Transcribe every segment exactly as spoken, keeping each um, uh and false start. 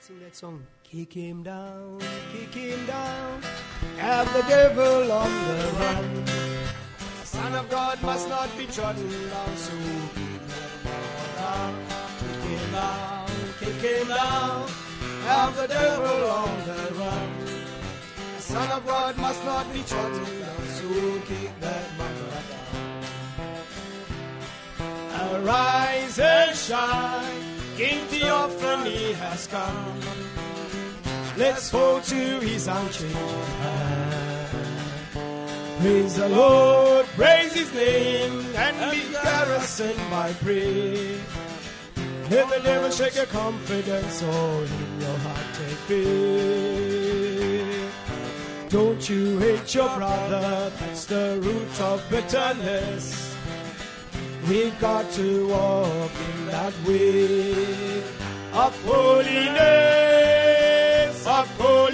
Sing that song. Kick him down, kick him down, have the devil on the run. The Son of God must not be trodden down, so kick him down, kick him down, kick him down, have the devil on the run. The Son of God must not be trodden down, so kick that mother down. Arise and shine, King Theophany has come. Let's hold to his unchanging hand. Praise the Lord, praise his name, and be garrisoned by praise. Let the devil shake your confidence, or in your heart take faith. Don't you hate your brother, that's the root of bitterness. We've got to walk in that way of holiness, of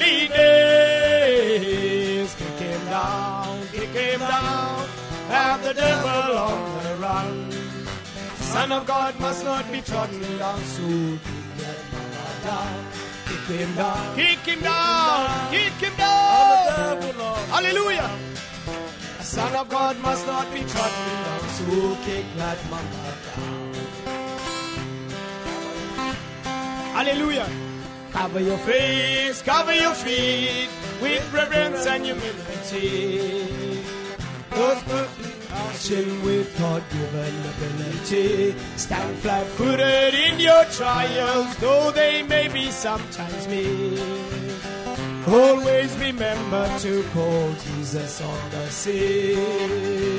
holiness. Kick him down, kick him down, have the devil on the run. The Son of God must not be trodden down, so kick that devil down. Kick him down, kick him down, kick him down. Hallelujah. The Son of God must not be trodden down, so kick that mama down. Hallelujah. Cover your face, cover your feet with reverence and humility. Action with God-given ability. Stand flat-footed in your trials, though they may be sometimes mean. Always remember to call Jesus on the scene.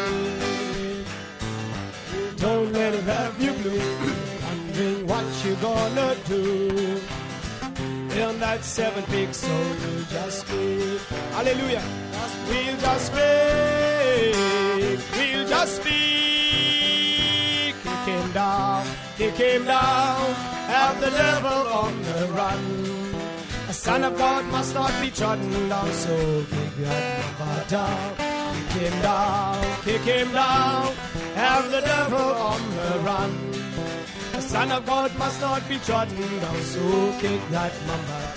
Don't let him have you blue, wondering what you're gonna do. In that seven big soul, you just speak. Hallelujah. We'll just speak. We'll just speak. Kick him down. Kick him down. Have the devil on the run. A son of God must not be trodden down, so kick that number down. Kick him down, kick him down, have the devil on the run. The Son of God must not be trodden down, so kick that number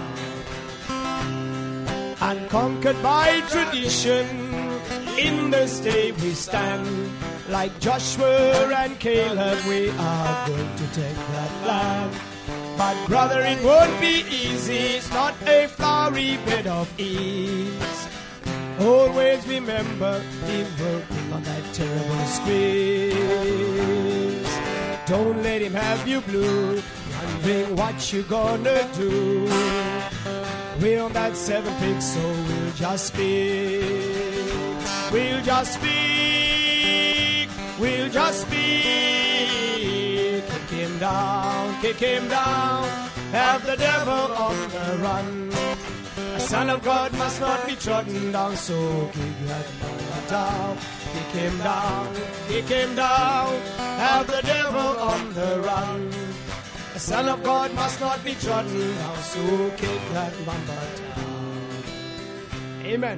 down. Unconquered by tradition, in this day we stand. Like Joshua and Caleb, we are going to take that land. But brother, it won't be easy, it's not a flowery bed of ease. Always remember, be working on that terrible squeeze. Don't let him have you blue, wondering what you gonna do. We're on that seven pig, so we'll just speak. We'll just speak. We'll just speak. Kick him down, kick him down, have the devil on the run. A son of God must not be trodden down, so kick that devil down. Kick him down, kick him down, have the devil on the run. A son of God must not be trodden down, so kick that number down. Amen.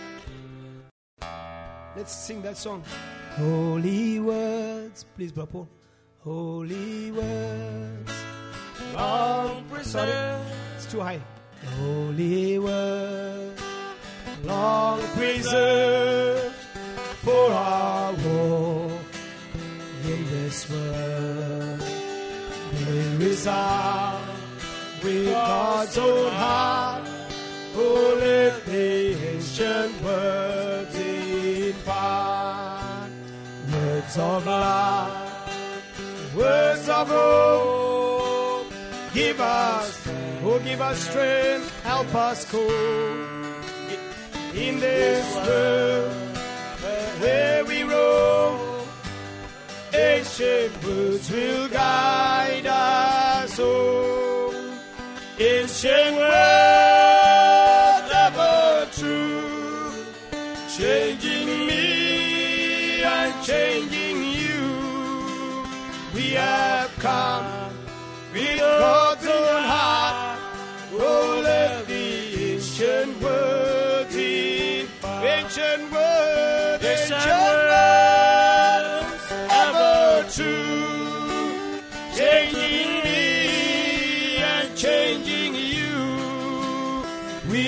Let's sing that song. Holy words, please, Brother Paul. Holy words, long preserved. It's too high. Holy words, long preserved for our walk in this world. They resound with God's own heart. Oh, let the ancient words impart words of love, words of hope. Give us, oh, give us strength, help us cope in this world where we roam. Ancient words will guide us home. Ancient words ever true, changing me and changing you. We have come with God's own heart. Oh, let the ancient words in, ancient words, ancient words ever true, changing me and changing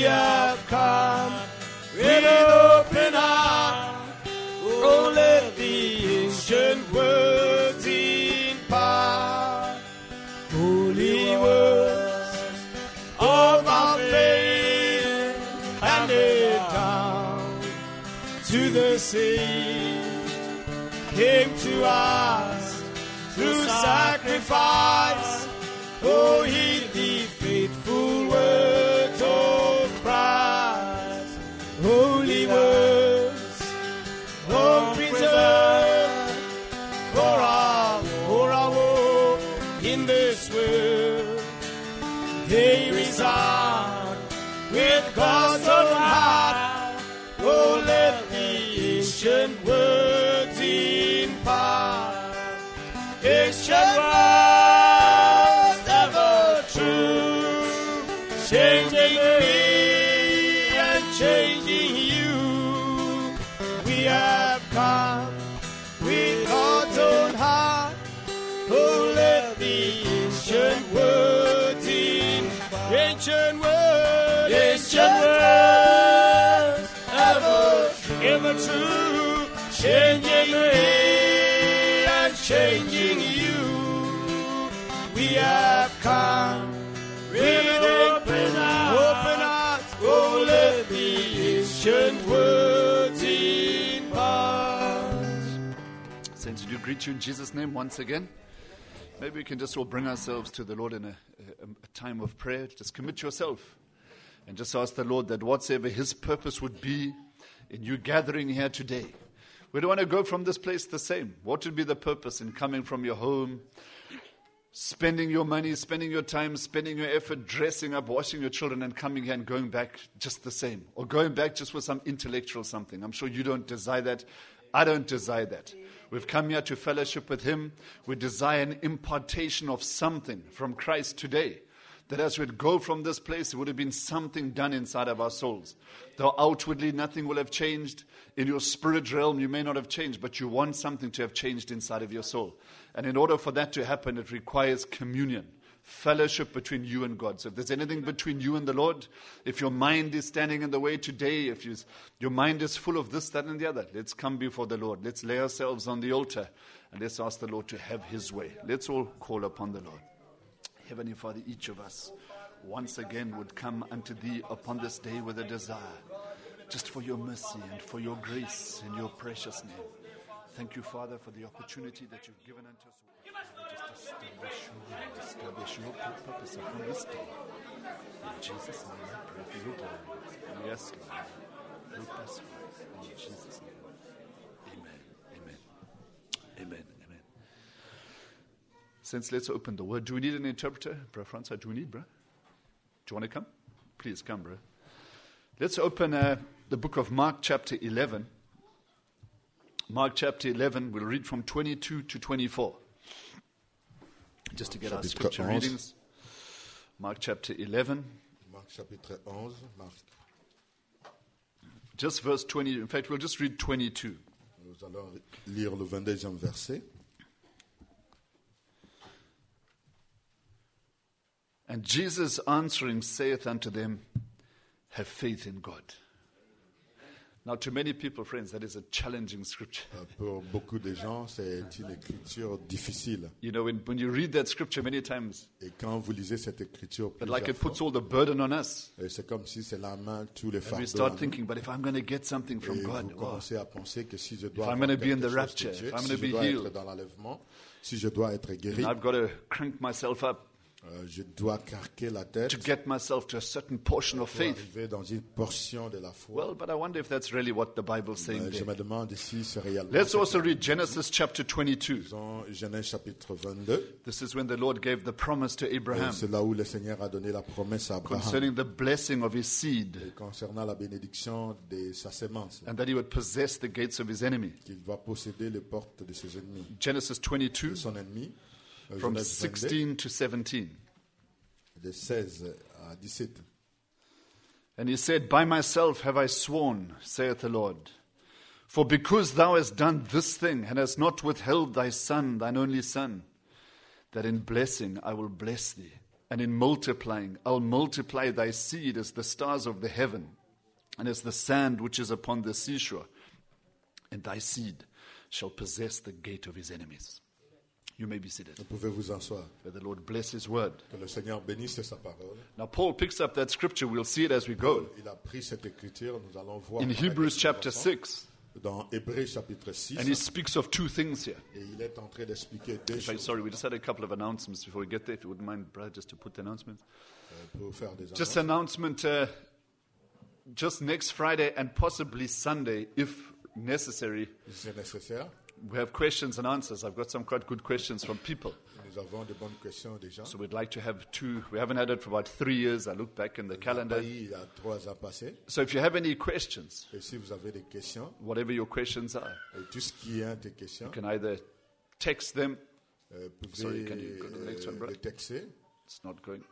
We have come with open heart. Oh, let the ancient words impart holy words of our faith, handed down to the saints, came to us through sacrifice. Oh, heed the faithful words of Christ, holy words, oh, preserved for our, for our walk in this world. They resound with God's own heart. Oh, let the ancient words impart. Ancient words ever true, changing me and changing you. We have come with God's own heart. Oh, let the ancient words impart. Ancient words, ancient words ever true, ever true, changing me and changing you. We have come with open hearts, open hearts. Oh, let the ancient words impart. Saints, do greet you in Jesus' name once again. Maybe we can just all bring ourselves to the Lord in a, a, a time of prayer. Just commit yourself and just ask the Lord that whatsoever His purpose would be in you gathering here today. We don't want to go from this place the same. What would be the purpose in coming from your home, spending your money, spending your time, spending your effort, dressing up, washing your children, and coming here and going back just the same? Or going back just with some intellectual something. I'm sure you don't desire that. I don't desire that. We've come here to fellowship with Him. We desire an impartation of something from Christ today. That as we'd go from this place, it would have been something done inside of our souls. Though outwardly nothing will have changed, in your spirit realm you may not have changed, but you want something to have changed inside of your soul. And in order for that to happen, it requires communion, fellowship between you and God. So if there's anything between you and the Lord, if your mind is standing in the way today, if you, your mind is full of this, that, and the other, let's come before the Lord. Let's lay ourselves on the altar and let's ask the Lord to have His way. Let's all call upon the Lord. Heavenly Father, each of us once again would come unto Thee upon this day with a desire, just for Your mercy and for Your grace in Your precious name. Thank You, Father, for the opportunity that You've given unto us. Just establish Your will, establish Your purpose upon this day. In Jesus' name I pray for Your glory. Yes, Lord. Help us, Father. In Jesus' name. Amen. Amen. Amen. Since let's open the word. Do we need an interpreter? Bro Francois, do we need, bro? Do you want to come? Please come, bro. Let's open uh, the book of Mark chapter eleven. Mark chapter eleven, we'll read from twenty-two to twenty-four. Just to get our scripture readings. Mark chapter eleven. Marc chapitre onze. Marc. Just verse twenty. In fact, we'll just read twenty-two. Nous allons lire le vingt-deuxième verset. And Jesus answering saith unto them, have faith in God. Now, to many people, friends, that is a challenging scripture. Pour beaucoup de gens, c'est une écriture difficile. You know, when, when you read that scripture many times, Et quand vous lisez cette écriture but like it plusieurs puts fois, all the burden on us. et c'est comme si c'est la main tous les And we fardeaux. à start nous. thinking, but if I'm going to get something from Et God, vous oh, commencez à penser que si je dois I'm avoir gonna be in quelque the chose rapture, de Dieu, if I'm si gonna je be dois healed, être dans l'enlèvement, si je dois être guéri, I've got to crank myself up euh, je dois carquer la tête to get myself to a certain portion of pour faith. arriver dans une portion de la foi. Well, but I wonder if that's really what the Bible's saying Mais je there. me demande si c'est réellement. Let's ce also que- read Genesis chapter twenty-two. Lisons Genèse chapitre vingt-deux. This is when the Lord gave the promise to Et Abraham c'est là où le Seigneur a donné la promesse à Abraham concerning the blessing of his seed et concernant la bénédiction de sa sémence, and that he would possess the gates of his enemy. qu'il va posséder les portes de ses ennemis, Genesis de twenty-two son ennemi. Euh, from Genèse vingt-deux, sixteen to seventeen. de seize à dix-sept. And he said, By myself have I sworn, saith the Lord. For because thou hast done this thing, and hast not withheld thy son, thine only son, that in blessing I will bless thee, And in multiplying, I'll multiply thy seed as the stars of the heaven, and as the sand which is upon the seashore. And thy seed shall possess the gate of his enemies. You may be seated. Vous pouvez vous asseoir. May the Lord bless his word. Que le Seigneur bénisse sa parole. Now Paul picks up that scripture. We'll see it as we go. Il a pris cette écriture, nous allons voir. In Hebrews chapter six. Dans Hébreux chapitre six. And he speaks of two things here. Et il est en train d'expliquer deux In fact, choses. sorry, we just had a couple of announcements before we get there. If you wouldn't mind, brother, just to put the announcements. Euh, pour faire des Just annonces. announcement, uh, just next Friday and possibly Sunday, if necessary, Si c'est nécessaire. we have questions and answers. I've got some quite good questions from people. Nous avons de bonnes questions des gens. So we'd like to have two. We haven't had it for about three years. I look back in the calendar. Il y a trois ans passés. So if you have any questions, Et si vous avez des questions, whatever your questions are, et tout ce qui est tes questions, you can either text them. euh, pouvez Sorry, can you go to the next one, euh, bro? les texter. It's not going.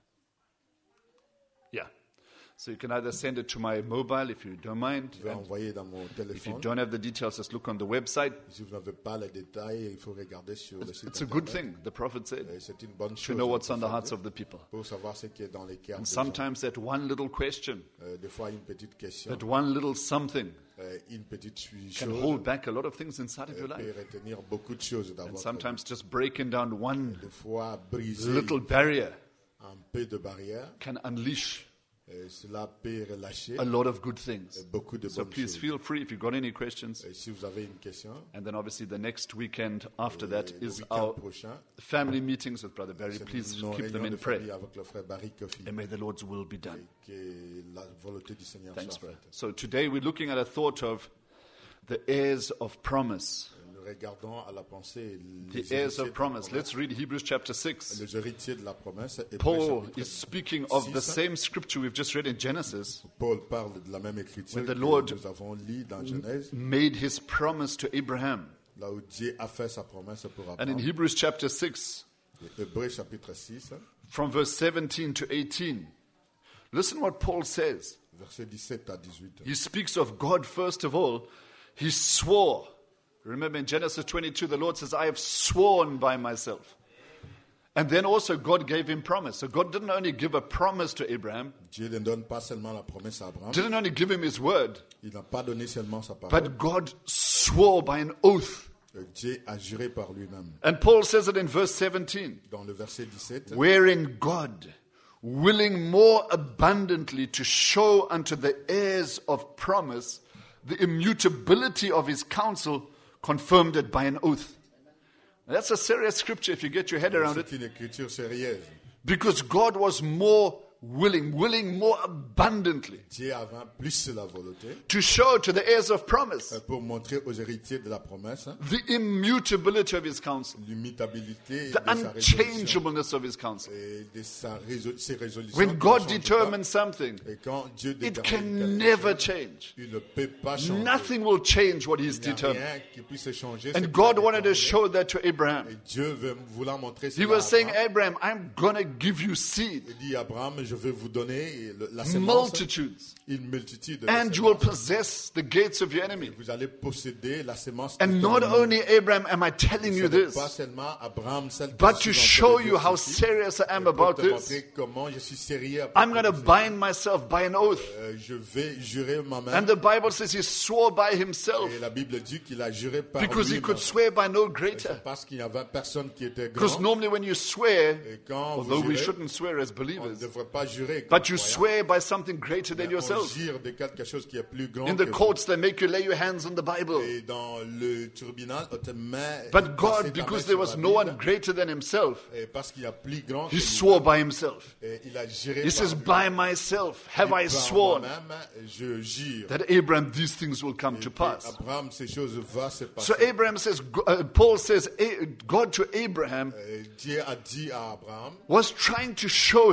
Yeah. So you can either send it to my mobile if you don't mind. Vous pouvez And envoyer dans mon if you téléphone. don't have the details, just look on the website. Si vous n'avez pas les détails, il faut regarder sur le site It's a good internet. thing, the prophet said, Et c'est une bonne to chose know what's on the pour hearts of the people. pour savoir ce qui est dans les cœurs And des gens. sometimes that one little question, Euh, des fois, une petite question, that one little something euh, une petite chose can hold back a lot of things inside of euh, your peut life. retenir beaucoup de choses dans And votre vie. sometimes just breaking down one Des fois, briser little barrier un peu de barrières, can unleash euh, cela peut relâcher a lot of good things. beaucoup de So bonnes please choses. feel free if you've got any questions. Et si vous avez une question, And then obviously the next weekend after that euh, le is week-end our prochain, family meetings with Brother Barry. c'est Please nos keep them réunions in de prayer. famille avec le frère Barry Kofi. And may the Lord's will be done. Et que la volonté du Seigneur Thanks, soit brother. faite. So today we're looking at a thought of the heirs of promise. Nous regardons à la pensée The les heirs héritiers of de la promise. promesse. Let's read Hebrews chapter six. Les héritiers de la promesse. Hébreux Paul chapitre is speaking of the six. same scripture we've just read in Genesis, Paul parle de la même écriture When the que Lord- nous avons lu dans Genèse, made his promise to Abraham. là où Dieu a fait sa promesse pour And in Abraham. Hebrews chapter six, Hébreux chapitre six, from verse seventeen to eighteen, listen what Paul says. versets dix-sept à dix-huit. He speaks of God first of all. He swore. Remember in Genesis twenty-two, the Lord says, I have sworn by myself. And then also God gave him promise. So God didn't only give a promise to Abraham, Dieu ne donne pas seulement la promesse à Abraham, didn't only give him his word, il n'a pas donné seulement sa parole, but God swore by an oath. euh, Dieu a juré par lui-même. And Paul says it in verse seventeen, Dans le verset dix-sept, wherein God, willing more abundantly to show unto the heirs of promise the immutability of his counsel, confirmed it by an oath. Now, that's a serious scripture if you get your head around it, c'est une écriture sérieuse. because God was more willing, willing more abundantly Dieu avait plus la volonté to show to the heirs of promise euh, pour montrer aux héritiers de la promesse hein, the immutability of his counsel, l'immutabilité the de sa résolution unchangeableness of his counsel. et de sa résol- ses résolutions. When qui ne God changent pas. determines something, Et quand Dieu it détermine can quelque never chose, change. il ne peut pas changer. Nothing will change what he's Il n'y a determined. rien qui puisse changer. ce And qu'il God a wanted to déterminé. show that to Abraham. Et Dieu veut vouloir montrer He cela was à saying, Abraham. Abraham, I'm going to give you seed, Il dit à Abraham, je vais vous donner le- la sémence, multitudes, une multitude de and you will sémences. possess the gates of your enemy. Vous allez posséder la sémence. de And ton not ennemi. only Abraham am I telling Ce you n'est pas this, seulement Abraham, celle qui but suis to en train show de you dire how ceci, serious I am et pour about te this, montrer comment je suis sérieux. à I'm propos going de to ceci. bind myself by an oath. Euh, je vais jurer moi-même. And the Bible says he swore by himself Et la Bible dit qu'il a juré par because he lui-même. could swear by no greater. Parce qu'il y avait personne qui était Because grand. normally when you swear, Et quand although vous we jurez, shouldn't swear as on ne believers, devrait pas jurer. comme but you croyant. swear by something greater than Mais on yourself. jure de quelque chose qui est plus grand In que the vous. courts, they make you lay your hands on the Bible. Et dans le tribunal, on te met- But passer God, ta because main there sur was la no Bible. one greater than himself, Et parce qu'il y a plus grand que he lui. swore by himself. Et il a juré He par says, lui. by myself have Il I dit, par sworn moi-même, je jure. that Abraham, these things will come Et to que pass. Abraham, ces choses vont se passer. So Abraham says, uh, Paul says, A- God to Abraham Euh, Dieu a dit à Abraham, was trying to show him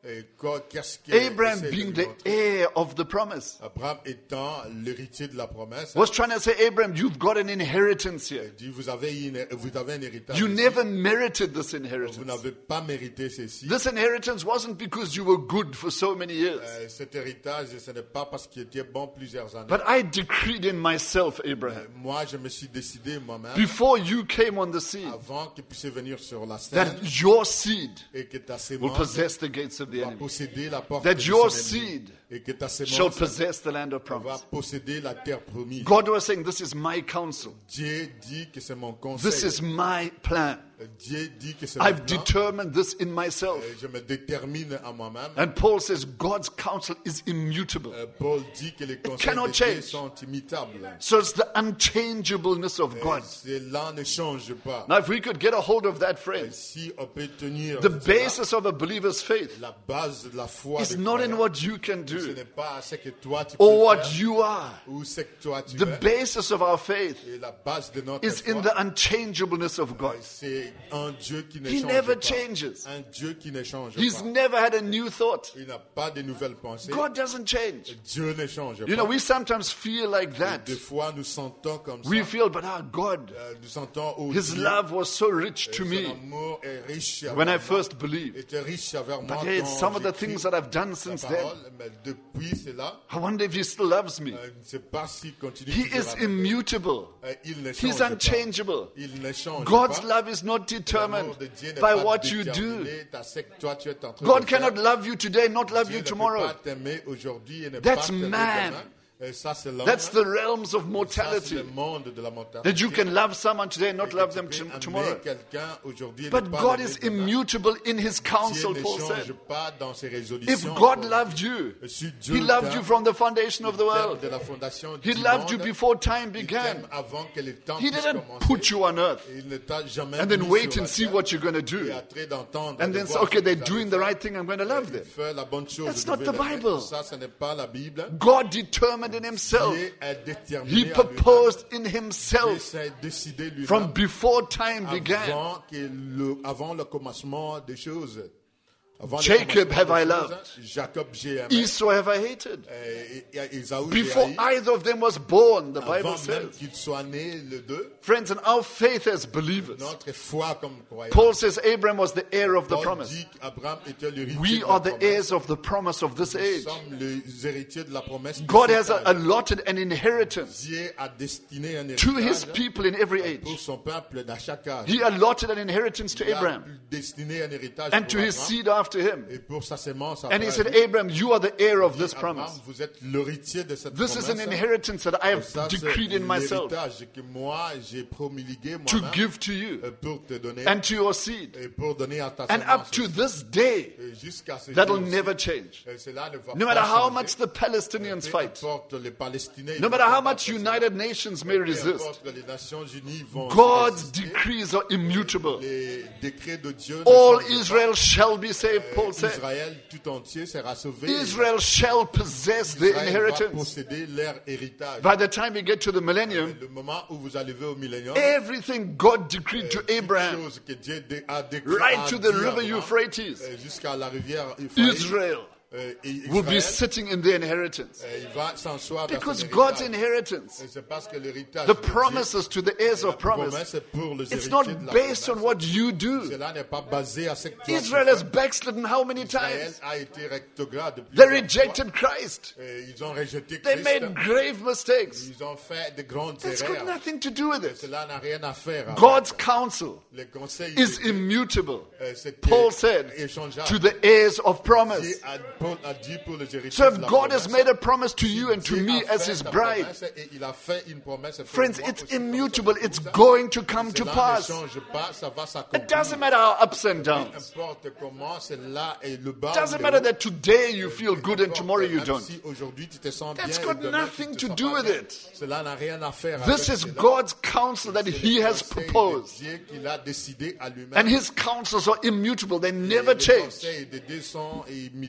Et quoi- qu'est-ce qu'il Abraham essaie de being lui the montrer? heir of the promise. Abraham étant l'héritier de la promesse, Was trying to say, Abraham, you've got an inheritance here. il dit, vous avez, une- vous avez un héritage. You ici. never merited this Vous inheritance. n'avez pas mérité ceci. This inheritance wasn't because you were good for so many years. Euh, cet héritage, ce n'est pas parce qu'il était bon plusieurs années. But I decreed in myself, Abraham, Moi, je me suis décidé moi-même, before you came on the scene, avant qu'il puisse venir sur la scène, that your seed et que ta will sémence possess the gates of the va enemy, posséder la porte that de your son ennemi, seed et que ta shall sémence possess the land of va promise. posséder la terre promise. God was saying, this is my counsel. Dieu dit que c'est mon This conseil. is my plan. Dieu dit que c'est mon I've plan. determined this in myself. Euh, Je me détermine à moi-même. And Paul says God's counsel is immutable. Euh, Paul dit que les conseils cannot de Dieu change. sont immutables. So it's the unchangeableness of God. Cela ne change pas. Now, if we could get a hold of that phrase, Si on peut tenir the cela, basis of a believer's faith la base de la foi is des not in croyants, what you can ce do n'est pas ce que toi tu or peux what faire, you are. ou ce que toi tu The es. basis of our faith Et la base de notre is foi, in the unchangeableness of God. c'est un Dieu qui ne He change never pas. changes. Un Dieu qui ne change He's pas. never had a new thought. Il n'a pas de nouvelles pensées. God doesn't change. Dieu ne change You pas. know, we sometimes feel like that. Des fois, nous sentons comme We ça. feel, but our God, Euh, nous sentons au His Dieu, love was so rich euh, to son me amour est riche when I envers moi, first believed. était riche envers moi But hey, quand some of the j'écris things that I've done sa since then, parole, mais depuis cela, I wonder if He still loves me. euh, je ne sais pas s'il continue He toujours is à m'aimer. immutable. Euh, il ne He's change pas. unchangeable. Il ne change God's pas. love is not determined L'amour de Dieu n'est by pas what you do. déterminé par ce que toi tu es en train God de faire. cannot love you today, not love Dieu you ne peut tomorrow. pas t'aimer aujourd'hui et ne That's pas t'aimer man. demain. Et ça, c'est l'homme. That's the realms of Ça, c'est mortality. le monde de la mortalité. That you can love someone today and not Et love que them tu peux t- aimer tomorrow. quelqu'un aujourd'hui et ne But pas God l'aimer is demain. immutable in His Dieu counsel, ne Paul change said. pas dans ses If résolutions. God loved you, Si Dieu He loved t'aime, you from the foundation of the il t'aime world. de la fondation He du loved you monde. before time Il began. t'aime avant que le temps He puisse didn't commencer. put you on earth Et il ne t'a jamais and then mis wait sur and la see terre what you're going to do. et attendre d'entendre And de then say, voir okay, ce they're que doing vous the allez right thing, I'm going to love them. faire. Fais la bonne chose, That's je not vais the l'aimer. Bible. Ça, ce n'est pas la Bible. God determined in Himself. Dieu est déterminé He à lui-même. proposed in Dieu Himself s'est décidé lui-même from before time began. avant, que le, avant le commencement des choses. Avant le Jacob commencement have des I choses, loved. Jacob j'ai aimé. Esau have I hated. Et, et, et Ésaü j'ai Before haï. either of them was born, the Bible Avant même says. qu'il soit né, le deux, Friends, in our faith as believers, notre foi comme croyant. Paul says Abraham was the heir of the Paul promise. dit qu'Abraham était l'héritier We de la are the promesse. heirs of the promise of this Nous age. sommes les héritiers de la promesse. de God cet has âge. allotted an inheritance Dieu a destiné un to His héritage people in every pour age. son peuple dans chaque âge. He allotted an inheritance to Il a Abraham destiné un héritage and pour to his Abraham seed after him. et pour sa sémence And après He said, lui. Abraham, you are the heir of this Abraham, promise. vous êtes l'héritier de cette This is promesse. an inheritance that I Et have ça, c'est decreed in myself l'héritage que moi j'ai promulgué to moi-même give to you euh, pour te donner and to your seed. et pour donner à ta And up sémence to aussi. this day, Et jusqu'à ce that'll jour-ci, never change. et cela ne va No pas matter how changer. much the Palestinians Peu fight, importe les Palestiniens, no ils matter vont how much combattre United Nations may Peu resist, importe les Nations Unies vont God's résister, decrees are immutable. les décrets de Dieu ne All changent pas. Israel shall be saved, Euh, Paul said. Israël tout entier sera sauvé. Israel shall possess their Israël va inheritance. posséder leur héritage. By the time we get to the millennium, Le moment où vous arrivez au millénium, everything God decreed to toute Abraham, chose que Dieu dé- a décrit right a to dit the à river Abraham, Euphrates, euh, jusqu'à la rivière Euphrates, Israel euh, et will be Israël, sitting in their inheritance. euh, il va s'asseoir dans Because son God's héritage. inheritance, Et c'est parce que l'héritage the de Dieu, promises to the heirs la of promise, promesse est pour les it's héritiers not de la based on promesse. what you do. Cela n'est pas basé à ce que toi Israel tu has fais. backslidden how many Israël times? a été rétrograde depuis They plusieurs rejected Christ. fois. Et ils ont rejeté They Christ. made grave mistakes. Ils ont fait de grandes It's got erreurs. nothing to do with it. Cela n'a rien à faire avec God's counsel les conseils is de Dieu. immutable. Euh, c'était Paul said échangeable. to the heirs of promise. Dieu a, Paul a dit pour les héritiers So de if la God has promesse, made a promise to you and to Dieu me a as fait His sa bride, promesse et il a fait une promesse pour friends, moi it's aussi comme immutable. son It's épouse. going to come to Cela pass. ne change pas, ça va It s'accomplir. doesn't matter our ups and Peu downs. importe comment, c'est là et le bas. It ou doesn't le matter haut. that today you feel good and tomorrow you Même don't. si aujourd'hui tu te sens That's bien got et demain nothing tu te to sens do pas with bien, it. Cela n'a rien à faire This avec is cela. God's counsel that C'est He le has conseil de proposed. Dieu qu'il a décidé à lui-même. And His counsels are immutable. They Et never les change. conseils de Dieu sont immutables,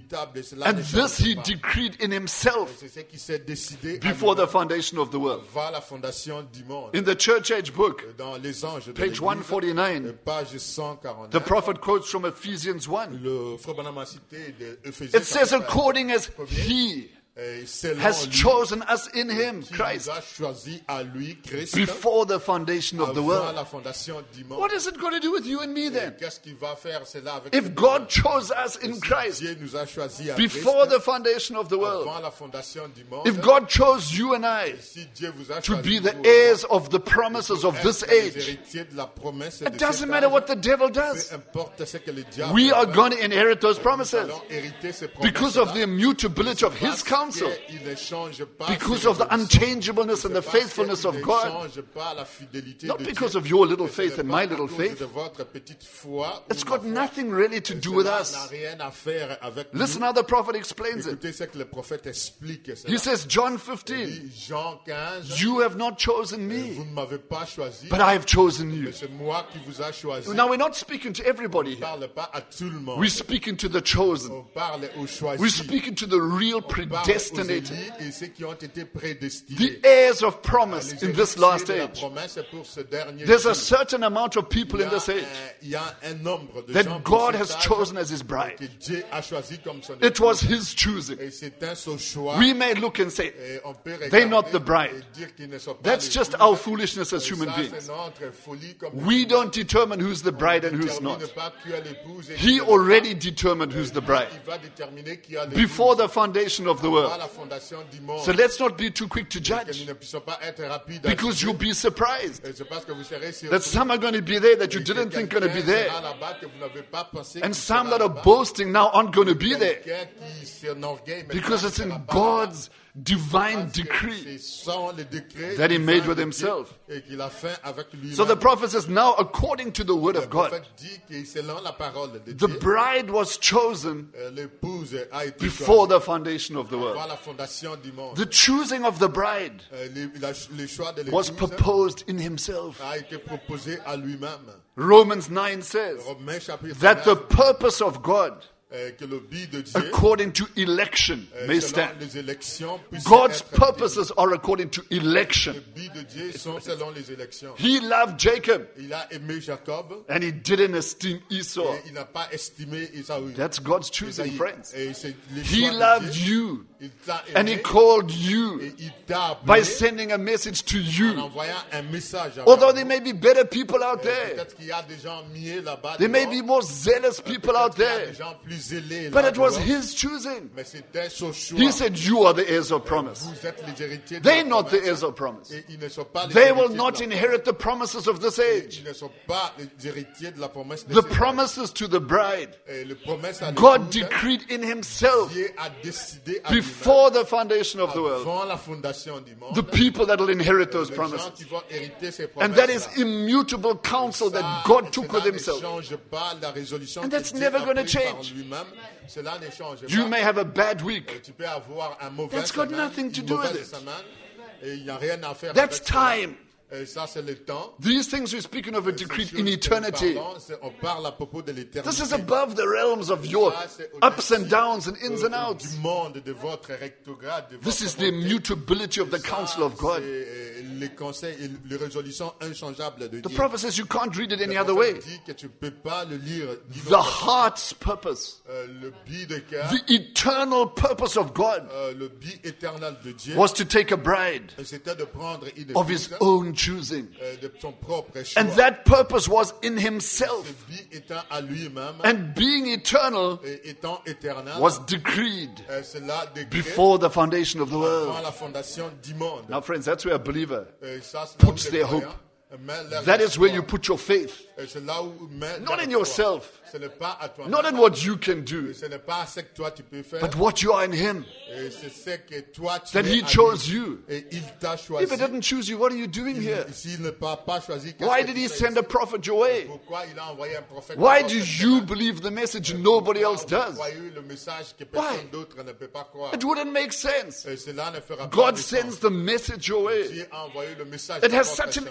et cela And ne this change he pas. decreed in himself C'est ce qui s'est décidé before the avant foundation of the world. la fondation du monde. In the church age book, Dans les anges de page l'Église, one forty-nine, page cent the quarante-neuf, prophet quotes from Ephesians one. le frère Branham a cité de Éphésiens It says, chapitre according as he Et selon has lui, chosen us in him, qui Christ, nous a choisi à lui, Christ, before the foundation of the avant world. la fondation du monde. What is it going to do with you and me then? Qu'est-ce qu'il va faire cela avec If nous? God chose us in Si Christ Dieu nous a choisi à before the Christ, foundation of the world, avant la fondation du monde, if God chose you and I si Dieu vous a to choisi be the pour heirs of the promises of être this les age, héritiers de la promesse de it doesn't cet matter âge, what the devil peu does. importe ce que le diable We are fait, going to inherit those nous promises allons hériter ces because of promesses-là, the immutability of parce His counsel, qu'il ne change pas because ses of the résolutions. unchangeableness and the C'est parce faithfulness qu'il of ne God. change pas la fidélité Not de because Dieu. of your little Et ce faith n'est and pas my à little cause faith. de votre petite foi It's ou got ma foi. nothing really to Et do with cela us. n'a rien à faire avec Listen nous. how the prophet explains it. Écoutez ce que le prophète explique. He Cela. says, John Il fifteen, dit, Jean quinze, you have not chosen me, vous ne m'avez pas choisi, but I have chosen you. mais c'est moi qui vous a choisi. Now we're not speaking to everybody On ne here. parle pas à tout le monde. We're speaking to the chosen. On parle aux choisis. We're speaking to the real On parle aux predestinated, élus et ceux qui ont été prédestinés. the heirs of promise Les in this héritiers last de la age. promesse pour ce dernier There's a jour. certain amount of people Il y in a this age un- il y a un nombre de gens that pour God cet has âge chosen as His que bride. Dieu a choisi comme son It épouse. was His choosing. Et c'est un son choix. We may look and say, Et on peut regarder they're not the bride. et dire qu'ils ne sont pas That's les just épouses. our foolishness as Et human ça, beings. c'est notre folie comme We don't determine who's the bride and Il who's not. détermine pas qui a l'épouse et He qui ne l'a already determined who's the pas. bride Il va déterminer qui a l'épouse before the foundation of the avant world. la fondation du monde. So let's not be too quick to Que judge, nous ne puissions pas être rapides à because juger. you'll be surprised Et c'est parce que vous serez surpris. that some are going to be there that you que didn't think quelqu'un going to be there, sera là-bas que vous n'avez pas pensé and qu'il some sera that are là-bas. boasting now aren't going to be there Quelqu'un qui s'enorgueille maintenant because ne it's in sera pas là-bas. God's divine Parce que decree. ce sont les décrets that he divins made with de himself. Dieu et qu'il a fait avec lui-même. So the prophet says, now according to the word Le of God, prophète dit que selon la parole de the Dieu, bride was chosen euh, l'épouse a été before choisie the foundation of the avant world. la fondation du monde. The choosing of the bride Euh, le, la- le choix de was l'épouse proposed in himself. a été proposé à lui-même. Romans nine says Romains chapitre that the neuf, purpose of God, euh, que le but de Dieu, according to election, euh, may selon stand. les élections, puisse God's être purposes are according to Le election. but de Dieu sont selon les élections. He loved Jacob Il a aimé Jacob and he didn't esteem Esau. et il n'a pas estimé Esaü. That's God's choosing, Esaü. friends. Et c'est le He choix de loved Dieu. you Il t'a and he aimé called you et il t'a by appelé sending a message to en you. envoyant un message. à Although vous. there may be better people out there, Peut-être qu'il y a des gens mieux là-bas. there may dehors. be more zealous people out Peut-être qu'il y a there, des gens plus zélés but là it was dehors. his choosing. Mais c'était son choix. He said, you are the heirs of promise. Vous êtes les héritiers de They're la not the promesse. heirs of promise. Et ils ne sont pas les They héritiers will de not la inherit the promises of this promesse. age. Ils ne sont pas les héritiers de la promesse de The cette promises to the bride, âge. Et le promesse à God l'épouse, decreed in himself Dieu a décidé à before the foundation of the lui-même, world, avant la fondation du monde, the people that will inherit those les gens promises. qui vont hériter ces And that is promesses-là. immutable counsel Ça, that God took cela with ne himself. change pas la résolution And que that's Dieu never a gonna prise par change. lui-même. Cela ne change You pas. may have a bad week. Tu peux avoir un mauvais That's got semaine, nothing to une do with mauvaise it. semaine, et il n'y a rien à faire That's avec cela. time. Et ça, c'est le temps. These things we're speaking of are Ces decreed choses in que nous eternity. parlons, c'est- on parle à propos de l'éternité. This is above the realms of your Ça, c'est ups and au-dessus, downs and ins euh, and outs. du monde, de votre rectograde, de This votre is the volonté. immutability of the Ça, counsel of God. c'est, euh, les conseils et les résolutions inchangeables de The Dieu. prophet says you can't read it any Le other prophète way. dit que tu peux pas le lire d'une The autre façon. heart's purpose, Euh, le but de cœur, the eternal purpose of God euh, le but éternel de Dieu, was to take a bride c'était de prendre une of his épouse, own choosing. euh, de son propre choix. And that purpose was in Ce himself. but étant à lui-même And being eternal et étant éternel, was decreed euh, cela décrit before the foundation of the avant world. la fondation du monde. Now, friends, that's where a believer, Et ça, c'est puts là où les their croyants hope. mettent leur that is where espoir. you put your faith. Et c'est là où mettent Not leur in foi. yourself, Ce n'est pas à toi. not in what you can do, Ce n'est pas ce que toi tu peux faire. but what you are in him. Et c'est ce que toi tu That es he à chose lui. you. Et il t'a choisi. If he didn't choose you, what are you doing here? S'il ne t'a pas choisi, qu'est-ce Why que did tu he fais send a prophet your way? Pourquoi il a envoyé un prophète? Why dans do votre you chemin? believe the message nobody else does? Croyez le message que Why? personne d'autre ne peut pas croire. It wouldn't make sense. Et cela ne fera pas God de sends sens. the message your way. Dieu a envoyé le message It dans has votre such an chemin. impact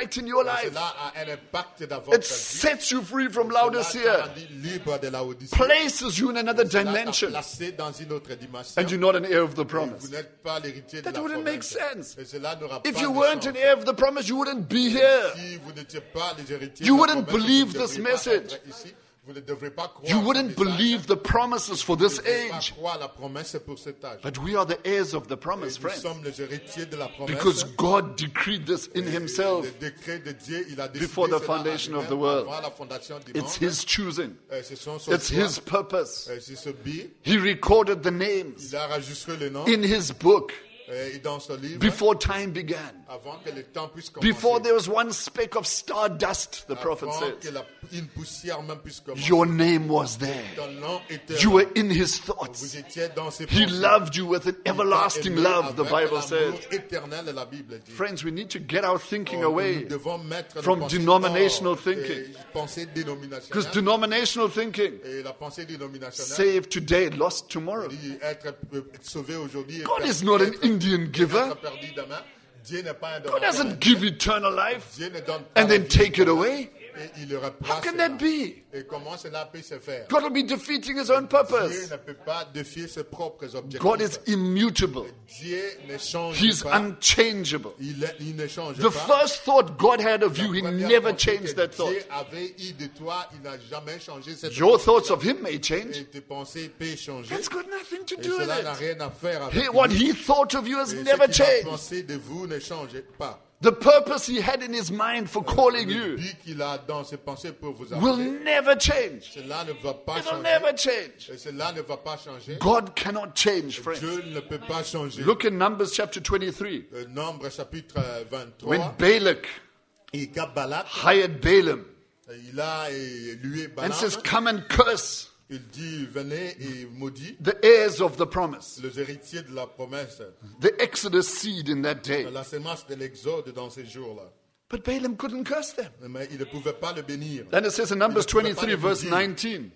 impact in your life. Cela a un impact dans votre It vie. sets you free from Cela Laodicea, t'a rendu libre de Laodicée. places you in another Cela t'a dimension, placé dans une autre dimension. and you're not an heir of the Et promise. vous n'êtes pas l'héritier de That la wouldn't make promesse. sense. Et cela n'aura If pas you de weren't sens. an heir of the promise, you wouldn't be here. Si vous n'étiez pas les héritiers You de la wouldn't promesse, believe vous ne this devriez pas message. être ici. Vous ne devrez pas croire You ce wouldn't message. believe the promises for Vous this ne devrez pas age. croire la promesse pour cet âge. But we are the heirs of the Et promise, nous friends, sommes les héritiers de la promesse. because God decreed this in Le Himself. décret de Dieu, il a décidé Before the cela foundation à of the lui-même world. avant la fondation du It's monde. His choosing. Euh, c'est son- son It's choix. His purpose. Euh, c'est ce but. He recorded the names Il a enregistré le nom in His book euh, et dans ce livre before time began. avant que le temps puisse commencer. Before there was one speck of stardust, the prophet Avant que says. la, une poussière même puisse commencer. Your name was there. Ton nom était You là. were in His Vous thoughts. étiez dans ses He pensées. loved you with an Il t'a everlasting aimé love, the avec Bible l'amour says. éternel, la Bible dit. Friends, we need to get our thinking Oh, away nous devons mettre nos from pensées denominational hors thinking. des pensées Because dénominationnelles. denominational thinking, Et la pensée dénominationnelle saved today, lost tomorrow. dit être, être sauvé aujourd'hui et God perdu- is not an être- Indian être giver. perdu demain. Dieu n'est pas un God donateur. doesn't give eternal life Dieu ne donne pas and la then vie take it éternelle away. et il le reprend How can cela. that be? Et comment cela peut se faire? God will be defeating His own Dieu purpose. ne peut pas défier ses propres objectifs. God is immutable. Dieu ne change He's pas. unchangeable. Il, il ne change The pas. first thought God had of you, He La première never pensée changed que that thought. Dieu avait eu de toi, il n'a jamais changé cette Your pensée. thoughts of Him may change. Et tes pensées peuvent changer. That's got nothing to Et do with cela n'a it. rien à faire avec He- what lui. He thought of you has Et never ce qu'il a changed. pensé de vous ne change pas. The purpose He had in His mind for calling Le you but qu'il a dans ses pensées pour vous will appeler, never change. cela ne va pas It will changer. never change. Et cela ne va pas changer. God cannot change, friends. Dieu ne peut pas changer. Look in Numbers chapter twenty-three. Euh, Nombre chapitre euh, vingt-trois. When Balak Et quand Balak, hired Balaam il a euh, loué and Balaam, says, come and curse il dit venez et maudit the heirs of the promise, les héritiers de la promesse, the Exodus seed in that day. la sémence de l'exode dans ces jours-là. But Balaam couldn't curse them. Mais il ne pouvait pas le bénir. Then it says in Numbers Il ne pouvait pas twenty-three, le verse bénir. nineteen.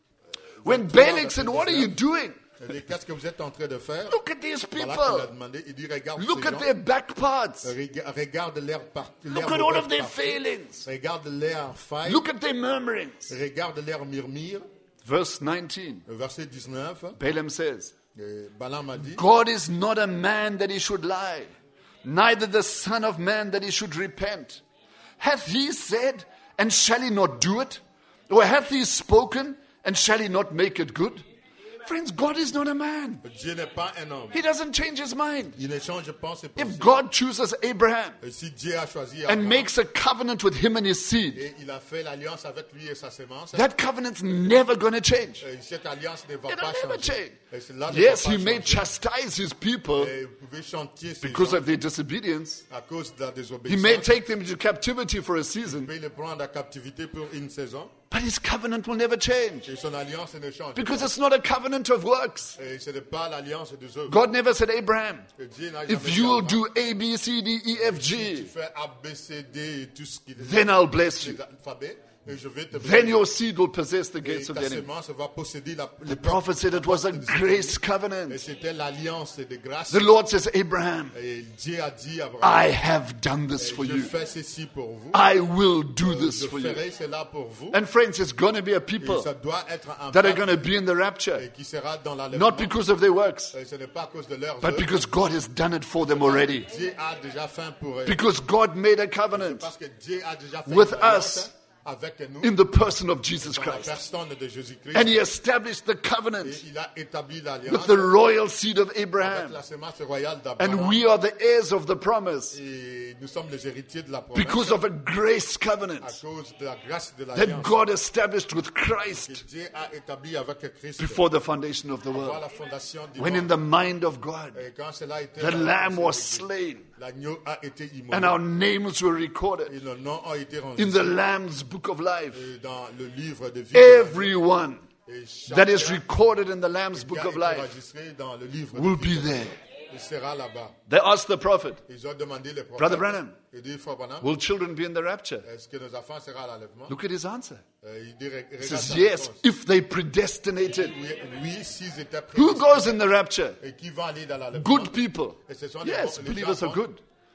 When Balak said, what are you doing? Il dit, qu'est-ce que vous êtes en train de faire? Look at these Balak il a people. demandé, il dit regarde Look ces at gens, their back parts. rega- regarde leur part, Look at all of their failings. regarde leur failles, Look at their murmurings. regarde leur murmure. Verse nineteen. Verset dix-neuf, Balaam says, euh, Balaam a dit, God is not a man that he should lie, neither the son of man that he should repent. Hath he said, and shall he not do it? Or hath he spoken, and shall he not make it good? Friends, God is not a man. Dieu n'est pas un homme. He doesn't change his mind. Il ne change pas ses If pensées. God chooses Abraham Et si Dieu a choisi and Abraham, makes a covenant with him and his seed, et il a fait l'alliance avec lui et sa sémence, that covenant's never going to change. et cette alliance ne va It'll pas never changer. change. Et cela ne Yes, va he pas may changer. chastise his people Et vous pouvez chanter ces because gens of their disobedience. à cause de la He désobéissance. may take them into captivity for a Vous season, pouvez le prendre à captivité pour une saison. but his covenant will never change Et son alliance ne change because pas. it's not a covenant of works. Et ce n'est pas l'alliance des œuvres. God never said, Abraham, Et Dieu n'a if jamais dit you à will Abraham, do A, B, C, D, E, F, si tu G, fais A, B, C, D et tout ce qui est then I'll bless you. l'alphabet, et je vais te Then bénir. your seed will possess the Et gates of ta the enemy. sémence va posséder la, The prophet said it was a grace Et covenant. c'était l'alliance de grâce. The Lord says, Abraham, Et Dieu a dit à Abraham, I have done this for je you. fais ceci pour vous. I will do this Je for you. ferai cela pour vous. And friends, it's going to be a Et people ça doit être un that are peuple going to be in the rapture, qui sera dans l'enlèvement. not because of their works, Et ce n'est pas à cause de leurs but œuvres. because God has done it for them already. Dieu a déjà fait pour eux. Because God made a covenant Parce que Dieu a déjà fait with une alliance us avec nous in the person of Jesus dans la Christ. personne de Jésus-Christ. And he established the covenant Et il a établi with l'alliance the royal seed of avec Abraham. la sémence royale And d'Abraham. we are the heirs of the promise Et nous sommes les héritiers de la promesse because of a grace à covenant cause de la grâce de that l'alliance God established with que Christ Dieu a établi avec Christ before the foundation of the avant world. la fondation du When in monde. the mind of God, Et quand cela a été the lamb was slain l'agneau a été immolé. and our names were Et recorded le nom a été in enregistré the lamb's book of life. dans le livre de vie. Everyone Et chaque that is recorded in the lamb's qui book a of été life enregistré dans le livre will de be vie. there. Il sera là-bas. They asked the prophet, Ils ont demandé le prophète. Brother Branham, Il dit, Frère Branham, will children be in the rapture? est-ce que nos enfants seront à l'enlèvement? Look at his answer. Euh, il dit, regarde He sa says, yes, réponse. if they predestinated. Oui, oui, s'ils étaient Who prédestinés. goes in the rapture? Et qui vont aller dans l'enlèvement? Good people. Et ce sont les Yes, bons- les believers gens are bons. good.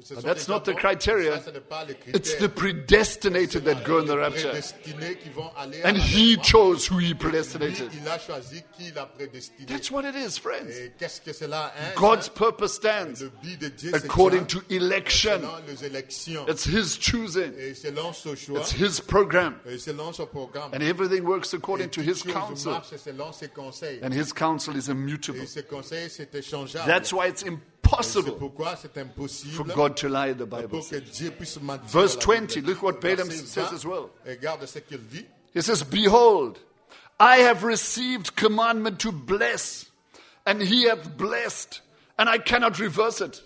Ce But sont that's des not the gens bons, criteria. ça, ce n'est pas les It's critères. the predestinated that go in the Les rapture. prédestinés qui vont aller à And he l'enlèvement. chose who he Lui, predestinated. il a choisi qui il a prédestiné. That's what it is, friends. Et qu'est-ce que cela hein, God's hein? purpose stands Le but de Dieu, c'est according tient to election. selon les élections. It's his choosing. Et selon ce choix, It's his program. et selon son programme. And everything works Et according to toutes his choses counsel. marchent selon ses conseils. And his counsel is immutable. Et ses conseils, c'est échangeable. That's why it's Et c'est impossible pourquoi c'est for impossible God to lie, the Bible pour que says. Dieu puisse mentir. Verse La twenty, Bible look what dit. Balaam Verset says vingt, as well. Regarde ce qu'il dit. He says, behold, I have received commandment to bless, and he hath blessed, and I cannot reverse it.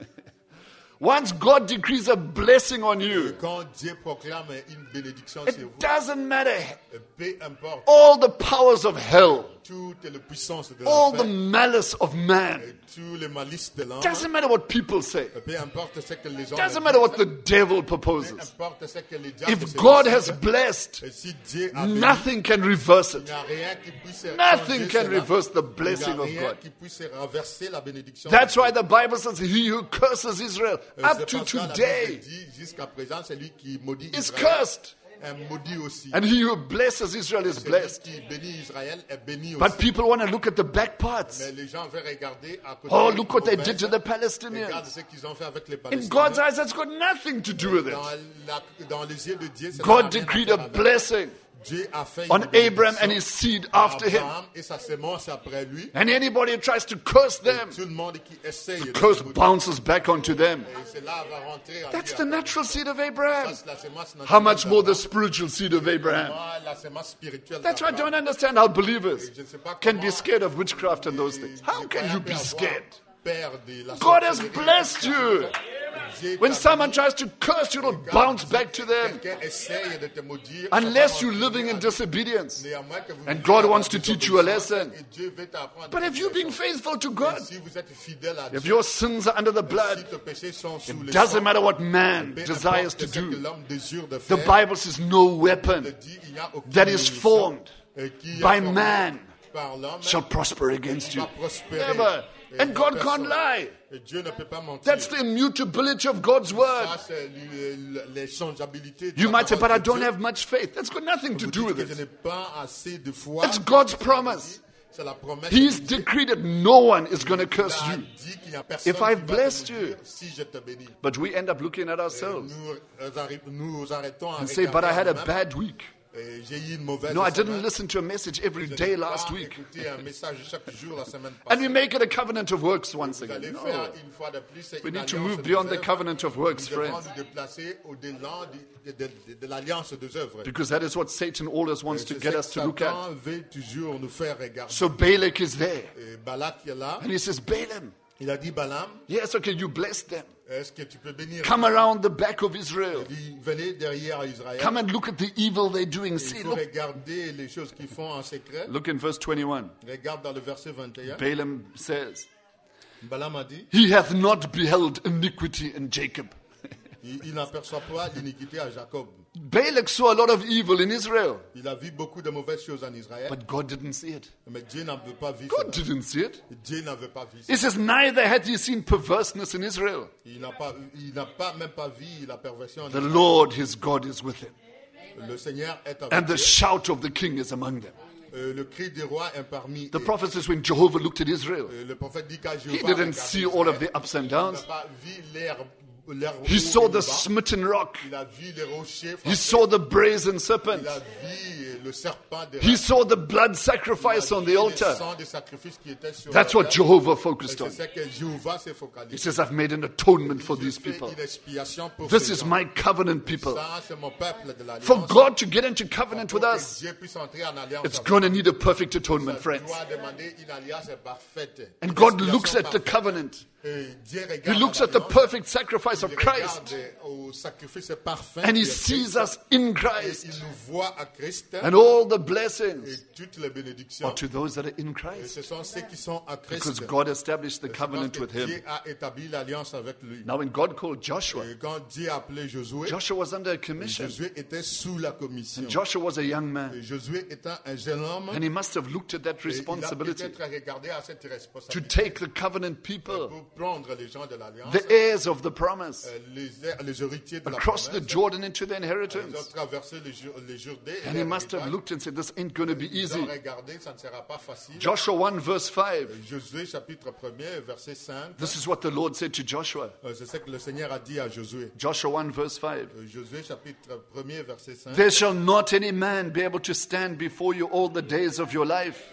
Once God decrees a blessing on you, Quand Dieu proclame une bénédiction sur it vous, doesn't matter. peu importe All the powers of hell, toutes les puissances de all the l'enfer, malice of man, et tous les malices de l'homme, doesn't matter what people say, peu importe ce que les gens doesn't disent, matter what the devil peu proposes. importe ce que les diables If se God décident, has blessed, et si Dieu a béni, nothing can reverse il it. n'y a rien qui puisse Nothing changer can cela. reverse the Il n'y a blessing of rien God. qui puisse renverser la bénédiction. That's de why Dieu. the Bible says, he who curses Israel Euh, up c'est to parce que la Bible today dit, jusqu'à présent, celui qui maudit is Israël cursed. est maudit aussi. And he who blesses Israel is Celui blessed. qui bénit Israël est béni aussi. But people want to look at the back parts. Mais les gens veulent regarder à côté. Oh, look what they mauvais. did to the Palestinians. Regarde ce qu'ils ont fait avec les In Palestiniens. God's eyes, that's got nothing to do with it. Dans, la- dans les yeux de Dieu, ça n'a God rien à decreed faire a avec. blessing Dieu a fait on une bénédiction Abraham and his seed à after him. Abraham et sa sémence après lui. And anybody who tries to curse them, Tout le monde qui essaye de curse le maudire, bounces back onto them. et cela va rentrer en That's lui the après. natural seed of Abraham. Ça, c'est la sémence How naturelle much more the d'Abraham. spiritual seed of Abraham? Moi, la sémence spirituelle That's why I d'Abraham. don't understand how believers Je ne sais pas can comment be scared of witchcraft and those les- things. How les can croyants you be peuvent avoir scared? peur de la God has sorcellerie. blessed you. Dieu When t'a someone béni. tries to curse you, it'll bounce back to them. Quelqu'un essaye de te maudire, ça va Unless you're rentrer living in en lui. disobedience. Néanmoins que vous And vivez God dans wants la to teach you a désobéissance, lesson. et Dieu veut t'apprendre But if you're quelque being chose. faithful to Et God, si vous êtes fidèle à if Dieu, your sins are under the si blood, tes péchés sont sous le doesn't sang, matter what man peu desires importe to ce que do. l'homme désire de The faire, Bible says no weapon il dit, il n'y a aucune that is munition, formed euh, qui est by formée man par l'homme shall prosper against you. va prospérer. Never. Et And God personne- can't lie. Et Dieu ne peut pas mentir. That's the immutability of God's word. Ça, c'est le- le- l'échangeabilité de You la might say, but parole I de don't Dieu. have much faith. That's got nothing to Vous do dites with que je n'ai it. pas assez de foi. It's God's promise. C'est la promesse He's de Dieu. decreed that no one is going to Il curse a you. dit qu'il n'y a personne If I've qui va te blessed maudire you. si je te bénis. But we end up looking at ourselves Nous, euh, arri- nous arrêtons à and say, but I had a regarder bad week. nous-mêmes. J'ai eu une mauvaise No, I semaine. didn't listen to a message every Je n'ai day pas last week. écouté un message chaque jour la semaine And we passée. make it a covenant of works once Vous allez again. faire No. une fois de plus We une need to alliance move des beyond the œuvres. covenant of works, Nous devons friends. nous déplacer au-delà de, de- de- de l'alliance des œuvres. Because that is what Satan always wants to C'est get ce us que to look at. Satan veut toujours nous faire regarder. So Balak is there. Et Balak est là. And he says, Balaam, Il a dit, Balaam, yes, okay, you bless them. est-ce que tu peux bénir? Come around the back of Israel. Il dit, venez derrière Israël. Come and look at the evil they're doing. Il See, faut look. regarder les choses qu'ils font en secret. Look in verse twenty-one. Regarde dans le verset vingt et un. Balaam says, Balaam a dit, he hath not beheld iniquity in Jacob. il, il n'aperçoit pas l'iniquité à Jacob. Balak saw a lot of evil in Israel, Il a vu beaucoup de mauvaises choses en Israël, but God didn't see it. mais Dieu n'en veut pas vu God cela. didn't see it. Dieu n'en veut pas vu He ça. says, neither had he seen perverseness in Israel. Il n'a pas, il n'a pas même pas vu la perversion. en The Israël. Lord his God is with him, Le Seigneur est avec and the eux. shout of the king is among them. Euh, le cri des rois est parmi The eux. prophet says, when Jehovah looked at Israel, Euh, le prophète dit qu'à he Jéhovah didn't regardait see Israël, all of the ups and il n'a downs. pas vu l'air, l'air He haut saw et the bas. smitten rock. Il a vu les rochers He frappés. saw the brazen serpent. Il a vu le serpent de He saw the blood sacrifice on the le altar. sang des sacrifices qui étaient sur That's l'autel. what Jehovah Et focused c'est on. ce que Jéhovah s'est He focalisé. says, I've made an atonement for J'ai these fait people. une expiation pour This ces is gens. my covenant people. Ça, c'est mon peuple de l'alliance. For God to get into covenant Pour with que us, Dieu puisse entrer en alliance it's avec going to need a perfect nous, atonement, ça friends. doit demander une alliance parfaite. And Une God expiation looks at the parfaite. covenant. Et Dieu He regarde looks à at the l'alliance, perfect sacrifice of il Christ. regarde au sacrifice parfait And he qui est sees Christ. us in Et Christ. il nous voit à Christ And all the et blessings toutes les bénédictions. are to those that are in Et Christ. ce sont ceux qui sont à Christ. Because God established the C'est parce covenant que with him. Dieu a établi l'alliance avec lui. Now, when God called Joshua, Et quand Dieu a appelé Josué, Joshua was under a commission. Josué était sous la commission. Joshua was a young man. Et Josué étant un jeune homme, And he must have looked at that et il a responsibility peut-être regardé à cette to responsabilité take the covenant people pour prendre les gens de l'Alliance, the heirs of the promise, euh, les, les héritiers de la across promesse. the Jordan into the Ils ont inheritance. traversé les, Ju- les Jourdains et And he must have l'héritage. looked and said, this ain't going to be Ils easy. ont regardé, ça ne sera pas facile. Joshua one verse five. Josué chapitre un, verset cinq. This is what the Lord said to Joshua. Euh, C'est ce que le Seigneur a dit à Josué. Joshua one verse five. Euh, Josué chapitre un, verset cinq. There shall not any man be able to stand before you all the days of your life.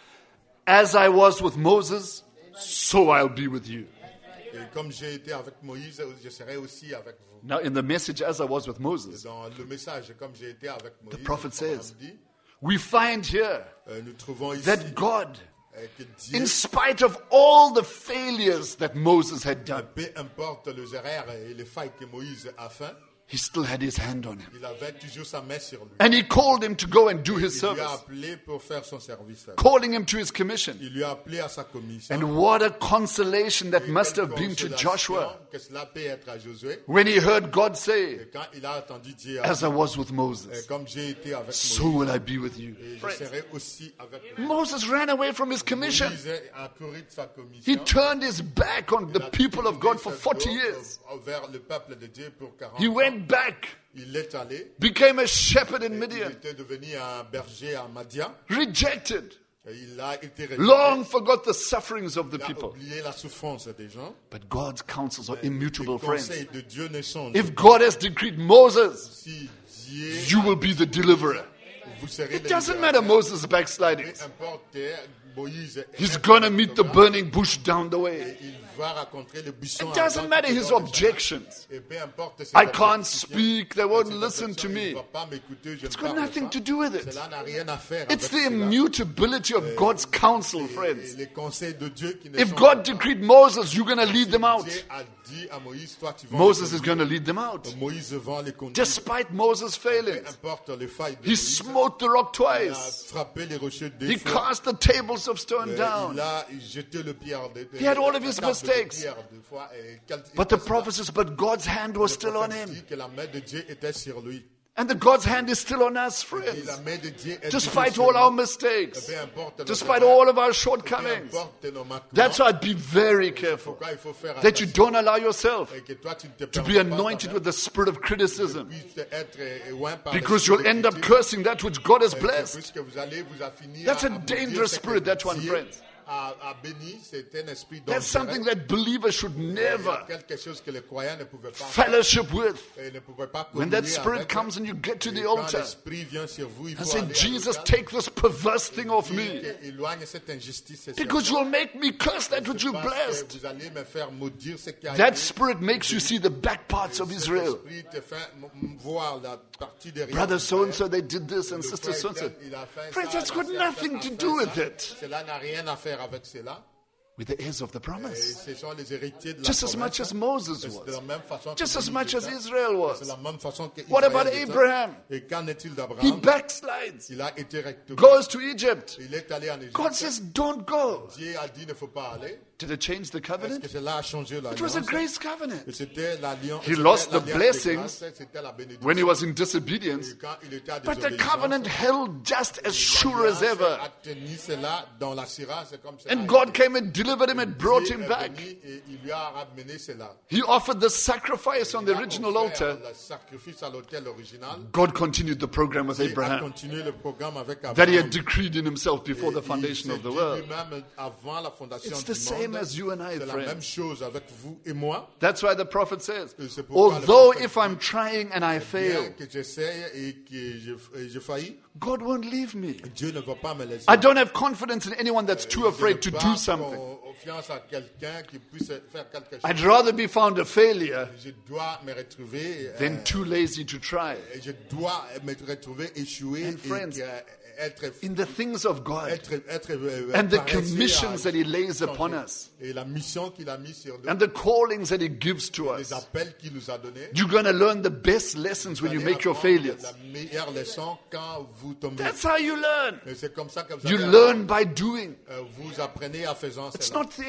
As I was with Moses, so I'll be with you. Et comme j'ai été avec Moïse, je serai aussi avec vous. Now in the message, as I was with Moses, Dans le message, comme j'ai été avec Moïse, the prophet comme on says, dit, we find here euh, nous trouvons ici that God, euh, que Dieu, in spite of all the failures that Moses had done, peu importe les erreurs et les failles que Moïse a fait, he still had his hand on him. il avait toujours sa main sur lui. And he called him to go and do his Il lui a service, appelé pour faire son service. calling him to his commission. Il lui a appelé à sa commission. And what a consolation that Et must quelle have been to consolation Joshua que cela peut être à Josué. when he heard God say, Et quand il a entendu Dieu, as I was with et Moses, comme j'ai été avec so Moïse, will I be with you. et je serai aussi avec vous. Moses ran away from his commission. Moïse a couru de sa commission. He turned his back on the Il a people of God for tourné forty son dos years. vers le peuple de Dieu pour quarante He ans. went back, Il est allé. became a shepherd in Il Midian, était devenu un berger à Madian. rejected, Et il a été rejeté. long forgot the sufferings of the Il a people. oublié la souffrance des gens. But God's counsels are Les immutable, friends. conseils de Dieu ne changent. If God has decreed Moses, Si Dieu, you will be the deliverer. vous serez It le doesn't libérateur. matter Moses' backsliding. Peu importe, Moïse, He's going to meet the burning bush down the way. il va rencontrer le buisson. It doesn't ardent matter qui his dort objections. Et peu importe ses I can't objections, speak, they won't ses listen objections, to il me. ne va pas m'écouter, je It's ne got parle nothing pas. to do with it. Cela n'a rien à faire It's avec the cela. immutability of God's counsel, Et friends. les conseils de Dieu qui ne If sont God pas. decreed Moses, you're going to lead them out. Dieu a dit à Moïse, toi tu vas Moses les is going to lead them out. conduire. Moïse va les conduire. Despite Moses' Peu failings, importe les failles de he Moïse, smote the rock il a twice. frappé les rochers deux He fois. cast the tables of stone Euh, down. Il a jeté le pierre de, de, He had all of la his table de mistakes. pierre deux fois, et quel- But the il prophet says, but God's hand was Le still on prophète him. dit que la main de Dieu était sur lui. And the God's hand is still on us, Et friends. la main de Dieu est Despite toujours all sur our nous. mistakes, Peu importe nos despite erreurs, all of our peu shortcomings. importe nos manquements, That's why be very careful pourquoi il faut faire that you attention don't allow yourself et que toi, tu ne te to be permets pas anointed toi-même with the spirit of criticism, puisses être oint par because l'esprit you'll de end up critique. cursing that which God has Et blessed. puisque vous allez vous affinir That's à- a à maudire dangerous ce que spirit, that one, Dieu friends. a- a béni, c'est un esprit That's dangereux. something that believers should Il y a never quelque chose que les croyants ne pouvaient pas faire fellowship with. et ne pouvaient pas When that communier spirit avec. comes and you get to Et the quand altar l'esprit vient sur vous, il and faut say, aller à Jesus, l'autel. take this perverse thing off Dieu me, que éloigne cette injustice et because cette- you'll make me curse that which you parce que blessed. vous allez me faire maudire ce qui a That été. spirit makes you see the back parts of Cet Israel. esprit te fait m- m- voir la partie derrière. Brother so and so, they did this, and Le sister frère so and so. tel, il a fait Friends, ça, that's la got sœur nothing telle to a do fait with ça. it. Cela n'a rien à faire avec cela. With the heirs of the Et promise. ce sont les héritiers de la Just as promesse. much as Moses C'est de was. la même façon que Just as Moïse much as était. Israel was. C'est la même façon que What Israël about était. Abraham? Et qu'en est-il He d'Abraham? backslides, Il a été recteur. goes to Egypt. Il est allé en Égypte. God says, don't go. Dieu a dit, il ne faut pas aller. Did it change the Est-ce covenant? que cela a changé It was a l'alliance? grace covenant. Et c'était l'alliance. He c'était lost the l'alliance de blessings grâce, c'était la bénédiction. When he was in disobedience, Et quand il était à but the désobéissance, covenant held just as sure as l'alliance ever. a tenu cela dans l'assurance, comme cela And a God été. came and delivered him and brought Dieu him est back. venu et il lui a ramené cela. He offered the sacrifice on the Il a original offert altar. le sacrifice à l'autel original. God continued the program with Il a Abraham continué le programme avec that he had Abraham. decreed in himself before the Et il foundation s'est of the dit world. lui-même avant la fondation It's du the same monde. as you and I, C'est la friends. même chose avec vous et moi. That's why the prophet says, Et c'est pourquoi le although prophète if I'm trying and I Bien fail, que j'essaye et que je, et je faillis, God won't leave me. Dieu ne va pas me laisser. I don't have confidence in anyone that's too Je n'ai afraid to pas do something. confiance à quelqu'un qui puisse faire quelque chose. I'd rather be found a failure Je dois me retrouver, than euh, too lazy to try. je dois me retrouver échoué And et friends, que, euh, être, In the things of God être, être euh, and the paresseux commissions à that He lays changer. upon us Et la mission qu'il a mise sur nous, and the callings that He gives to les us, appels qu'il nous a donnés. you're going to learn the best lessons when you Vous allez make your apprendre failures. La meilleure leçon quand vous tombez. That's how you learn. Et c'est comme ça que vous You allez learn by doing. apprendre. Euh, vous apprenez en faisant It's cela. not theory.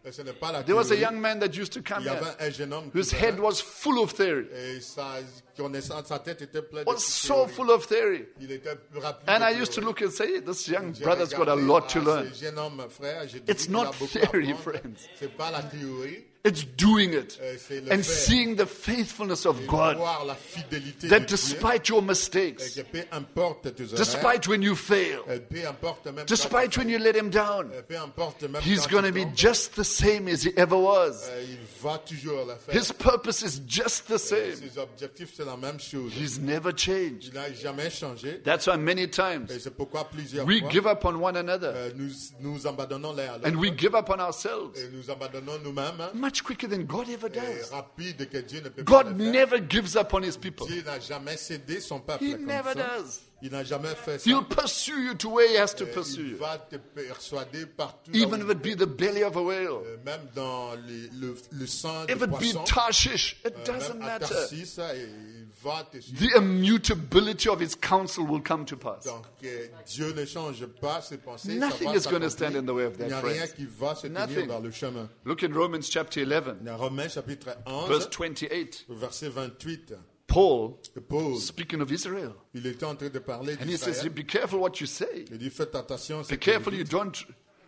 Et ce n'est pas la There was a théorie. young man that used to come Il y here, avait un jeune homme qui whose venait, head was full of theory. et sa connaissance, sa tête était pleine de Was so théories. full of theory. Il était rempli And de I used to théories. look and say, this young J'ai brother's got a regardé lot to à learn. ce jeune homme, frère, j'ai dit It's qu'il not a beaucoup à theory, apprendre. friends. C'est pas la théorie, It's doing it euh, c'est le and faire. seeing the faithfulness of Et God, voir la fidélité that de Dieu, despite your et mistakes, que peu importe tes erreurs, despite when you fail, euh, peu importe même despite quand when you let him down, euh, peu importe même he's quand going to tu be tombes, just the same as he ever was. euh, il va toujours le faire. His purpose is just the Euh, same. Ses objectifs, c'est la même chose. He's never changed. Il n'a jamais changé. That's why many Et times c'est pourquoi plusieurs we fois, give up on one another euh, nous, nous abandonnons l'un à and l'autre. we give up on ourselves Et nous abandonnons nous-mêmes. hein. much quicker than God ever Et does. rapide que Dieu ne peut pas God le faire. never gives up on his people. Dieu n'a jamais cédé son peuple He comme never ça. does. Il n'a jamais fait ça. He'll pursue you to where he has to Euh, pursue il you. va te persuader partout. là Even où- if it be the belly of a whale, euh, même dans les- le, le sang if du it be poisson. Tarshish, it euh, doesn't même à matter. Tarsis, euh, il va te suivre. The immutability of his counsel will come to pass. Donc, euh, Dieu ne change pas ses pensées. Nothing ça va is going to s'accomplir. stand in the way of Il that, n'y a rien friends. qui va se Nothing. tenir dans le chemin. Look at Romans chapter eleven, Dans Romains chapitre verse onze, twenty-eight. verset vingt-huit, Paul, Paul, speaking of Israel, il était en train de parler and he says, d'Israël. be careful what you say. Il dit, faites attention. à ce Be que careful vous you dites. don't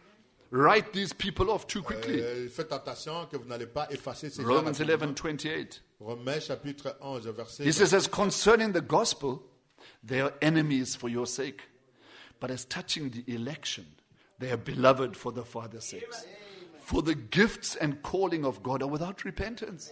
write these people off too quickly. Euh, faites attention que vous n'allez pas effacer ces gens. Romans eleven twenty-eight. Romains chapitre onze, verset He says, as concerning the gospel, they are enemies for your sake. But as touching the election, they are beloved for the Father's sakes. For the gifts and calling of God are without repentance.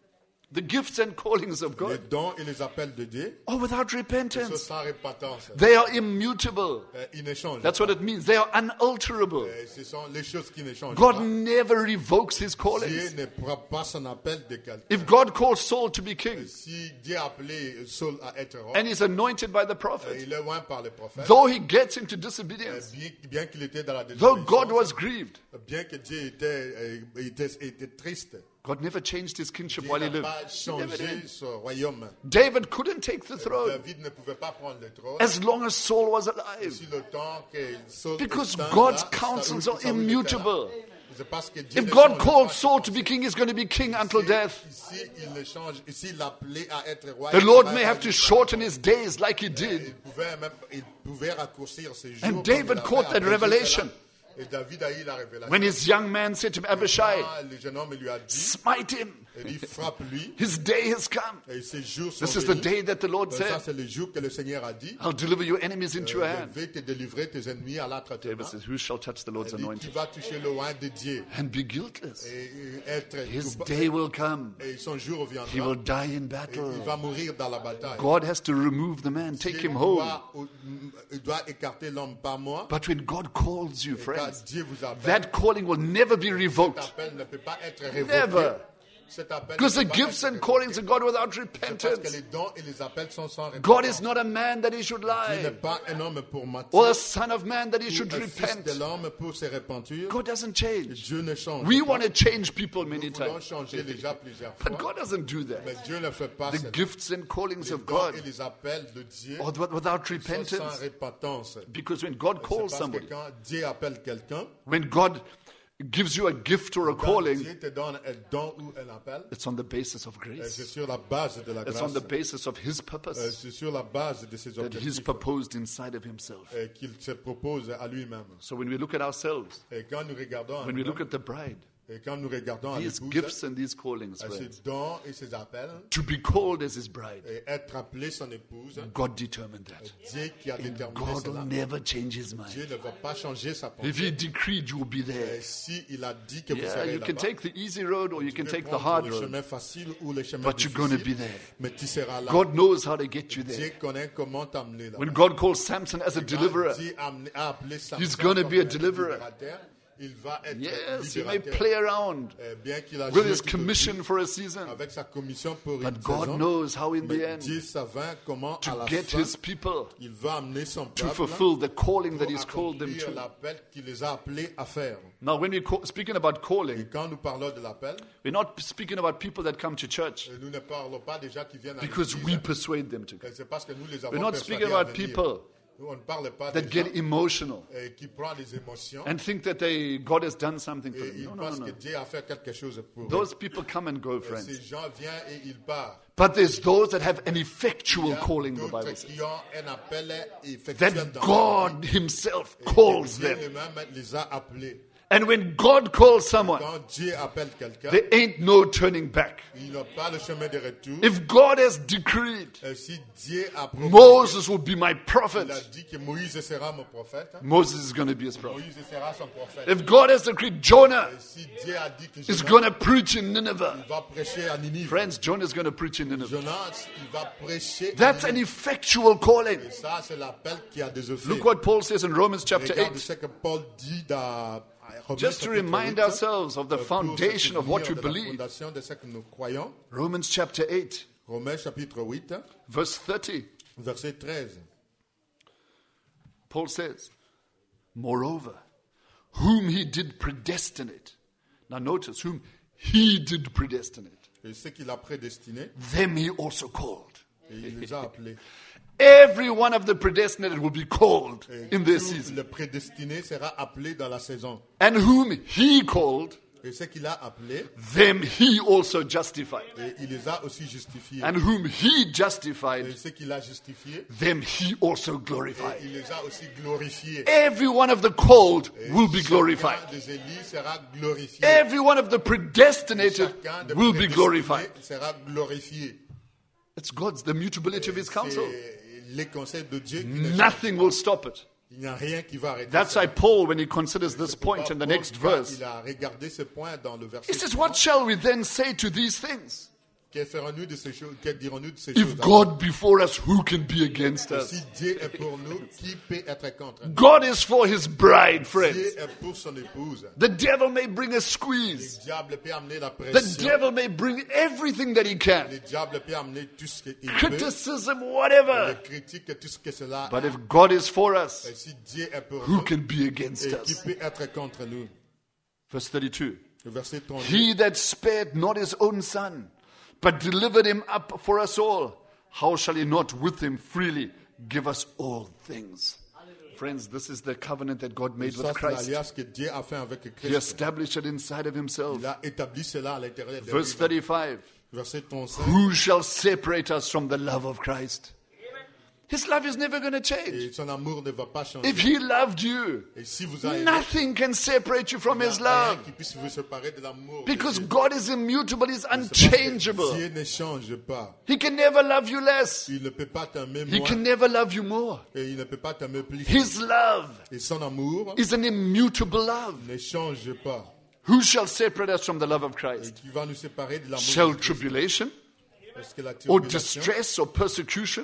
The gifts and callings of les God dons et les appels de Dieu are without sont repentance. sans repentance. They are immutable. Euh, ils ne changent That's pas. what it means. They are unalterable. Euh, ce sont les choses qui ne changent God pas. never revokes his Dieu callings. ne prend pas son appel de quelqu'un. If God calls Saul to be king, Si Dieu a appelé Saul à être roi, and he's anointed by the euh, prophet, il est loin par le prophète. though he gets into Euh, disobedience, bien, bien qu'il était dans la though God désobéissance, was grieved, bien que Dieu était, euh, était, était triste, God never changed his kingship Dieu while he n'a lived. pas He never changé did. son royaume. David couldn't take the throne David ne pouvait pas prendre le trône as long as Saul was alive, si le temps que Saul because était God's là, counsels Saül- are Saül était là. immutable. C'est parce que Dieu If ne God change called pas. Saul to be king, he's going to be king until Si- death. Si il le change, s'il l'appelait à être roi, The il Lord pourrait may pas have to lui shorten faire. his days like he Il did. pouvait même, il pouvait raccourcir ses jours. And comme David il a caught fait that après revelation. cela. Et David a eu la révélation. When his young man said to him, Abishai, Quand le jeune homme lui a dit, smite him. il dit, frappe-lui. His day has come. Et ses jours sont This is the venus. day that the Lord Ça, said, c'est le jour que le Seigneur a dit. I'll deliver your enemies into your Je hand. vais te délivrer tes ennemis à l'âtre David says, who shall touch the Lord's Il dit, tu anointed vas toucher le roi de Dieu and be guiltless? et être His coupa- day will come. et son jour He viendra. will die in Et battle. il va mourir dans la bataille. God has to remove the man, take Dieu him home. doit, il doit écarter l'homme par moi. But when God calls you, Car friends, Dieu vous appelle. that calling will never be Cet revoked. appel ne peut pas être révoqué. Never. Cet appel Because ne the peut pas gifts être and révoqué. callings of God without C'est parce que repentance. les dons et les appels sont sans repentance. God is not a man that he should Il n'est lie, pas un homme pour mentir. or a son of man that he ou should un fils repent. de l'homme pour se repentir. God doesn't change. Dieu ne change We pas. want to change people many Nous voulons times, changer déjà plusieurs but fois. God doesn't do that. Mais Dieu ne fait pas The cela. gifts and callings Les of dons God et les appels de Dieu are wi- without sont sans repentance. repentance. Because when God C'est calls parce que somebody, quand Dieu appelle quelqu'un, when God gives you a gift or a quand calling, Dieu te donne un don ou un appel, it's on the basis of euh, c'est grace. sur la base de la It's grâce. on the basis of His Euh, purpose C'est sur la base de ses that He's objectifs proposed inside of Himself. euh, qu'il se propose à lui-même. So when we look at ourselves, Et quand nous regardons, à when we look nous-mêmes, at the bride, et quand nous regardons à these l'épouse, gifts and these callings, à ses friends, dons et ses appels, to be called as His bride, et être appelé son épouse, God determined that. Dieu qui a déterminé God cela. will never change His mind. Dieu ne va pas changer sa If He pensée. decreed, you will be there. Et si il a dit que vous Yeah, serez you can là-bas, take the easy road or you tu can peux take the prendre hard le road, chemin facile ou le chemin but you're going to difficile, be there. mais tu seras là. God knows how to get you Dieu there. connaît comment t'amener là. When God calls Samson as a deliverer, Dieu a amené- a appelé Samson He's gonna comme be a un deliverer. libérateur, il va être yes, He may libérateur. play around Euh, bien qu'il a with joué His tout commission autour, for a season, avec sa commission pour une but God saison, knows how in the mais end Dieu savait comment à to la get fin, His people il va amener son to peuple fulfill the calling that pour He's called them accomplir to. l'appel qu'il les a appelés à faire. Now, when we're call, speaking about Et calling, quand nous parlons de l'appel, we're not speaking about people that come to church nous ne parlons pas des gens qui viennent à because l'église, we persuade them to come. c'est parce que nous les avons We're not persuadés speaking à about venir. people Nous, on ne parle pas that des get gens emotional euh, qui prennent des émotions and think that they, God has done something for et them. ils No, no, pensent no, que no. Dieu a fait quelque chose pour eux. Those people come and go, Et friends. ces gens viennent et ils partent. But there's those that have an Il effectual y a calling, the d'autres Bible says. qui ont un appel effectuel That dans leur God vie. Himself Et calls Dieu them. lui-même les a appelés. And when God calls someone, Quand Dieu appelle quelqu'un, there ain't no turning back. il n'a pas le chemin de retour. If God has decreed, Et si Dieu a promis, Moses will be my il a prophet, dit que Moïse sera mon prophète, Moses is going to be his prophet. Moïse sera son prophète. If God has decreed Jonah Et si Dieu a dit que is Jonas going to preach in Nineveh, va prêcher à Ninive, friends, Jonah is going to preach in Nineveh. Jonas, il va prêcher à That's an Ninive. effectual calling. Et ça, c'est l'appel qui a des effets. Look what Paul says in Romans chapter Regarde eight. ce que Paul dit dans Romains Just to chapitre remind huit, ourselves of the pour se foundation of what we souvenir de la believe. fondation de ce que nous croyons. Romans chapter eight, Romains chapitre huit, verse thirty. verset treize. Paul says, moreover, whom he did predestinate. Now notice, whom he did predestinate. Et ce qu'il a prédestiné, Them he also called. et il les a appelés. Every one of the predestinated will be called Et in their tout season. le prédestiné sera appelé dans la saison. And whom he called, Et ce qu'il a appelé, them he also justified. et il les a aussi justifiés. And whom he Et justified, ce qu'il a justifié, them he also et glorified. il les a aussi glorifiés. Every one of the called Et will be chacun glorified. des élus sera glorifié. Every one of the predestinated Chacun des will be prédestinés glorified. sera glorifié. It's God's, the mutability of his counsel. C'est les conseils de Dieu qui ne changent. Nothing will stop it. Il n'y a rien qui va arrêter That's ça. why Paul, when he considers this C'est pourquoi point in the Paul, next quand verse, il a regardé ce point dans le verset he says, what shall we then say to these things? Que ferons-nous de ces choses? Que dirons-nous de ces If choses? God be for us, who can be against Si us? Dieu est pour nous, qui peut être contre nous? God is for his bride, Dieu friends. est pour son épouse. The devil may bring a Le squeeze. diable peut amener la The pression. devil may bring everything that he can. Le diable peut amener tout ce qu'il peut. Criticism, Le whatever. critique, tout ce que cela But a. if God is for Et us, si Dieu est pour who nous, can be against et qui us? peut être contre nous? Verse thirty-two. Le verset trente-deux. He that spared not his own son, but delivered him up for us all, how shall he not with him freely give us all things? Friends, this is the covenant that God made Ça, with c'est Christ. l'alliance que Dieu a fait avec He Christ. established it inside of himself. Il a établi cela à l'intérieur de Verse lui. thirty-five. Verset trente-cinq. Who shall separate us from the love of Christ? His love is never going to change. Et son amour ne va pas changer. If he loved you, Et si vous avez nothing can separate you from his rien love. qui puisse vous séparer de l'amour de Because Dieu. God is immutable, he's C'est parce que unchangeable. Dieu ne change pas. He can never love you less. Il ne peut pas t'aimer He moins can never love you more. et il ne peut pas t'aimer plus. His love Et son amour is an immutable love. ne change pas. Who shall separate us from the love of Et Christ? qui va nous séparer de l'amour Shall de Christ. tribulation, Parce que la or tribulation, distress, or persecution,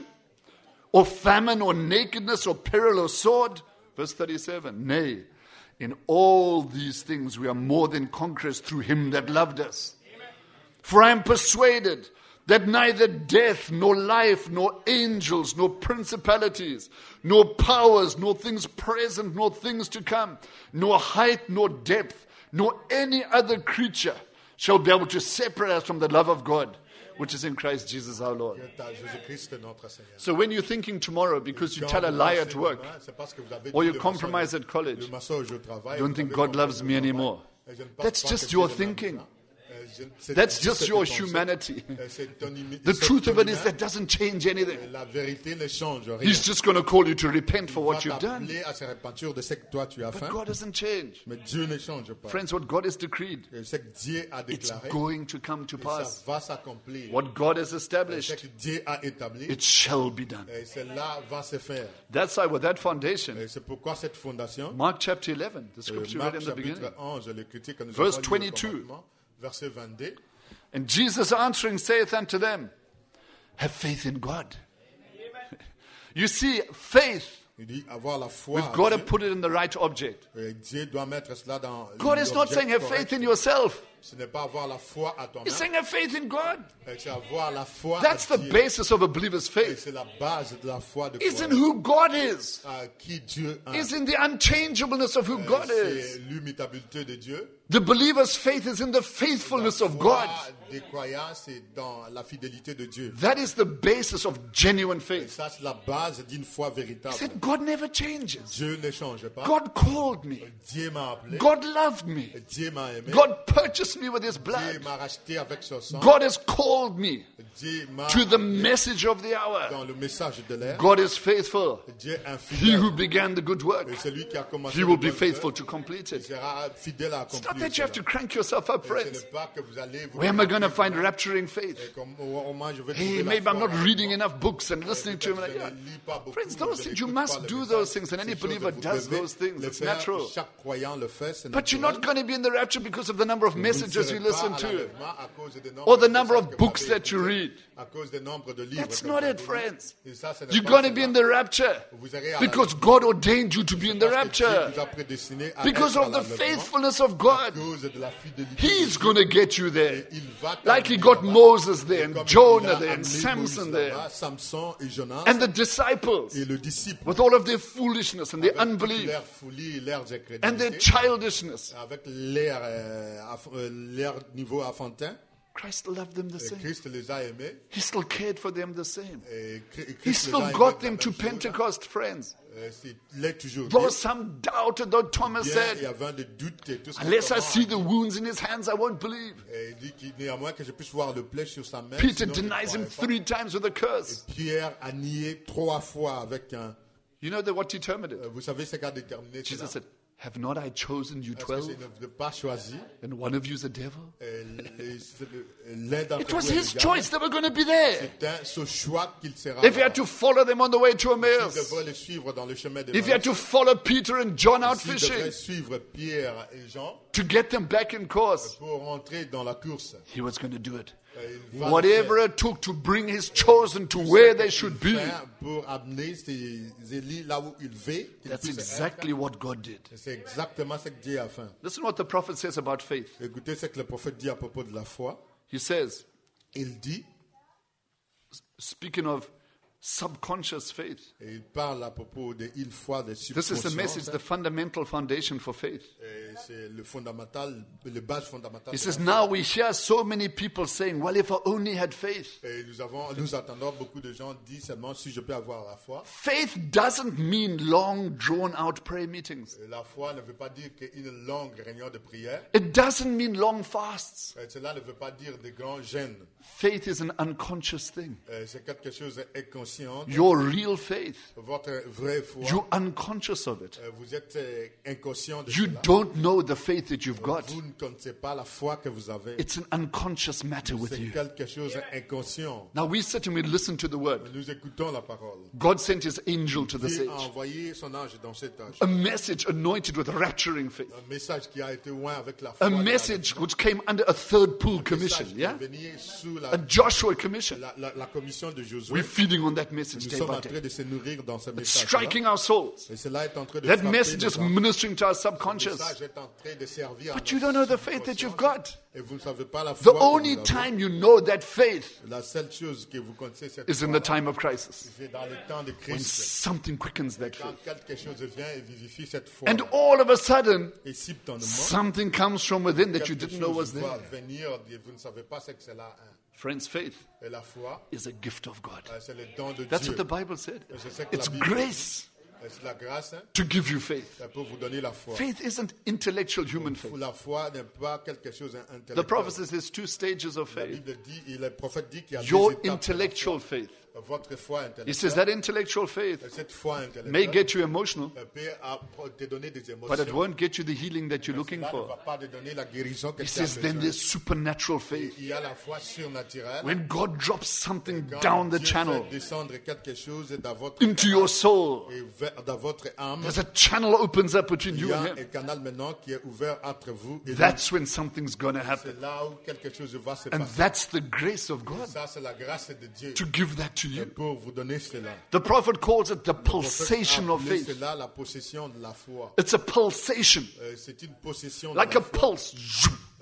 or famine, or nakedness, or peril, or sword? Verse thirty-seven. Nay, in all these things we are more than conquerors through him that loved us. For I am persuaded that neither death, nor life, nor angels, nor principalities, nor powers, nor things present, nor things to come, nor height, nor depth, nor any other creature shall be able to separate us from the love of God, which is in Christ Jesus our Lord. est à Jésus-Christ notre Seigneur. So when you're thinking tomorrow, because you Quand tell a vous lie pensez at work, demain, c'est parce que vous avez or dit you le compromise mensonge- at college, le mensonge au travail, don't vous think avez God compromis loves au me travail. anymore. Et je ne pense That's pas just que your Dieu m'aime thinking. maintenant. Euh, je- c'est That's juste just your cette pensée. humanity. Euh, c'est ton humi- The c'est truth ton of it is humain. that doesn't change anything. La vérité ne change rien. He's just going to call you to repent for Il what va you've done. t'appeler à se repentir de ce que toi tu as But fait. God doesn't change. Mais Dieu ne change pas. Friends, what God has decreed, Et ce que Dieu a it's déclaré, going to come to et ça pass. va s'accomplir. What God has Ce established, que Dieu a établi, it shall be done. et cela va se faire. That's why with that foundation, Et c'est pourquoi cette fondation, Mark chapter eleven, the euh, scripture Marc read in the beginning. chapitre onze, le critique que nous Verse avons lu au twenty-two. commencement, verset vingt-deux, And Jesus answering saith unto them, have faith in God. You see, faith, il dit avoir la foi. we've à got to Dieu. put it in the right object. Et Dieu doit mettre cela dans God is not l'objet saying have correct. faith in yourself. Ce n'est pas avoir la foi à toi-même. He's saying have faith in God. C'est avoir la foi That's à the Dieu. basis of a believer's Et faith. c'est la base de la foi de Is in croyant. who God is. À qui Dieu est. Is in the unchangeableness of who God is. C'est l'immutabilité de Dieu. The believer's faith is in the faithfulness of La God. foi des croyants, c'est dans la fidélité de Dieu. That is the basis of genuine Et faith. ça, c'est la base d'une foi He véritable. said, God never changes. Dieu ne change pas. God called me. Dieu m'a appelé. God loved me. Dieu m'a aimé. God purchased me with his Dieu blood. m'a racheté avec son sang. God has called me Dieu m'a to the appelé message of the hour. dans le message de l'ère. God is faithful. Dieu est He infidèle. who began the good work, Et celui qui a commencé he le will bon be faithful œuvre, to complete il it. sera fidèle à It's not accomplir that you have to cela. crank yourself up, Et ce friends. n'est pas que vous allez vous Where am I going to convaincre. find rapturing faith? Et comme au au moins je vais Hey, trouver la maybe I'm foi not en reading moi. enough books and listening to him. Like, yeah. Friends, those things, you must do those things, and any believer does those things. It's natural. Chaque croyant le fait, c'est But you're naturel. not going to be in the rapture because of the number of Vous ne messages serez you pas listen à to l'enlèvement à cause des nombres or the de number messages of que books vous that avez you écoutés, read. à cause des nombres de livres That's que not vous it, lisez. friends. Et ça, ce n'est You're pas going to cela. be in the rapture Vous irez à because l'enlèvement. God ordained you to be in the Parce que Dieu rapture. vous a prédestiné à Because être à of the l'enlèvement. faithfulness of À God. cause de la fidélité He's de going to get you there. Dieu. Il va Like he t'amener got là-bas. Moses there Et and comme Jonah il a there and amené Samson Moïse there là-bas, Samson et Jonas and the disciples et le disciple with all of their foolishness and their avec toute unbelief leur folie et leurs and their incrédulités, childishness. avec leur, euh, aff- euh, leur niveau enfantin. Christ loved them the Et same. Christ les a aimés. He still cared for them the same. Et Christ He les a still aimés got de la them même to chose. Pentecost, friends. Euh, c'est- Il est toujours Though bien. some doubted, though Thomas Bien, il y said, avait des doutes et tout ce unless I que see the Thomas a dit. wounds in his hands, I won't believe. Et il dit qu'il néanmoins que je puisse voir le plaie sur sa main. Peter sinon je ne denies him croirais pas. three times with a curse. Pierre a nié trois fois avec un. You know that what determined euh, it? Vous savez ce qu'a déterminé Jesus cela? said, have not I chosen you Est-ce que twelve? c'est de ne pas choisi And one of you's a devil? euh, les- c'est le- l'un d'entre It was vous est le his diable. choice. They were going to be there. C'est un ce choix qu'il sera. If he had to follow them on the way to Il Emmaus, devrait les suivre dans le chemin de if he had to follow Peter and John out Il devrait fishing suivre Pierre et Jean to get them back in course, pour rentrer dans la course. he was going to do it. Euh, il va le Whatever faire. it took to bring his chosen to where they should be. Faire pour amener ces élites là où il veut. qu'ils That's puissent exactly être. what God did. Et c'est exactement ce que Dieu a fait. Listen what the prophet says about faith. Écoutez ce que le prophète dit à propos de la foi. He says, Il dit, speaking of subconscious faith, et il parle à propos de il foi de this is the subconscience. message, the fundamental foundation for faith. Et c'est le fondamental, le base fondamentale. He de says, la now foi. we hear so many people saying, well, if I only had faith. Et nous avons, nous attendons beaucoup de gens disent seulement si je peux avoir la foi. Faith doesn't mean long, drawn out prayer meetings. Et la foi ne veut pas dire qu'une longue réunion de prière. It doesn't mean long fasts. Et cela ne veut pas dire de grands jeûnes. Faith is an unconscious thing. Euh, C'est quelque chose d'inconscient. Your real faith, Votre vraie foi, you're unconscious of it. euh, vous êtes euh, inconscient de You cela. don't know the faith that you've got. Vous ne connaissez pas la foi que vous avez. It's an unconscious matter with C'est you. quelque chose d'inconscient. Now we sit and we listen to the word. Nous écoutons la parole. God sent his angel to this Dieu a age. envoyé son ange dans cet âge. A message anointed with rapturing faith. Un message qui a été oint avec la foi. A de la- message which came under a third pool Un commission. message qui Yeah? est venu sous la, A Joshua commission. la, la, la commission de Josué. We're feeding on that message Nous day sommes by en train day. de se nourrir dans ce It's message. striking our souls. Et cela est en train de That frapper message is nos âmes. ministering to our Ce subconscious. message est en train de servir à But you notre don't know the faith that you've subconscience. got. Et vous ne savez pas la The foi que only vous avez. time you know that faith La seule chose que vous connaissez, cette is in foi, the time of crisis. c'est dans le temps de When Christ. something quickens that Quand faith. quelque chose vient et vivifie cette foi. And all of a sudden, Et subtilement, something comes from within that you quelque didn't know was chose va there. venir et vous ne savez pas ce que c'est là. hein. Friends, faith Et la foi, is a gift of God. euh, c'est le don de That's Dieu. what the Bible said. C'est ce que It's la Bible grace dit. C'est la grâce hein, to give you faith. ça peut vous donner la foi. Faith isn't intellectual human faith. La foi n'est pas quelque chose The d'intellectuel. prophet says there's two stages of La faith. Bible dit, et le prophète dit qu'il y a Your deux étapes. intellectual faith. Votre foi He says intellectuelle. that intellectual faith Cette foi may intellectuelle get you emotional, peut te donner des émotions. but it won't get you the healing that you're looking Cela ne va for. pas te donner la guérison que He tu as says then besoin. there's supernatural faith. Il y a la foi surnaturelle. When God drops something Quand down the Dieu channel fait descendre quelque chose dans votre into your soul, et vers- dans votre âme, there's a channel opens up between il you y a and un Him. canal maintenant qui est ouvert entre vous et lui. That's when something's going to happen. C'est là où quelque chose va se And passer. that's the grace of God Ça, c'est la grâce de Dieu to give that to you. pour vous donner cela. The prophet calls it the Le prophète pulsation a of appelé faith. cela la possession de la foi. It's a pulsation, Euh, c'est une possession like de a la foi. pulse.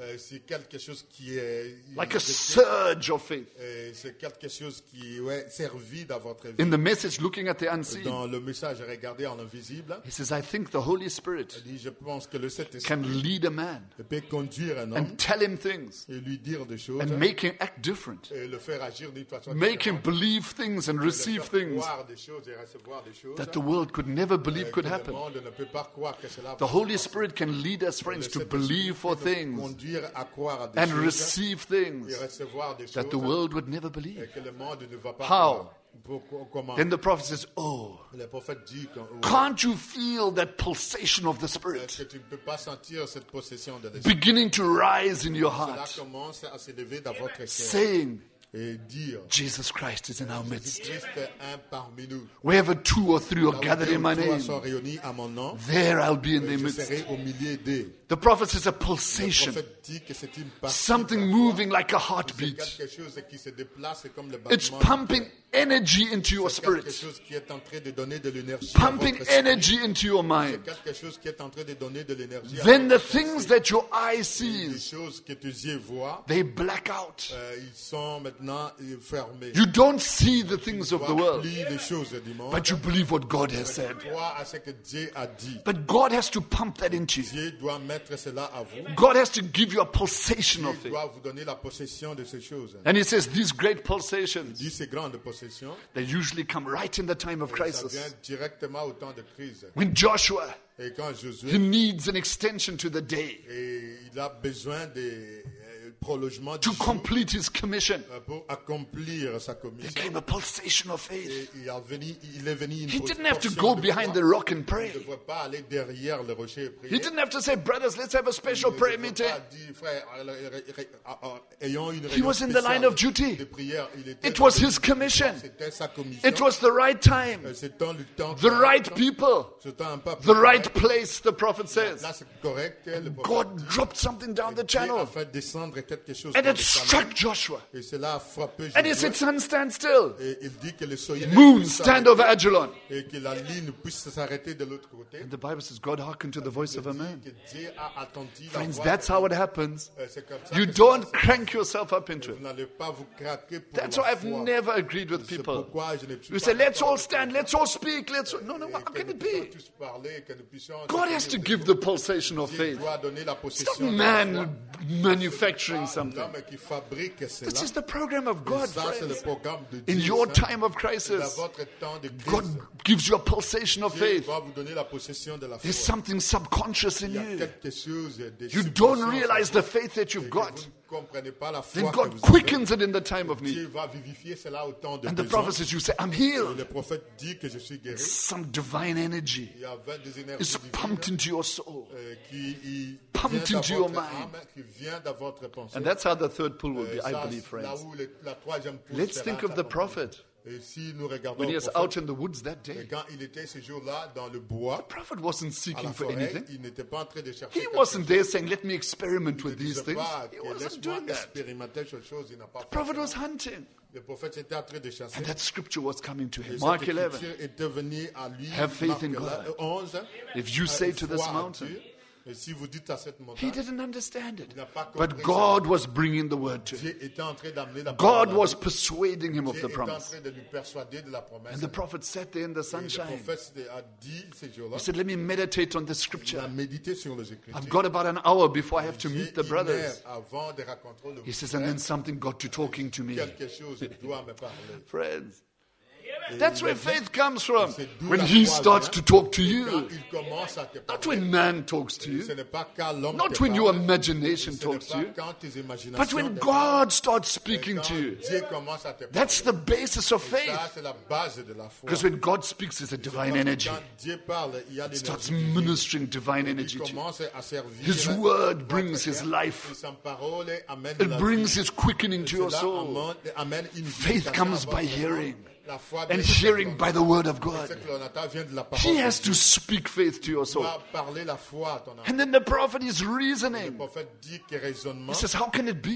Euh, c'est quelque chose qui est Like a surge of faith. euh, c'est quelque chose qui ouais, servit dans votre vie. In the message, looking at the unseen, Dans le message regardez en invisible, he says, I think the Holy Spirit il dit je pense que le Saint-Esprit can lead a man peut conduire un homme and tell him things et lui dire des choses and make him act different. et le faire agir d'une façon Make him différente, believe things and le receive faire things croire des choses et recevoir des choses that the world could never euh, believe que could le happen. monde ne peut pas croire que cela The va Holy se passer. Spirit can lead us, friends, Le to Saint-Esprit believe for peut nous things conduire à croire à des and choses receive things et recevoir des that the choses world would never et believe. que le monde ne va pas How? croire. Pourquoi- Comment? Then the prophet says, oh, Le prophète dit quand- can't you feel that pulsation of the est-ce Spirit que tu ne peux pas sentir cette possession de l'esprit? beginning to rise in your Cela heart, commence à s'élever dans votre cœur saying, et dire Jesus Christ is in our midst. Christ est un parmi nous. Wherever two or three are Là où gathered deux in ou my trois name, sont réunis à mon nom, there I'll be in their je midst. serai au milieu d'eux. The prophet says a Le pulsation, prophète dit que c'est une partie something de la moving foi. like a C'est heartbeat. quelque chose qui se déplace comme le It's battement. pumping energy into your C'est quelque spirit, chose qui est en train de donner de l'énergie à pumping votre esprit. energy into your C'est mind. quelque chose qui est en train de donner de l'énergie à Then the votre things esprit. that your eye Les sees, choses que tes yeux voient, they black out. euh, ils sont maintenant euh, fermés. You don't see the things of the Tu vois world, plus les choses du monde. but you believe what God has said. Tu crois à ce que Dieu a dit. But God has to pump that into you. Dieu doit mettre cela à vous. God has to give you a pulsation of Dieu faith. doit vous donner la possession de ces choses. And he says these great pulsations, Dit ces grandes possessions, they usually come right in the time of ça vient crisis. directement au temps de crise. When Joshua, Et quand he Josué, needs an extension to the day et il a besoin de euh, prolongement du to jour, complete his commission, euh, pour accomplir sa there commission. came a pulsation of faith. Et il, a venu, il est venu une He didn't have to portion go de behind the foi. rock and Il ne pray. devrait pas aller derrière le rocher et prier. He didn't have to say, brothers, let's have a special Il ne prayer devrait meeting. pas dire, frère, euh, euh, euh, euh, ayons une He réunion was in the line spéciale of duty. de prière. Il était It dans was le- his commission. C'était sa commission. It was the right time, Euh, C'était le temps the right correct. people, C'était un peuple the right correct. place, the prophet La says. place correcte. Le prophète God dit, dropped something down the Dieu a channel, fait descendre quelque chose and dans it le salon. struck Joshua. Et cela a frappé And he Josué. said, sun, stand still. Et il dit que le soleil Moon, puisse stand s'arrêter over Ajalon. et que la ligne puisse s'arrêter de l'autre côté. And the Bible says, God hearkened to the voice of a man. Que Dieu a attendu la Friends, voix that's de- how it happens. Euh, c'est comme ça You que don't ça se crank yourself up into passe. it. Vous n'allez pas vous craquer pour That's la why I've foi. never agreed with C'est people. pourquoi je ne suis You pas say, let's d'accord all avec stand, vous. let's all speak, let's all... No, no, Et how que can nous it puissions be? tous parler, que nous puissions God has to give the pulsation of Dieu faith. doit donner la It's possession not de la foi. man manufacturing Pas something. l'homme qui fabrique cela. This is the program of Et God, ça, c'est le friends. programme de In Dieu. your ça. time of Dans crisis, votre temps de crise, God gives you a pulsation of Dieu faith. va vous donner la possession de la foi. There's something subconscious in Il y a you. quelque chose de You subconscient don't en realize vous the faith that et you've que got. vous ne comprenez pas la Then foi que God vous avez. quickens it in the time of Dieu need. va vivifier cela au temps de And the besoin. prophet says, you say, I'm Et healed. le prophète dit que je suis guéri. Some divine energy Il y avait des énergies is divines pumped into your soul. euh, qui y pumped vient into dans your votre mind. âme, qui vient dans votre pensée. And that's how the third pull will Euh, be, I ça, believe, c'est là friends. où le- la troisième pousse Let's sera think of the accomplie. prophet. Et si nous regardons When he le was prophète, out in the woods that et day, quand il était ce jour-là dans le bois, the prophet wasn't à la seeking for forêt, anything. il n'était pas en train de chercher He quelque wasn't chose. there saying, let me experiment Il with ne these disait things. pas He que wasn't laisse-moi doing that. expérimenter cette chose. Il n'a pas The fait prophet cela. was hunting. Le prophète était en train de chasser. And that scripture was coming to Et him. Mark cette eleven. écriture était venue à lui. Have faith Marc in God. onze. If you Euh, say to this foi à mountain, Dieu. Et si vous dites à cette he montagne, didn't understand it. il n'a pas But compris God was bringing the word to him. Dieu était en train d'amener la God parole à was lui. persuading him of Dieu the était en promise. train de lui persuader de la promesse. And the prophet sat there in the Et le sunshine. prophète a dit ces jours-là, He said, let me meditate on this il a scripture. médité sur les Écritures. I've got about an hour before I have to J'ai meet the une brothers. heure avant de rencontrer le He says, and then something got to talking to me. quelque chose doit me parler. Friends, Et that's il where a dit, faith comes from. c'est d'où When la he foi starts vient. to talk to Quand you. il commence à te Not parler, when man talks to ce you. n'est pas quand l'homme Not te when your parle, imagination ce n'est talks to pas you. quand tes imaginations But when te parlent, God starts mais speaking quand to you. Dieu commence à te parler. That's the basis of Ça, faith. c'est la base de la foi. Because when God speaks, there's a divine energy. Quand Dieu parle, il y a It starts l'énergie divine. ministering divine Il energy to you. commence à servir. His word brings his Et life. sa parole amène It la brings vie. his quickening to your Cela soul. amène- amène une Faith vie comes à by votre hearing, âme. La foi and vient de ce hearing que l'on- by the word of ce God. que l'on entend vient de la parole He de has Dieu. to speak faith to your Tu soul. dois parler la foi à ton âme. And then the prophet is Le reasoning. prophète dit que raisonnement, He says, how can it be?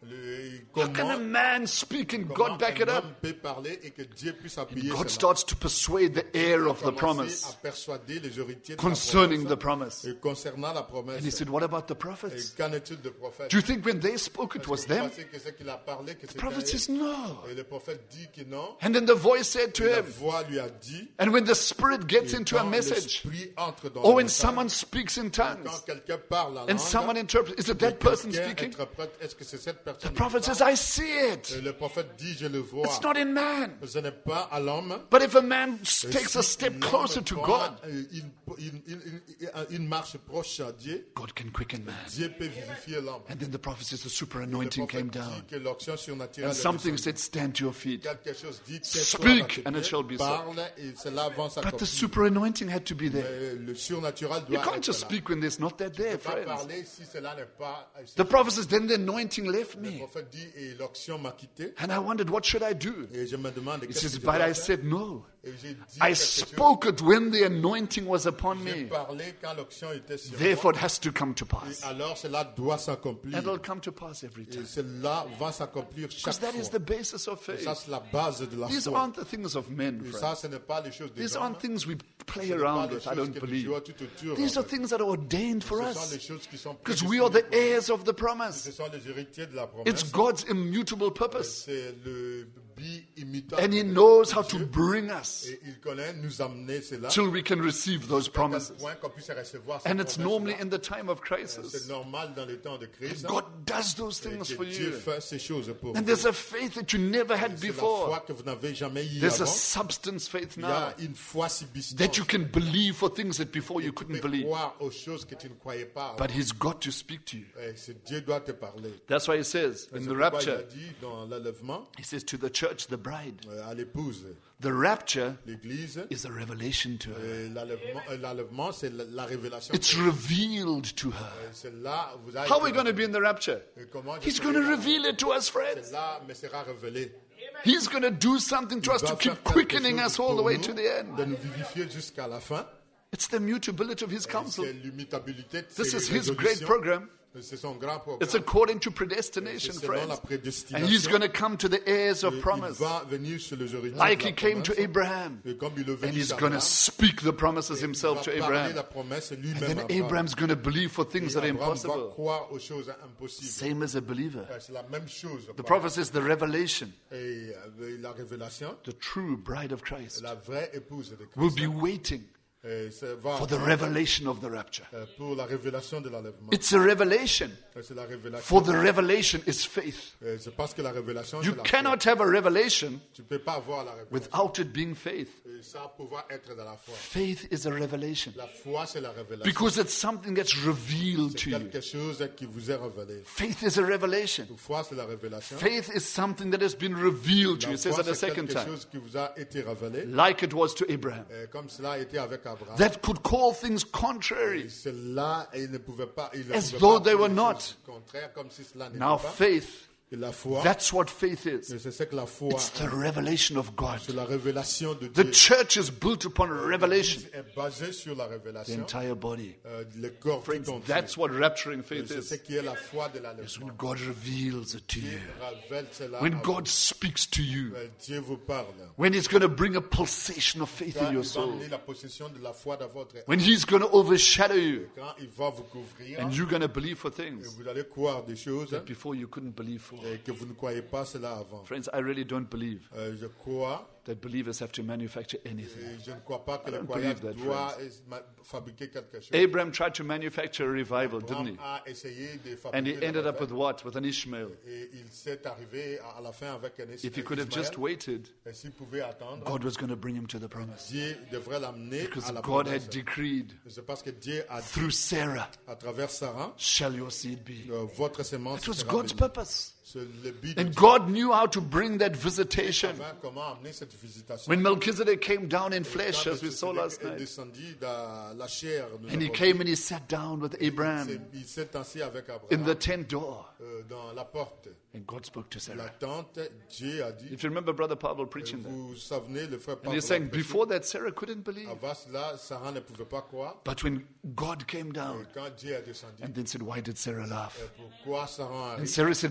Le- How can a comment man speak and comment God back un it up? homme peut parler et que Dieu puisse appuyer God cela. starts to persuade the heir of the Commencer promise à persuader les héritiers de concerning la the promesse, promise. et concernant la And he promesse. said, what about the Et prophets? qu'en est-il des prophètes? Do you think when they spoke it Est-ce was que vous them? pensez que ce qu'il a parlé, que The c'était prophet eux? says, no. Et le prophète dit que non. And then the voice said to La him, voix lui a dit. and when the Spirit gets Et into a quand message, l'esprit entre dans or le when message, someone speaks in tongues, quand quelqu'un parle en and langue, someone interprets, is it et that person quelqu'un speaking? interprète, est-ce que c'est cette personne The prophet qui says, parle? I see it. Et le prophète dit, je le vois. It's not in man. Ce n'est pas à l'homme. But if a man Et takes a si step l'homme closer to prend God, Une, une- une- une- une marche proche à Dieu, God can quicken man. Dieu peut vivifier l'homme. And then the prophet says, the super Le anointing prophète came dit down. que l'onction surnaturelle And est something descendue. said, stand to your feet. Quelque chose dit, Speak, and it shall be so. parle et cela va But the s'accomplir. super anointing had to be there. Mais le surnaturel You doit can't être just là. speak when there's not that there, Ne pas friends. parler si cela n'est pas. The prophet says, then the anointing left Le me. prophète dit, et l'onction m'a quitté. And I wondered, what should I do? Et je me demande He qu'est-ce says, que je but dois I faire. said no. Et j'ai dit I quelque chose. spoke it when the anointing was upon J'ai me. parlé quand l'onction était sur Therefore, moi. it has to come to Et pass. alors cela doit s'accomplir. And it'll come to pass every Et time. cela va s'accomplir chaque Because that is fois. the basis of Et ça, faith. c'est la base de la These foi. aren't the things of men, Et ça, friends. ce n'est pas les choses des These hommes. aren't things we play Ce n'est pas around les with, I choses don't que nous believe. jouons tout autour, These en are fait. things that are ordained for Ce sont us. les choses qui sont Because we are the prédestinées pour nous. heirs of the Ce promise. sont les héritiers de la It's promesse. God's immutable purpose. C'est le but immutable. And He de knows how to Dieu. bring us Et il connaît nous amener cela. till we can receive those À tel promises. point qu'on puisse recevoir ces And it's normally promesses-là. in the time of C'est crisis. normal dans les temps de crise. God does those Et things que for Dieu you. fait ces choses pour And vous. there's a faith that you never had C'est la before. foi que vous n'avez jamais eu There's a avant. substance faith Il y now a une foi subsistante. that you can believe for things that before you Tu couldn't peux believe. croire aux choses que tu ne croyais pas. But He's got to speak to you. Et c'est Dieu doit te parler. That's why He says in C'est the pourquoi il a rapture, dit dans l'enlèvement He says to the church, the bride, euh, à l'épouse, the rapture l'église, is a revelation to her. euh, l'enlèvement, euh, l'enlèvement, c'est la, la révélation. It's revealed to her. Euh, C'est là vous avez How are we going to be in the rapture? Et comment je He's serai going to là? reveal it to us, C'est friends. là me sera révélé. He's going to do something to us Il to va keep faire quelque quickening chose us all the pour way nous, to the end. de nous vivifier jusqu'à la fin. It's the mutability of His counsel. C'est l'immutabilité de This ses is His great résolutions. program. C'est son grand programme. It's according to predestination, C'est selon la friends. prédestination. And He's going to come to the heirs Et of il promise, va venir sur les héritiers like de la He came to promesse. Abraham. Et comme il est And venu He's sur going to Abraham, speak the promises il Himself va to parler Abraham. la promesse And lui-même then à Abraham. Abraham's going to believe for things Et that are Abraham va impossible. croire aux choses impossibles. Same as a believer. C'est la même chose. The prophet says the revelation, Et euh, la révélation, the true bride of Christ, la vraie épouse de will Christ, be waiting et ça va for the revelation of the rapture. euh, pour la révélation de l'enlèvement. It's a revelation. Et c'est la révélation. For the revelation is faith. Et c'est parce que la révélation, You c'est la cannot foi. have a revelation Tu ne peux pas avoir la révélation without it being faith. et sans pouvoir être dans la foi. Faith is a revelation La foi, c'est la révélation. because it's something that's revealed C'est to you. quelque chose qui vous est révélé. Faith is a revelation. La foi, c'est la révélation. Faith is something that has been revealed to you. La It says foi, it a c'est second quelque time. chose qui vous a été révélé. Like it was to Abraham. Et comme cela a été avec Abraham. That could call things Et contrary. cela, il ne pouvait pas. Il ne As pouvait though pas they faire were des not. choses contraires, comme si cela n'était Now pas. faith, Et la foi, that's what faith is. et c'est ce que la foi, It's the revelation of God. c'est la révélation de The Dieu. church is built upon revelation. L'Église est basée sur la The révélation. entire body. Euh, le corps tout Friends, entier. that's what rapturing Et faith c'est ce is. qui est la foi de It's l'enlèvement. when God reveals it to you. Révèle cela When à God speaks to you. vous. Euh, Dieu vous parle. When He's going to bring a pulsation of faith Quand in il your va soul. amener la possession de la foi dans votre âme. When He's going to overshadow you. Quand il va vous couvrir, And you're going to believe for et things vous allez croire des choses that before you couldn't believe for. et que vous ne croyez pas cela avant. Friends, I really don't believe Euh, je crois, that believers have to manufacture et anything. je ne crois pas que I le don't croyant believe that, doit ma- fabriquer quelque chose. Abraham tried to manufacture a revival, didn't Abraham he? a essayé de And he fabriquer ended le up with réveil, what? With an Ishmael. et il s'est arrivé à à la fin avec un es- If he could have Ismaël. just waited, Et s'il pouvait attendre, God was going to bring him to the promise. Dieu devrait l'amener Because à la God promesse. had decreed, C'est parce que Dieu a dit through Sarah, à travers Sarah, shall your seed be. euh, votre sémence It was sera God's bénie. purpose. C'est le but de And Dieu. God knew how to bring that visitation. Savait comment amener cette visitation. When Melchizedek came down in flesh, Quand as we saw Melchizedek last est night, descendu dans la chair, nous and he avons came vu, and he sat down with il Abraham s'est- il s'est assis avec in Abraham the tent door, euh, dans la porte. and God spoke to La Sarah. tente, Dieu a dit, If you remember Brother Pablo preaching that, vous savez, le frère and Pablo he's saying, l'a prêché. before that, Sarah couldn't believe. Avant cela, Sarah ne pouvait pas croire. But when God came Et down quand Dieu est descendu, and then said, why did Sarah laugh? pourquoi Sarah And arrive? Sarah said, but I didn't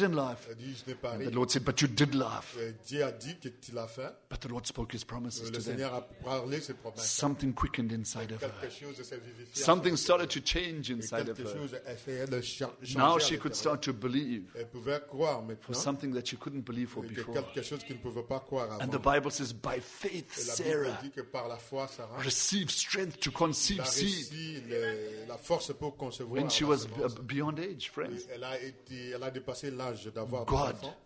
didn't laugh. Elle dit, je n'ai pas And ri. the Lord said, but you did laugh. Euh, Dieu a dit que tu l'as fait. But the Lord spoke his promises Euh, to Le them. Seigneur a parlé ses promesses. Something quickened inside of her. Quelque chose s'est vivifié. Something started to change Et inside of quelque her. chose essayait de cha- changer Now à she could l'intérieur. start to believe Elle pouvait croire for maintenant something that she couldn't believe for que before. quelque chose qu'il ne pouvait pas croire avant. And the Bible says, by faith, Et la Bible Sarah dit que par la foi, Sarah received strength to a conceive seed réussi le- la force pour concevoir. when she la was semence. b- beyond age, Et friends. Elle a, été, elle a dépassé l'âge d'avoir des God enfants.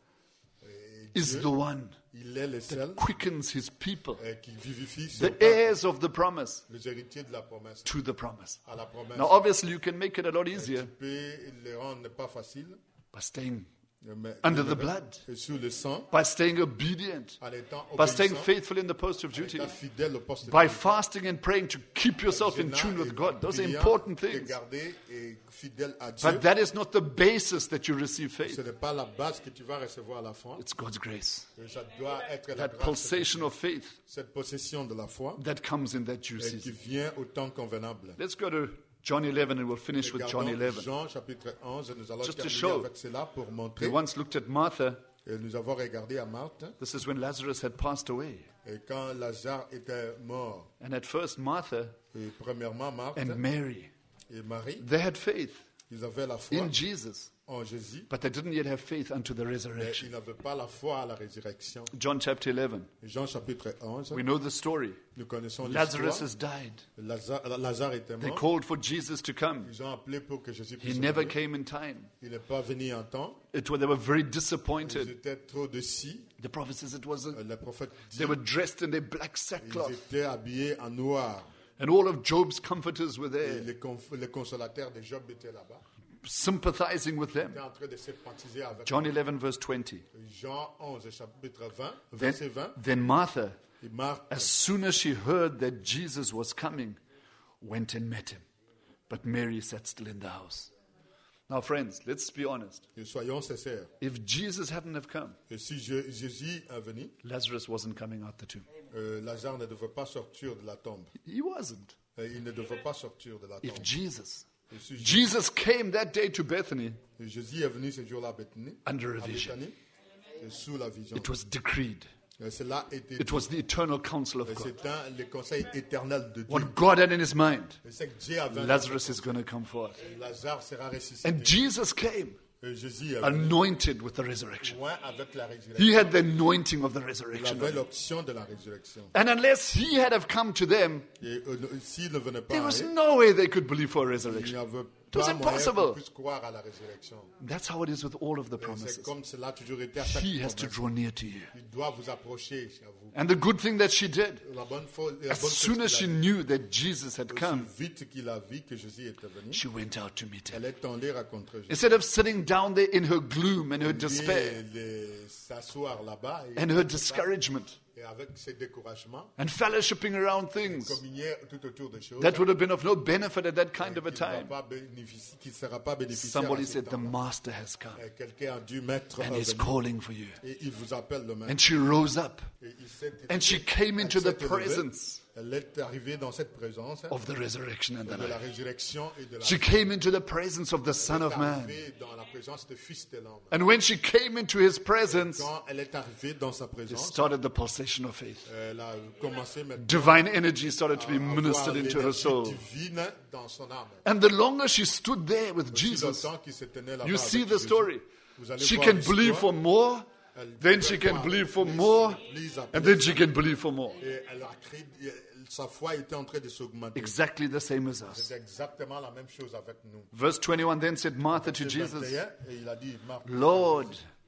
Et Is Dieu, the one il est le seul quickens his people, euh, qui vivifie son the peuple, heirs of the promise, les héritiers de la promesse, to the promise. à la promesse. Now, obviously, you can make it a lot easier Tu peux le rendre pas facile, by staying mais under the blood, et sous le sang, by staying obedient, en étant by staying obéissant, faithful in the post of en duty, étant fidèle au poste de by Dieu. fasting and praying to keep yourself in tune with God. Those are important Et things. garder et fidèle à Dieu. But that is not the basis that you receive Ce faith. n'est pas la base que tu vas recevoir à la fin. It's God's grace. Et ça doit être la That grâce, pulsation of faith cette possession de la foi that comes in that due et qui season. vient au temps convenable. Let's go to John eleven and we'll finish with John Regardons eleven. Jean chapitre onze, et nous allons Just to terminer show. avec cela pour We montrer. once looked at Martha. Et nous avons regardé à Marthe, This is when Lazarus had passed away. et quand Lazare était mort. And at first, Martha Et premièrement, Marthe and Mary, et Marie, they had faith ils avaient la foi in Jesus, en Jésus, but they didn't yet have faith unto the mais resurrection. ils n'avaient pas la foi à la résurrection. John chapter eleven. Jean chapitre onze, We know the story. nous connaissons Lazarus l'histoire. has died. Lazare, Lazare était They mort. called for Jesus to come. Ils ont appelé pour que Jésus He puisse never venir. came in time. Il n'est pas venu en temps. It was, they were very Ils disappointed. étaient trop de si. The prophet says it was. A, Le prophète dit they were dressed in their black ils sackcloth, étaient habillés en noir. and all of Job's comforters were Et there, les, conf- les consolateurs de Job étaient là-bas. sympathizing with Ils them. étaient en train de sympathiser avec John eleven, verse twenty. Jean onze, chapitre vingt, Then, verset vingt. then Martha, Et Marthe, as soon as she heard that Jesus was coming, went and met him. But Mary sat still in the house. Now, friends, let's be honest. et soyons sincères. If Jesus hadn't have come, Et si Je- Jésus est venu, Lazarus wasn't coming out the tomb. euh, Lazare ne devait pas sortir de la tombe. He wasn't. Et il ne devait pas sortir de la If tombe. Jesus, Et si Jésus, Jesus came that day to Bethany et Jésus est venu ce jour-là à Bethanie, under a à vision. Bethanie, et sous la vision. It was decreed. Et cela était It was the eternal counsel of et God. c'est un, le conseil éternel de Dieu. What God had in his mind, Et c'est que Dieu avait Lazarus is going to come forth. Lazare sera ressuscité. And Jesus came Et Jésus est venu anointed with the resurrection. loin avec la résurrection. He had the anointing of the Il resurrection. avait l'option de la résurrection. And unless he had have come to them, Et euh, s'il ne venait pas, there was à eux, no way they could believe for a il n'y resurrection. avait It was pas moyen impossible. qu'on puisse croire à la résurrection. That's how it is with all of the Et c'est promises. comme cela a toujours été à chaque He has to promesse. draw near to you. Il doit vous approcher à vous. And the good thing that she did, La bonne fois, la as bonne soon chose as she qu'il a knew that Jesus had dit, come, aussi vite qu'il a vu que Jésus était venu, she went out to meet him. elle est allée rencontrer Jésus. Instead of sitting down there in her gloom and her Et despair les- s'asseoir là-bas et, and her discouragement et avec ses découragements, and fellowshipping around things communier tout autour des choses that would have been of no benefit at that kind of a qui ne va time, pas bénéficier- qui ne sera pas bénéficiaire. somebody à ce said, The temps-là. Master has come Et quelqu'un a dû mettre and un is venu, calling for you. et il vous appelle le maître. And she rose up Et il s'est- and she came into elle the s'est élevée. presence Elle est arrivée dans cette présence of the resurrection and the de la life. résurrection et de la She came into the presence of the Son Elle est of Man. arrivée dans la présence du Fils de l'homme. And when she came into his presence, Quand elle est arrivée dans sa it présence, started the pulsation of faith. elle a commencé maintenant Divine energy started to be à avoir ministered into her l'énergie soul. divine dans son âme. And the longer she stood there with Aussi Jesus, longtemps qu'il se tenait là-bas you avec see the Jésus, story. vous allez She voir can l'histoire. believe for more, Elle then pouvait she can voir believe for plus, more, plus à and plus. then she can believe for more. Et elle a créé, sa foi était en train de s'augmenter. Exactly the same as us. C'est exactement la même chose avec nous. Verse twenty-one then said Martha to Verset Jesus, vingt et un, et il a dit, Marthe, Lord,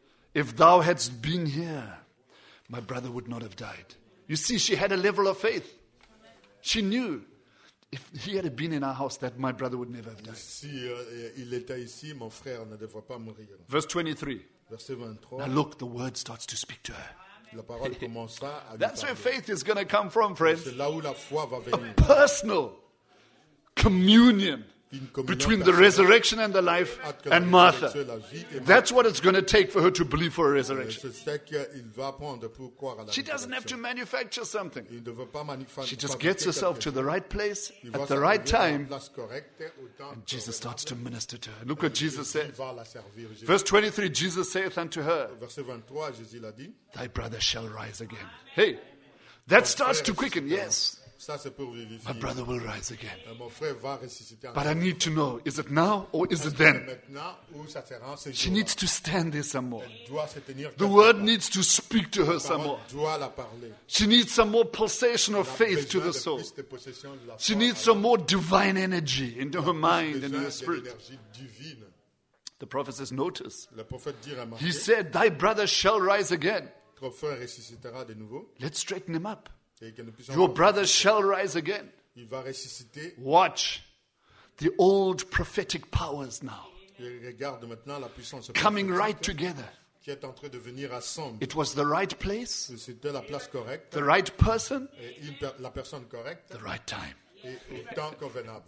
if thou hadst been here, my brother would not have died. You see, she had a level of faith. She knew if he had been in our house, that my brother would never have died. si euh, il était ici, mon frère ne devrait pas mourir. Verse twenty-three. Verset vingt-trois, Now look, the word starts to speak to her. la parole commença à lui That's where parler. faith is going to come from, friends. C'est là où la foi va A venir. personal communion une communion between the personnelle resurrection and the life entre la and Martha. résurrection et la vie et That's what it's going to take for her to believe for a resurrection. C'est ce qu'il va prendre pour croire à la She doesn't have to résurrection. manufacture something. Il ne veut pas manufacturer She just fabriquer gets herself quelque to the chose. right place Il va at the right s'arriver à la time. place correcte, au temps Jesus starts to minister to her. Look what Jesus Jésus said. va la servir. Jésus- Verse twenty-three, Jesus saith unto her, Verset vingt-trois, Jésus l'a dit. thy brother shall rise again. Hey, that starts to quicken. Yes, Ça, c'est pour vivifier. my brother will rise again. Euh, Mon frère va ressusciter But I encore. need to know, is it now or is it C'est then? maintenant où ça se rend ce She jour-là. needs to stand there some more. Elle doit se tenir The quelque word part. needs to speak to her La some parole more. doit la parler. She needs some more pulsation of Elle a faith to besoin the de soul. plus de possession de la She foi. needs some more divine energy into her mind and in Besoin her de spirit. l'énergie divine. The prophet says, notice, Le prophète dit, remarquez, he said, thy brother shall rise again. ton frère ressuscitera de nouveau. Let's straighten him up. Et que nous puissions Your voir- brother shall rise again. Il va ressusciter. Watch the old prophetic powers now Il regarde maintenant la puissance coming prophétique right together. qui est en train de venir ensemble. It was the right place, C'était la place correcte, the right person, et une per- la personne correcte the right time. et au temps convenable.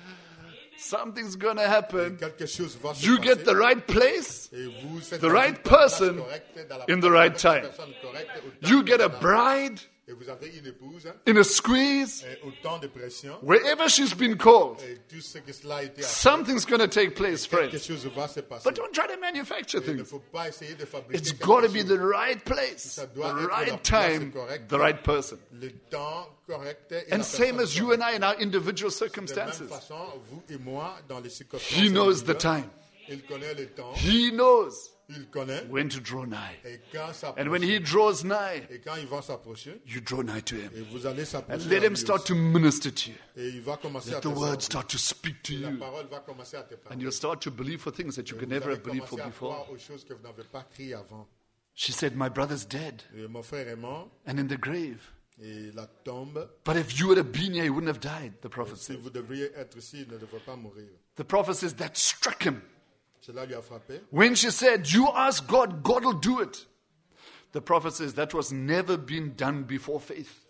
Something's going to happen. Quelque chose va se You passer. get the right place, Et vous êtes the dans right une place person correcte, dans la in the right place- time. personne correcte, au temps You get a convenable. bride Et vous avez une épouse hein, in a squeeze, et au temps de pression. wherever she's been called. Et tout ce que cela a été appris, Something's going to take place, quelque friends. chose va se passer. But don't try to manufacture Il ne things. faut pas essayer de fabriquer It's quelque got to chose. be the right place, Ça the doit être la right place time, correcte, the right person. le temps correct et And la same personne as you and I in our individual De même circumstances. façon, vous et moi, dans les circonstances He knows the individuelles, time. il connaît le temps, He knows il connaît, when to draw nigh. et quand And when s'approcher, he draws nigh, et quand il va s'approcher, you draw nigh to him. et vous allez And s'approcher, let à him lui start aussi. to minister to you. Et il va commencer à Let te the word servir. start to speak to La you. parole va commencer à te parler. And you'll start to believe for things that you Et could vous never allez have believed for commencer à before. croire aux choses que vous n'avez pas criées avant. She said, my brother's dead Et mon frère est mort, and in the grave. et la tombe, But if you would have been here, he wouldn't have died, the prophet si said. vous devriez être ici, il ne devrait pas mourir. The prophet says that struck him. Cela lui a frappé. When she said, you ask God, God will do it. The prophet says that was never been done before faith.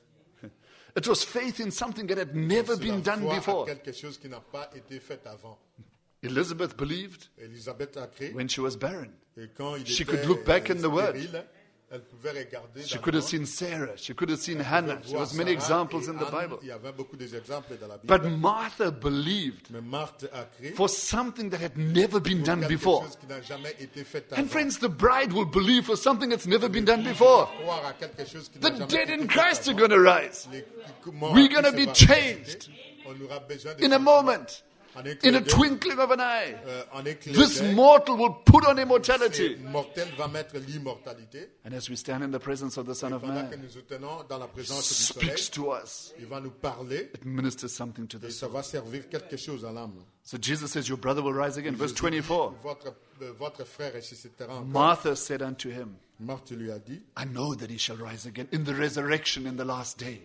It was faith in something that had never C'est been la done foi à before. quelque chose qui n'a pas été fait avant. Elizabeth believed Élisabeth a créé. when she was barren. Et quand il She était could look back euh, in the word. stérile, elle pouvait regarder She dans could le have monde. seen Sarah. She could have seen Elle Hannah. pouvait There voir was many Sarah examples et in the Anne. Bible. Il y avait beaucoup d'exemples dans la Bible. But Martha believed Mais Marthe a créé for something that had never been pour done quelque before. chose qui n'a jamais été fait avant. And friends, the bride will believe for something that's never been done before. Croire à quelque chose qui The n'a jamais dead été in fait Christ are avant. going to rise Les morts We're qui gonna se be vont changed ressusciter. On aura besoin de in a changement. moment, En un in clin a d'œil, twinkling of an eye. euh, en un clin This d'œil, mortal will put on ce immortality. mortel va mettre l'immortalité. And as we stand in the presence of the Son of Pendant que Man, nous nous tenons dans la présence du Soleil, speaks to us. il va nous parler It ministers something to et the ça soul. va servir quelque chose à l'âme. So Jesus says, your brother will rise again. Verse Jésus dit, twenty-four. Votre, euh, votre frère ressuscitera encore. Martha said unto him, Marthe lui a dit, I know that he shall rise again in the resurrection in the last day.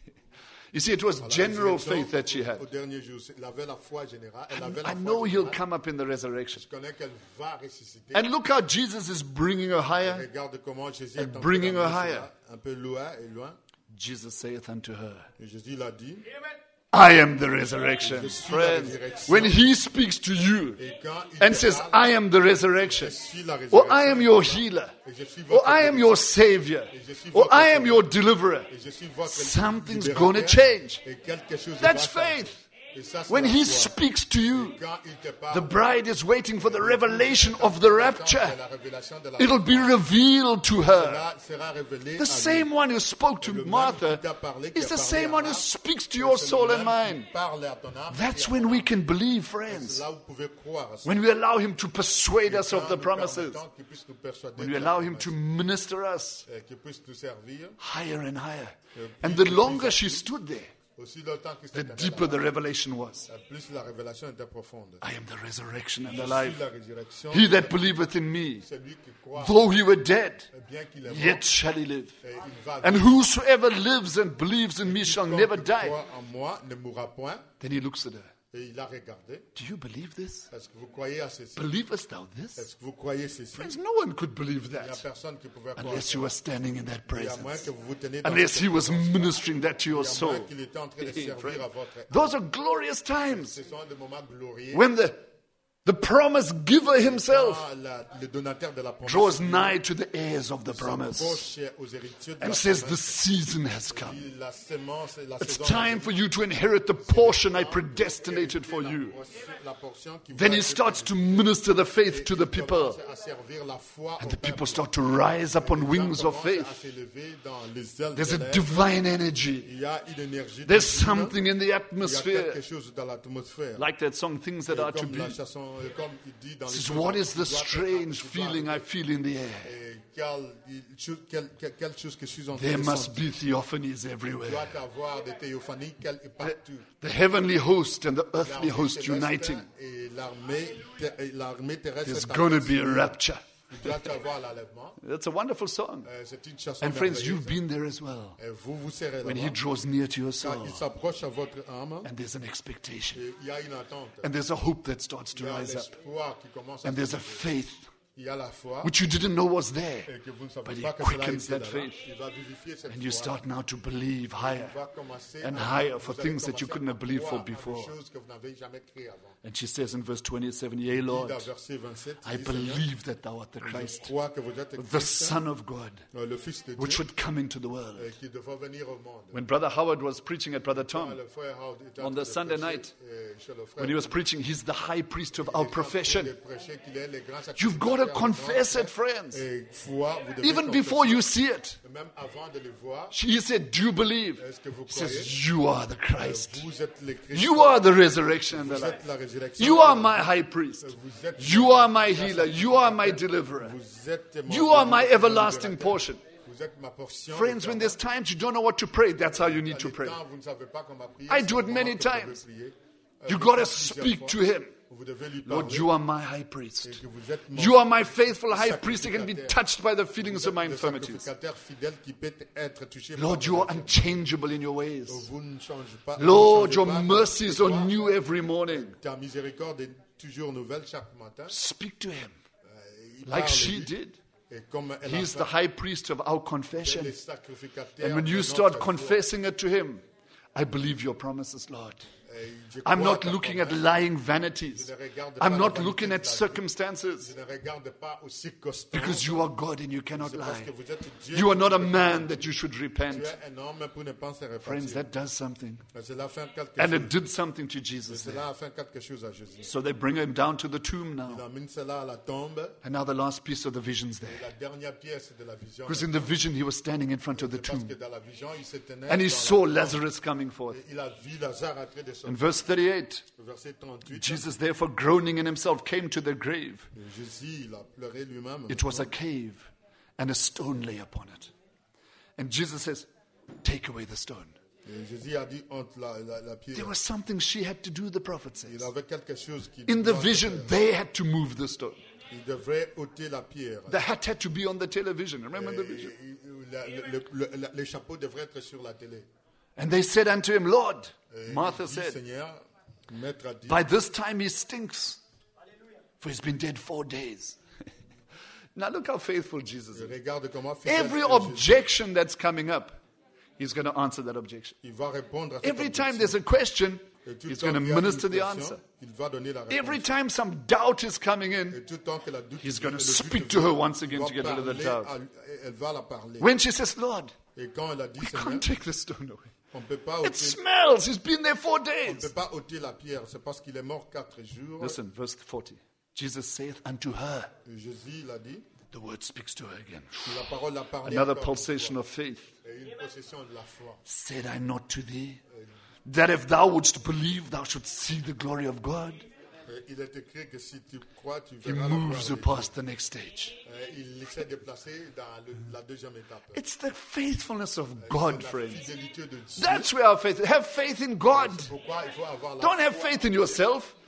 You see, it was la general résurrection, faith that she had. Au dernier jour, elle avait la foi générale. Elle avait I la know foi he'll générale. come up in the resurrection. Je connais qu'elle va ressusciter. And look how Jesus is bringing her higher. Regarde comment Jésus est en train bringing her d'amener higher. cela un peu loin et loin. Jesus saith unto her, Et Jésus l'a dit. I am the resurrection. Je suis la Friends, résurrection. when he speaks to you Et quand il and te says, parle, I am the resurrection, je suis la or I am résurrection. your healer, Et je suis or votre I am guérisseur. your savior, or I am your deliverer, Et je suis votre something's libérateur. going to change. Et quelque chose That's va changer. faith. Et ça, c'est When la he foi. speaks to you, Quand il te parle, the bride is waiting for the revelation of the rapture. c'est la révélation de la It'll be revealed to her. Cela sera révélé The à same lui. one who spoke to Le même Martha qui t'a parlé, qui is a the parlé same à one who Marthe, speaks to c'est your le soul and même mind. qui parle à ton âme That's et à when ton we âme. can believe, C'est friends. là où vous pouvez croire à ça. When we allow him to persuade us Quand of the nous promises. permettons qu'il puisse nous persuader When de we la allow him to promesse, minister us euh, qu'il puisse nous servir, higher and higher. euh, And plus the il longer nous she appuie, stood there, aussi longtemps qu'il the s'est tenu deeper là, the revelation was. euh, plus la révélation était profonde. I am the resurrection and Je the suis life. la résurrection. He that believeth in me, Celui qui croit, though he were dead, bien qu'il est mort, yet shall he live. et il va And vivre. whosoever lives and believes in me shall Quiconque never die. croit en moi ne mourra point. Then he looks at her. Et il a regardé. Do you believe this? Est-ce que vous croyez à ceci? Believest thou this? Est-ce que vous croyez ceci? Friends, no one could believe Il n'y a that personne qui pouvait croire. unless you were standing in that Il y a moins presence. que vous vous tenez dans Unless cette he was présence. ministering that to your Il y a soul. moins qu'il était en train de servir à votre âme. Those are glorious times Ce sont des moments glorieux. when the, the promise giver himself Quand la- le donateur de la promesse draws nigh to the heirs of the promise s'approche aux héritiers de la and says, the promesse, season has come. dit, la sémence, la It's saison time for you to inherit the portion I predestinated for you. la portion qui Then va he être starts to minister the faith to the Il people. commence à servir la foi And au the people peuple. start to rise up on Les gens wings of commencent faith. à s'élever dans les ailes There's de a l'air. divine energy. Il y a une énergie There's divine. something in the Il y a atmosphere. quelque chose dans l'atmosphère. Like that song, Things That Et Are to comme Be. la chanson, et comme il dit dans les Says, choses what qui is the doivent être- strange qui doivent feeling I être- feel in the air? et quelle, chose- quelle- quelle- quelle chose que je suis en train There de must sentir. be theophanies Il everywhere. doit y avoir des théophanies quel- et partout. The heavenly host and the earthly L'armée host céleste uniting. et l'armée ter- et l'armée terrestre There's est going to be a ensemble. rapture. Il doit y avoir l'enlèvement. That's a wonderful song. Euh, C'est une chanson And friends, merveilleuse. you've been there as well. Et vous vous serez When he là-bas. draws near to your Quand soul. il s'approche à votre âme, And there's an expectation. et il y a une attente. And there's a hope that starts Il to y a rise up. l'espoir qui commence à And there's se a lever. faith Il y a la foi which you didn't know was there. et que vous ne But savez he pas que cela quickens était that là. faith. Il va vivifier cette And you foi. start now to believe higher. Il va commencer and à- higher for vous allez things that you commencer couldn't à have believed for croire à des before. choses que vous n'avez jamais créées avant. And she says in verse twenty-seven, Yea, Il dit Lord, dans verset vingt-sept, il I dit, Seigneur, believe that thou art the je Christ, crois que vous êtes the Christ, Son of God, euh, le Fils de which Dieu, would come into the world. euh, qui devra venir au monde. When Brother Howard was preaching at Brother Quand Tom, le frère Howard était en on train the de Sunday prêcher, night, euh, chez le frère, when he was preaching, he's the high priest of il our était en train profession. de prêcher qu'il est le grand You've got to sacrificateur, le confess grand it, friends. Et foi, vous devez Even confesser. before you see it. Même avant de le voir, He said, Do you believe? est-ce que vous He croyez? says, You are the Christ. Vous êtes le Christ. You are the resurrection and the Vous life. êtes la résurrection. You are my high priest. Vous êtes You are my healer. You are my deliverer. Vous êtes mon You are my libérateur. everlasting portion. Vous êtes ma portion. Friends, when there's times you don't know what to pray, that's how you need to pray. Vous ne savez pas comment prier, I c'est do it le many moment que vous devez times. prier. Euh, You vous got to faites plusieurs speak fois. to him. Vous devez lui Lord, parler. you are my high Et priest. que vous êtes mon You are my faithful high priest that can be touched by the feelings of my le infirmities. sacrificateur fidèle qui peut être touché par Lord, vos you are actions. unchangeable in your ways. Vous ne changez pas. Lord, vous ne your changez pas. mercies are Toi, new every morning. Ta miséricorde est toujours nouvelle chaque matin. Speak to him Il like parle, she lui, did. et comme elle a He's fait, the high priest of our elle confession. est sacrificateur And when de you notre start foi. confessing it to him, I believe your promises, Lord. Et je I'm crois not ta looking at promesse. lying vanities. I'm not looking at Je circumstances. ne regarde pas aux circonstances. Because you are God and you cannot C'est parce lie. que vous êtes Dieu. You are not a man that you should Tu repent. es un homme pour ne pas se Friends, repentir. that does something. Et cela fait quelque And chose. it did something to Jesus there. Cela a fait quelque chose à Jésus. So they bring him down to the tomb Il now. amène cela à la tombe. And now the last piece of the vision's there. La dernière pièce de la vision. Because in the vision, he was standing in front of the Parce tomb. que dans la vision, il se tenait. And he dans saw la- Lazarus coming forth. Il a vu Lazare en train de In sortir. verse thirty-eight, Verset trente-huit. Jesus, therefore, groaning in himself, came to the grave. Jésus, il a pleuré lui-même. It was a cave, and a stone lay upon it. And Jesus says, Take away the stone. Et Jésus a dit entre la, la, la pierre. There was something she had to do, the prophet Il says. avait quelque chose qui. In the doit vision, faire. they had to move the stone. Il devrait ôter la pierre. The hat had to be on the television. Remember the Et- vision? et- la- le, le, le, le chapeau devrait être sur la télé. And they said unto him, Lord, Et Martha il dit, said, Seigneur, Maître a dit, by this time he stinks, for he's been dead four days. Now look how faithful Jesus is. regarde comment fidèle Every est Jésus. objection that's coming up, he's going to answer that objection. Il va répondre à cette Every time objection. there's a question, Et tout he's temps going to qu'il y a une minister the question, answer. Il va donner la réponse. Every time some doubt is coming in, Et tout temps que la doute, he's going to le doute speak to vient, her once il again va to get rid of the parler doubt. à- Elle va la parler. When she says, Lord, Et quand elle a dit, we Seigneur, can't take the stone away. on ne peut pas It ôter, smells. He's been there four on ne peut days. pas ôter la pierre. C'est parce qu'il est mort quatre jours. Listen, verse forty. Jesus saith unto her, Et Jésus l'a dit. the word speaks to her again. Et la parole a parlé. Another encore une pulsation fois. of faith. Et une possession de la foi. Said I not to thee, that if thou wouldst believe, thou shouldst see the glory of God? Et il est écrit que si tu crois, tu He verras la moves gloire her de Dieu. past the next stage. Et il s'est déplacé dans le- la deuxième étape. It's the faithfulness of God, La friends. fidélité de Dieu. That's where our faith. Have faith in God. Pourquoi il faut avoir la Don't have foi. faith in yourself.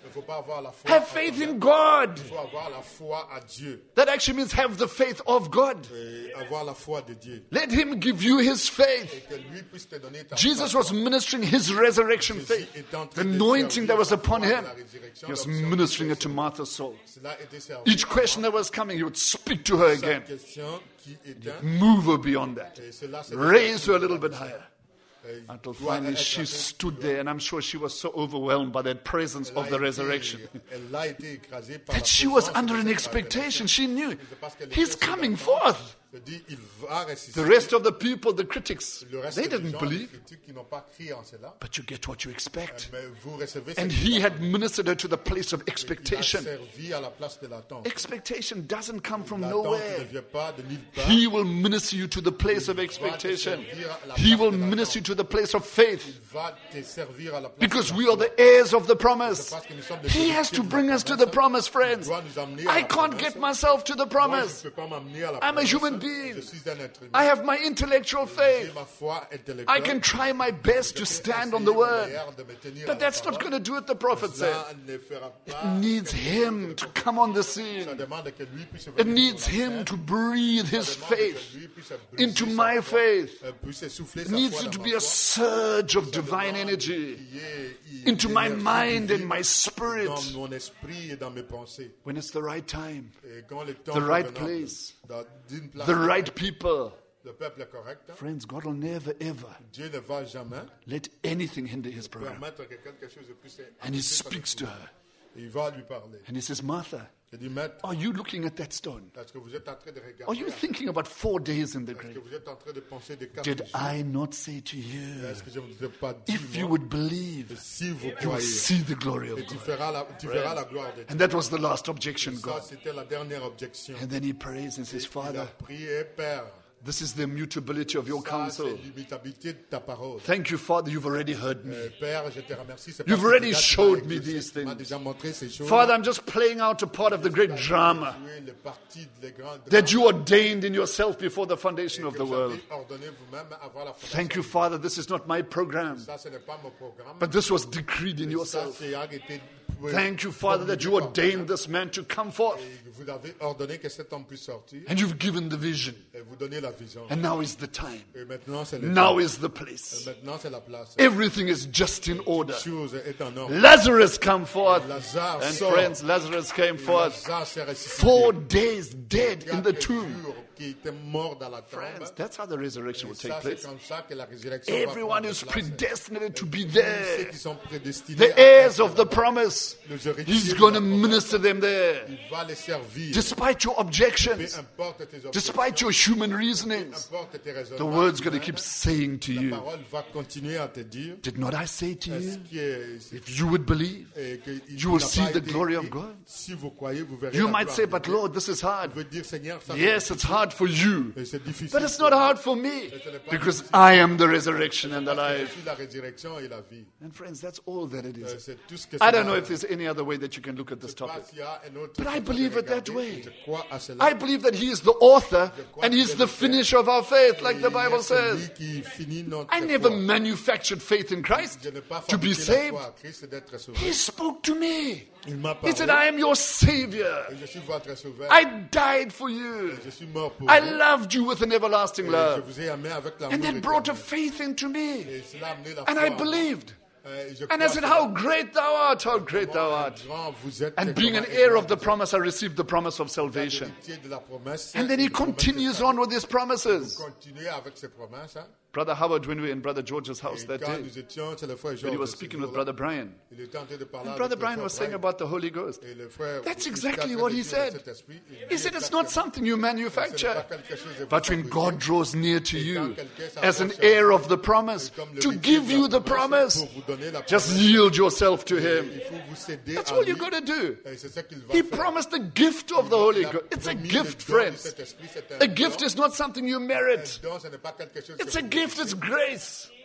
Il faut pas avoir la foi Have en faith toi-même. in God. Il faut avoir la foi à Dieu. That actually means have the faith of God. Et avoir la foi de Dieu. Let Him give you His faith. Et que lui puisse te donner ta Jesus foi. was ministering His resurrection faith. The anointing that was upon Him, He was ministering it to Martha's soul. Cela était servi. Each question that was coming, He would speak to her again. Chaque question qui était, Move her beyond that. et cela, c'est Raise her a little bit higher. Et Until doit finally être she appelé- stood there, and I'm sure she was so overwhelmed by that presence Elle a of the été- resurrection Elle a été écrasée par that la she was présence under de an la expectation. She knew C'est parce qu'elle He's était sous coming l'attente. forth. Je dis, il va ressusciter. The rest of the people, the critics, Le reste they des didn't gens, believe. les critiques qui n'ont pas cru en cela, But you get what you expect. mais vous recevez ce And qui He va. had ministered her to the place of Il a expectation. servi à la place de l'attente. Expectation doesn't come from L'attente ne nowhere. vient pas de nulle part. He will minister you to the place of expectation. He will minister you to the place of faith. Il va te servir à la place Because de we la are foi. the heirs of the promise. Parce que nous sommes des He has héritiers to de la bring us to promesse. the promise, friends. Il doit nous amener à I la can't promesse. get myself to the Moi, je promise. ne peux pas m'amener à la I'm a promesse. human being. Je suis un être humain. I have my intellectual J'ai faith. ma foi intellectuelle. I can try my best to stand on the word. But that's not going to do it, the prophet said. Cela ne fera It pas. needs Him to come on the Ça scene. demande que lui puisse It venir needs sur la Him scène. to breathe His Ça demande que faith lui puisse briser into sa my foi, faith. euh, puisse souffler It sa needs foi you to dans be ma a foi. surge of divine energy Qu'il y ait une into my énergie mind and divine my spirit dans mon esprit et dans mes pensées. when it's the right time, Et quand le temps the right est convenable, place, dans- d'une place the right people. le peuple est correct, Friends, God will never ever Dieu ne va jamais let anything hinder His program. permettre que quelque chose puisse And He empêcher son speaks to époux. her Il va lui parler. and He says, Martha, Je dis, maître, are you looking at that stone? est-ce que vous êtes en train de Are regarder? you thinking about four days in the Est-ce que grave? vous êtes en train de penser de quatre Did jours? I not say to you, Est-ce que je ne vous ai pas dit, if you moi, would believe, si vous you will croyez, see the glory of et tu God? feras la, tu verras la gloire de Dieu. And that was the last objection, Ça, God. c'était la dernière objection. And then he prays and says, Il a Father, prié, Père, this is the immutability of your ça, counsel. c'est l'imitabilité de ta parole. Thank you, Father, you've already heard me. Euh, Père, je te remercie. C'est You've parce que already déjà tu showed m'as me exaucé, these tu m'as things. déjà montré ces choses. Father, I'm just playing out a part of the great drama Jouer le parti de les grands that you ordained in yourself before the foundation of que the vous world. avez ordonné vous-même avant la fondation. Thank you, Father, this is not my program, Ça, ce n'est pas mon programme. but this was decreed in Ça, yourself. c'est arrêté. Thank you, Father, that you ordained this man to come forth. Et vous avez ordonné que cet homme puisse sortir And you've given the vision. et vous donner la vision. And now is the time. Et maintenant, c'est le Now temps. is the place. Maintenant, c'est la place. Everything is just in order. La chose est en ordre. Lazarus come forth. Lazare And sort. friends, Lazarus came forth. Lazare s'est ressuscité. Four days dead in the Quatre tomb. jours qui était mort dans la tombe. Friends, that's how the resurrection will Ça, take c'est place. comme ça que la résurrection va Everyone prendre is place. predestinated to be Ceux there. qui sont prédestinés The à heirs être of the promise. les héritiers He's de going la to promesse. minister them there. Il va les servir. Despite your Peu objections, importe tes objections, despite your human reasonings, peu importe tes the raisonnements, word's going to keep saying to la you, parole va continuer à te dire did not I say to est-ce you, qui est- if you would believe, et que il you will n'a see pas the été glory of écrit. God? Si vous croyez, vous verrez You la might gloire say, de but Dieu. Lord, this is hard. Je veux dire, Seigneur, ça Yes, it's hard for you, et c'est difficile. but it's not hard for me because I am the resurrection and the Je life. suis la résurrection et la vie. And friends, that's all that it Euh, is. C'est tout ce que I cela don't know est. if there's any other way that you can look at this Je sais pas topic. s'il y a un autre But I façon de believe it that regarder. way. Je crois à cela. I believe that He is the author and He's the finisher of our faith, like the Bible C'est lui says. qui finit notre I never foi. manufactured faith in Christ Je n'ai pas to be fabriqué la saved. foi à Christ d'être sauvé. He spoke to me. Il m'a He said, parlé. I am your Savior. Et je suis votre sauveur. I died for you. Je suis mort pour I vous. loved you with an everlasting Et je love. vous ai aimé avec l'amour And that brought a éternel. faith into me. Et cela a amené la And foi I en moi. believed. Euh, et je And I crois said, que how great thou art, how great thou comment art. grand vous êtes, And et being an comment heir grand of the vous êtes. promise, I received the promise of salvation. L'héritier de la promesse, And then he et la promesse de continues salut. on with his promises. Continuez avec ces promesses. Hein. Brother Howard, when we were in Brother George's Et house that quand day, nous étions, c'est le frère when Georges. he was ce speaking with jour-là, Brother Brian, il était en train de parler and avec Brother le Brian frère was saying Brian. about the Holy Ghost. Et le frère- That's il exactly était en what train he de dire said. de cet esprit. Il He dit said, it's not exactement. something you Ce n'est pas manufacture, quelque chose de but when fabriqué. God draws near to you quand quelqu'un as an s'approche heir à of the promise, comme le to héritier give de you la the promesse, promise, pour vous donner la just promesse, yield yourself to Him. il faut vous céder That's à all lui. you got to do. Et c'est ça qu'il va He faire. promised the gift of the Holy Il a Ghost. It's a promis gift, le don de friends. cet esprit, c'est un A don. gift is not something you merit. Un don, ce n'est pas quelque chose It's que a vous gift, it's grace.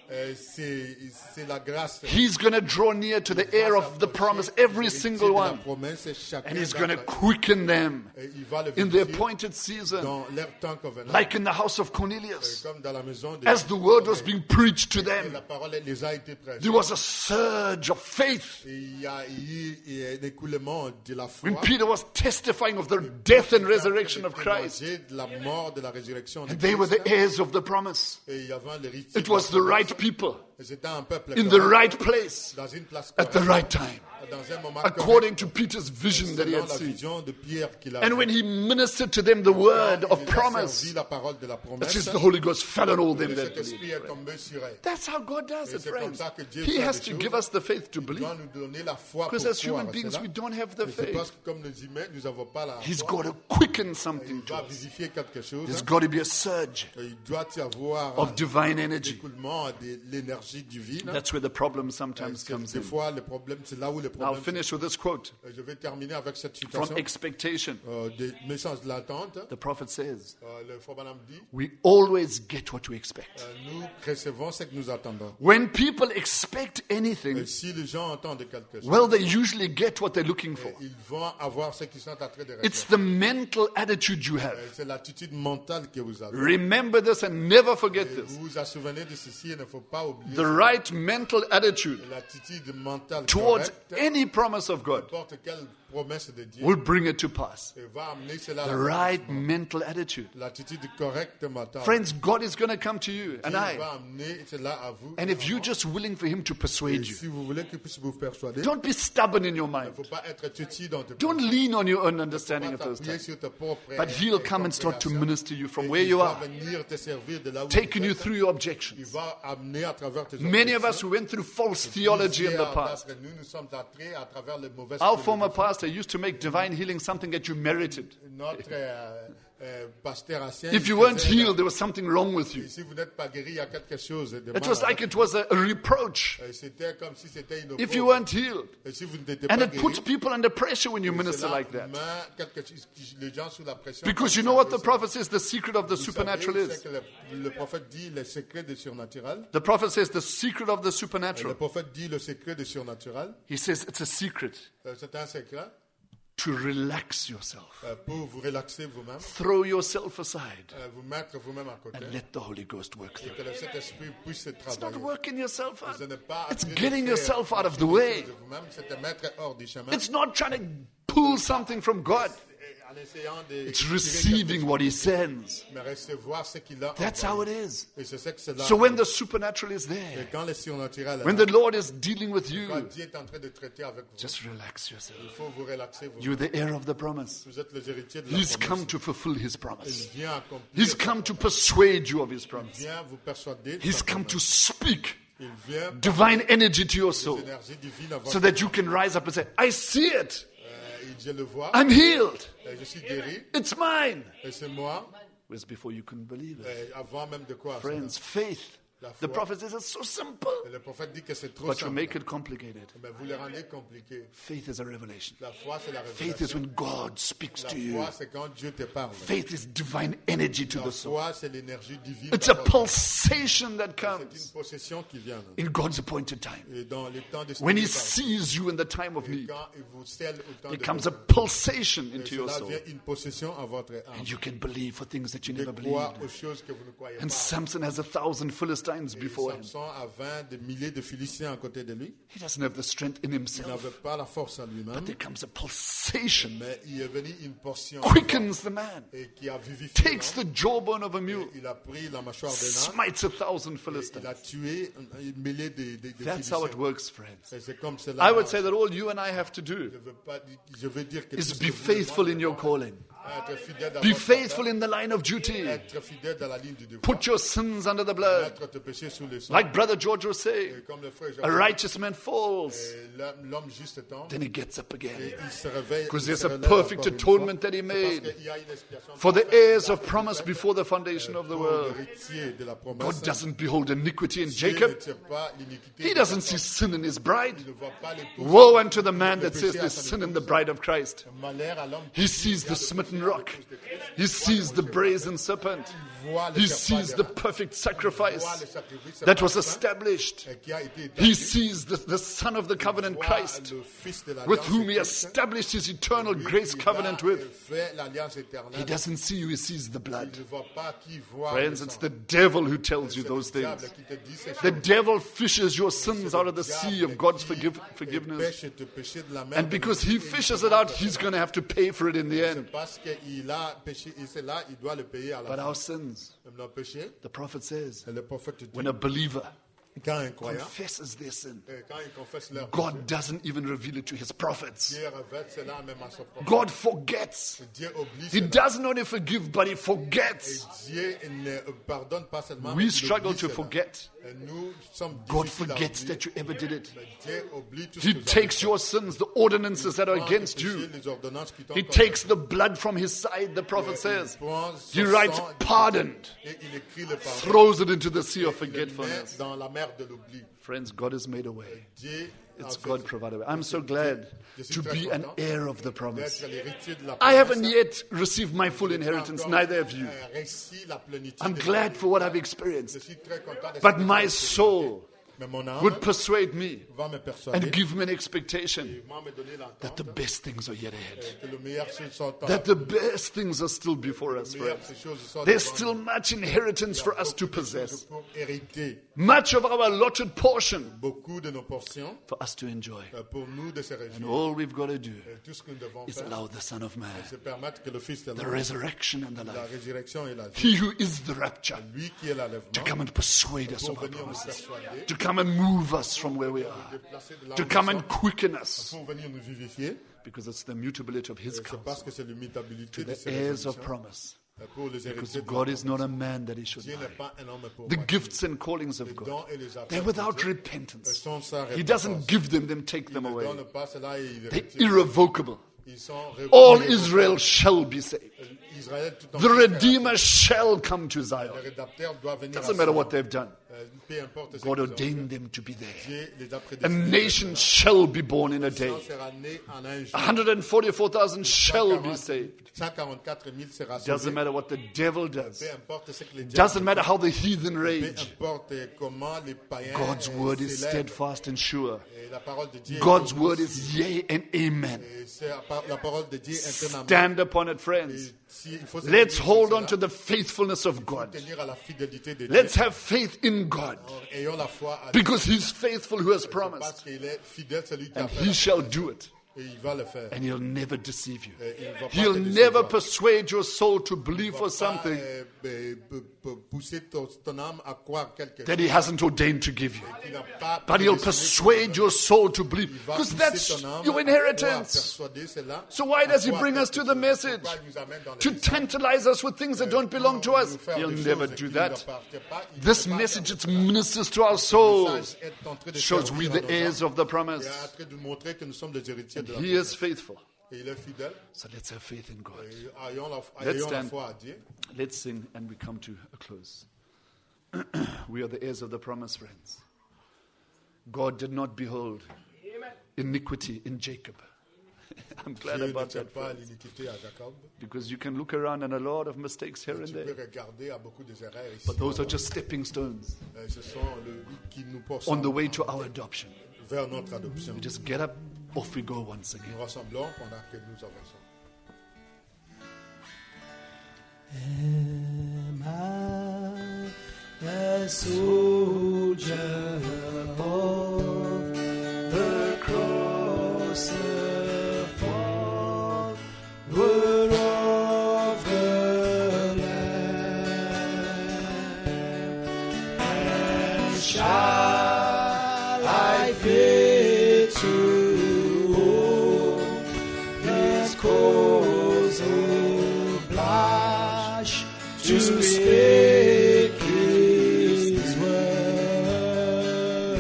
Euh, c'est, c'est la grâce. He's going to draw near to the heir of the promise, every single one. And he's going to quicken them in the appointed season, like in the house of Cornelius. As the word was being preached to them, there was a surge of faith. When Peter was testifying of the death and resurrection of Christ, and they were the heirs of the promise. It was the right people in the right place at the right time, according to Peter's vision that he had seen. And when he ministered to them the word of promise, that says the Holy Ghost fell on all them that believed. That's how God does it, friends. He has to give us the faith to believe. Because as human beings, we don't have the faith. He's got to quicken something to us. There's got to be a surge of divine energy. That's where the problem sometimes comes in. I'll finish with this quote from Expectation. The prophet says, we always get what we expect. When people expect anything, well, they usually get what they're looking for. It's the mental attitude you have. Remember this and never forget this. The right mental attitude towards any promise of God will bring it to pass. The right mental attitude. Friends, God is going to come to you and I. And if you're just willing for Him to persuade you, don't be stubborn in your mind. Don't lean on your own understanding of those things. But He'll come and start to minister you from where you are, taking you through your objections. Many of us who went through false theology in the past. Our former pastor used to make divine healing something that you merited. If you weren't healed, there was something wrong with you. It was like it was a, a reproach if you weren't healed. And it puts people under pressure when you minister like that. Because you know what the prophet says the secret of the supernatural is? The prophet says the secret of the supernatural. He says it's a secret. To relax yourself. Throw yourself aside. And let the Holy Ghost work through you. It's not working yourself out. It's getting yourself out of the way. It's not trying to pull something from God. It's receiving what He sends. That's how it is. So when the supernatural is there, when the Lord is dealing with you, just relax yourself. You're the heir of the promise. He's come to fulfill His promise. He's come to persuade you of His promise. He's come to speak divine energy to your soul so that you can rise up and say, I see it. I'm healed. It's mine. Whereas before you couldn't believe it. Friends, faith. The prophet says it's so simple. But you make it complicated. Faith is a revelation. Faith is when God speaks to you. Faith is divine energy to the soul. It's a pulsation that comes in God's appointed time. When He sees you in the time of need, it comes a pulsation into your soul. And you can believe for things that you never believed. And Samson has a thousand Philistines before him. He doesn't have the strength in himself. But there comes a pulsation, quickens the man, takes the jawbone of a mule, smites a thousand Philistines. That's how it works, friends. I would say that all you and I have to do is be faithful in your calling. Be faithful in the line of duty. Put your sins under the blood. Like Brother George was saying, a righteous man falls, then he gets up again. Because there's a perfect atonement that He made for the heirs of promise before the foundation of the world. God doesn't behold iniquity in Jacob. He doesn't see sin in His bride. Woe unto the man that says there's sin in the bride of Christ. He sees the smitten rock. He sees the brazen serpent. voit le He serpent sees des the rats. perfect Il voit sacrifice le sacrifice that was parfait established. et qui a été He établi. sees the, the Son of the covenant, Voit Christ, le Fils de l'Alliance with whom he Christ, established his eternal lui grace qui covenant a with. fait l'alliance éternelle. He doesn't see you, he sees the blood. Il ne voit pas qui voit Friends, le it's sang. the devil who tells you C'est those le diable things. qui te dit ces The choses. devil fishes your C'est sins le out of the sea diable of God's qui forgive, forgiveness. pêche tes péchés de la mer And de because Dieu. he fishes it out, he's going to have to pay for it in the C'est end. parce qu'il a péché, et c'est là, il doit le payer à la But fin. our sins, Même le péché, the prophet says, et le prophète dit, when a believer quand un croyant, confesses their sin, et quand il confesse leur péché, God doesn't even reveal it to his prophets. Dieu revête cela même à son prophète. God forgets. Dieu oublie He cela. doesn't only forgive, but he Et forgets. Dieu ne pardonne pas seulement. We il struggle oublie to cela. forget. Et nous sommes God difficiles à forgets oublier. that you ever did it. Mais Dieu oublie tout ce He que vous avez takes fait. your sins, the ordinances that are Prends against tes péchés, you. les ordonnances qui t'ont He contre- takes the blood from his side, the prophet Il says. prend He son writes sang, pardoned, et il écrit le pardon. throws it into the sea of Il le met forgetfulness. dans la mer de l'oubli. Friends, God has made a way. Dieu a It's fait God ça. provided a way. I'm so glad to be an heir of the promise. D'être l'héritier de la I haven't promesse. yet received my full inheritance, neither have you. Euh, réussi la plénitude I'm de la glad vie. for what I've Je experienced. suis très content de But cette my expérience. soul Mais mon âme would persuade me va me persuader and give me an expectation et va me donner that the l'entente best things are yet ahead. que le meilleur choses sont en That the best things are still before us, le meilleur friends. ces choses sont There's devant still nous. much inheritance for us to Beaucoup de choses possess. pour hériter, Much of our allotted portion beaucoup de nos portions for us to enjoy. euh, pour nous de se And réjouir. all we've got to do Et tout ce que nous devons is faire, allow the Son of Man, c'est permettre que le Fils de the l'homme, resurrection and the la life, résurrection et la vie, He who is the rapture, lui qui est to l'enlèvement, come and persuade us pour of our venir nous promises, persuader, to come and move us from where we are, déplacer de là to où nous come and sommes, quicken us, pour venir nous vivifier. because it's the mutability of His C'est parce counsel, que c'est l'immutabilité de the ses heirs of résolutions. promise. Euh, Pour les Because héritiers de la God is promesse. not a man that He should Dieu n'est lie. pas un homme pour The mentir. gifts and callings of Les God, dons et les appels they're de without Dieu, repentance. euh, sont sans He repentance. doesn't give them, then take them Il ne away. donne pas cela et il They're retire. irrevocable. Ils sont ré- All irrévocables. Israel shall be saved. Israël tout The entier sera Redeemer shall come to Zion. Le rédacteur doit venir à Doesn't matter Sion. what they've done. Euh, peu importe ce God qu'ils ont ordained them to be there. fait, Dieu les a A prédestinés. nation shall be born in a day. cent sera né en un jour. one hundred forty-four thousand shall be saved. cent quarante-quatre mille sera Doesn't sauvé. matter what the devil does. Peu importe ce que les diables Doesn't matter how the heathen Peu rage. importe comment les païens God's euh, word is s'élèvent, steadfast and sure. et la parole de Dieu est God's comme- word is yea and amen. et c'est la par- la parole de Dieu est un amour. Stand upon it, Et friends. si il faut se Let's tenir hold sur on cela, to the faithfulness of God. tenir à la fidélité de Dieu. Let's have faith in God. Ayons la foi à Dieu. Because He's faithful who has Parce promised. qu'il est fidèle, celui qui a And fait He la shall promesse. do it. Et il va le faire. And He'll never deceive you. Et il ne va pas He'll te never décevoir. persuade your soul to believe Il va for pas, something euh, euh, p- p- pousser ton, ton âme à croire quelque that chose He hasn't ordained to give you. qu'il n'a pas But He'll prédestiné pour persuade toi. your soul to believe. Il va Because pousser that's ton âme your à inheritance. persuader cela. So why does He À bring croire us to quelque the chose. message? Pourquoi il nous amène dans le To message? tantalize us with things that don't belong to us? Nous faire He'll des never choses do qui ne that. nous appartiennent pas. Il ne This peut pas message, faire it ça. ministers to our Le souls. message est en train de Shows servir we à the nos heirs âmes of the et promise. est en train de montrer que nous sommes les héritiers de la He is promesse. faithful. Et il est fidèle. So let's have faith in God. Et ayons la, Let's ayons la stand. foi à Dieu. Let's sing and we come to a close. We are the heirs of the promise, friends. God did not behold iniquity in Jacob. I'm glad Dieu ne about tient that, pas friends. l'iniquité à Jacob. Because you can look around and a lot of mistakes here and Tu peux there. regarder à beaucoup des erreurs ici. But those are just stepping stones Euh, Ce sont le qui nous portent on the way to our adoption. vers notre adoption. We just get up, off we go once again. Nous rassemblons pendant que nous avançons. Am I a soldier of the cross, the forward of the Lamb? And shall I fear to hold His cause oblige to speak His word?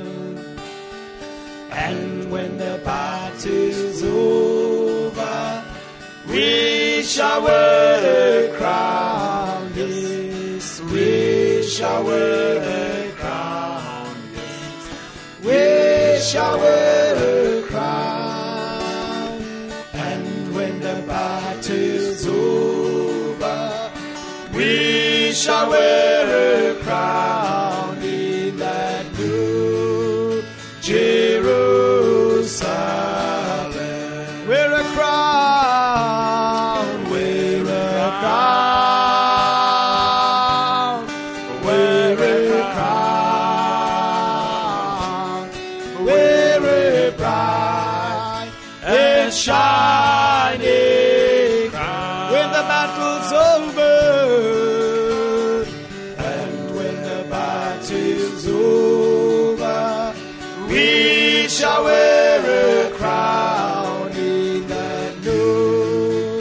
And when the battle's over, we shall wear a crown, yes, we shall wear a crown, yes, we shall wear a crown. And when the battle's over, we shall wear a crown in that new Jerusalem. Wear a crown, wear a crown, wear a crown, wear a bright and shining crown. When the battle's over, and when the battle's over, we shall wear a crown in the new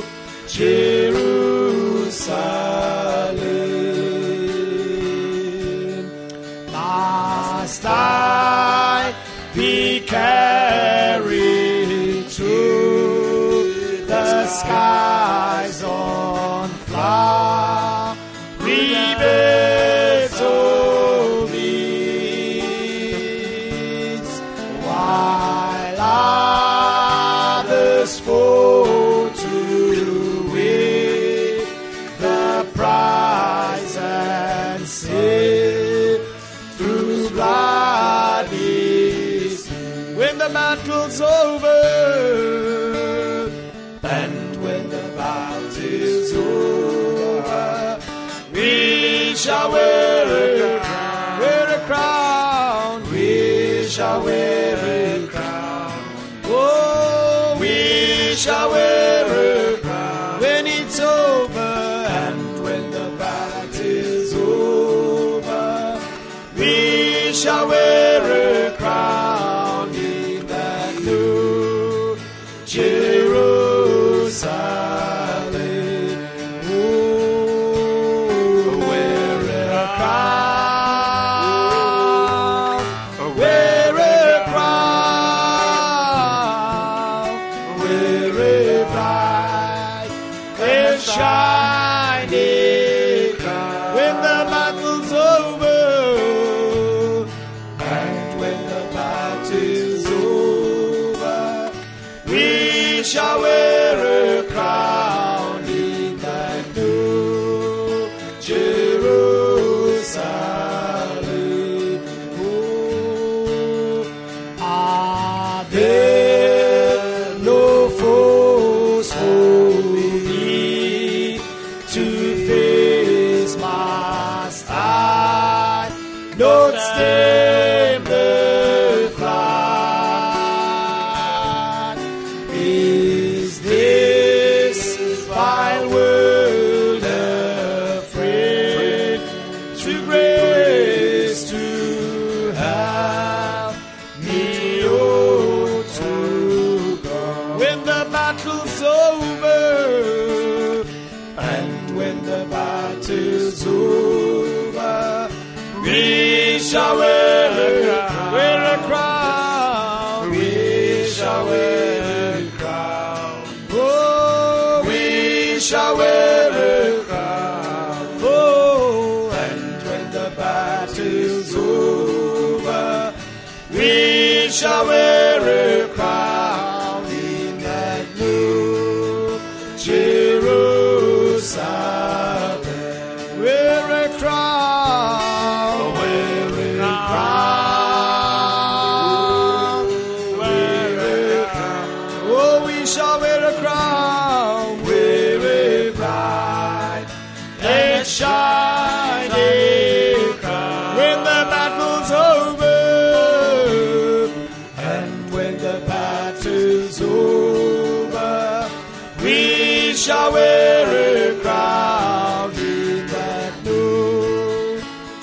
Jerusalem. Must I be carried to the skies on flowery beds of ease, while others fall to win the prize and sit through bloody sea. When the battle's over, and when the battle's over, we shall wear a crown, wear a crown, we shall wear a crown. Oh, we shall wear a crown when it's over, and when the battle's over, we shall wear a crown in the new Jerusalem. Oh, wear a crown, wear a crown, wear a bright and shining crown. When the battle's over, and when the battle's over, we shall wear a crown in the new Jerusalem. Oh, are there no foes for me to face? Must I not stem the flood? Is this vile world afraid to grace to have me, oh, to God? When the battle's over, and when the battle's over, we shall wear a crown, wear a crown, we shall wear a crown. Oh, we shall wear a crown. Oh, and when the battle's over, we shall wear a crown in that new Jerusalem. Wear a crown, wear a crown, wear a crown. Oh, we shall wear a crown, wear a bright and shining crown. When the battle's over, and when the battle's over, we shall wear a crown in that new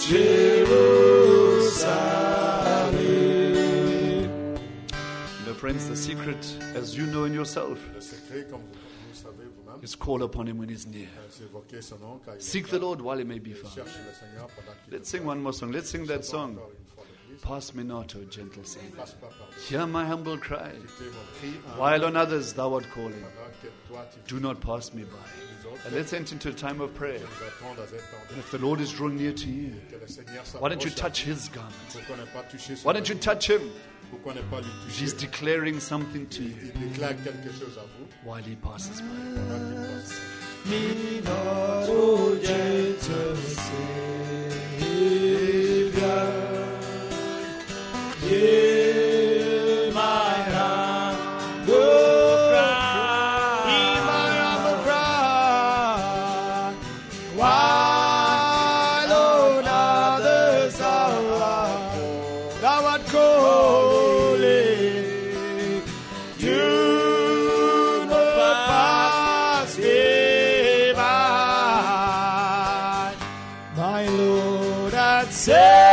Jerusalem. Dear friends, the secret, as you know in yourself, Le secret, comme vous, vous le savez vous-même, is call upon him when he's near. c'est évoquer son nom car il est Seek the Lord while he may be là. found. Cherche le Seigneur pendant qu'il Let's sing one more song. Let's sing that song. encore une fois de plus. Pass me not, O gentle Savior. Passe pas par Hear my humble cry. écouter mon cri en While on others thou art calling, pendant que toi tu do not pass me by. And let's enter into a time of prayer. nous attends dans un temps And if the Lord is drawing near to you, que le Seigneur why don't you s'approche à touch his garment? vous. Pourquoi ne pas toucher son Why don't you touch him? Pourquoi ne pas lui He's toucher? declaring something to you Il déclare quelque chose à vous while he passes by. pendant qu'il passe. me not, O gentle Savior. Hear my humble cry. Hear my humble cry. While on others thou art, thou art calling, do not pass me by. My Lord and Savior.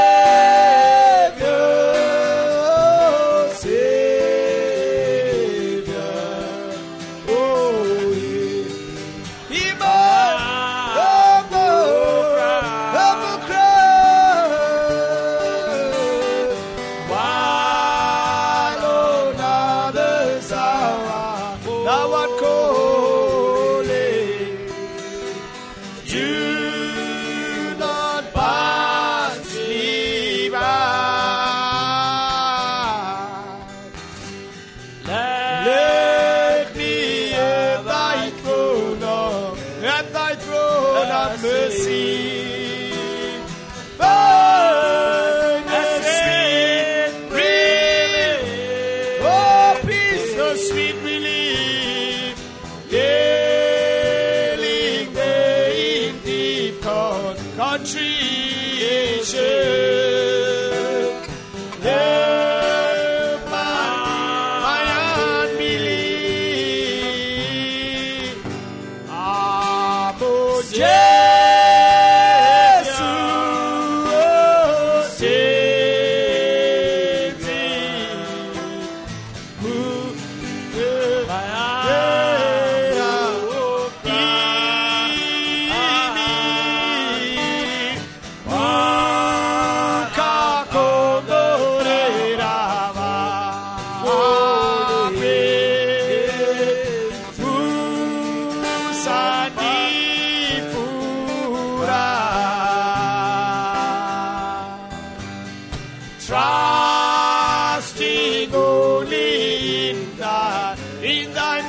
Trusting only in thy, in thy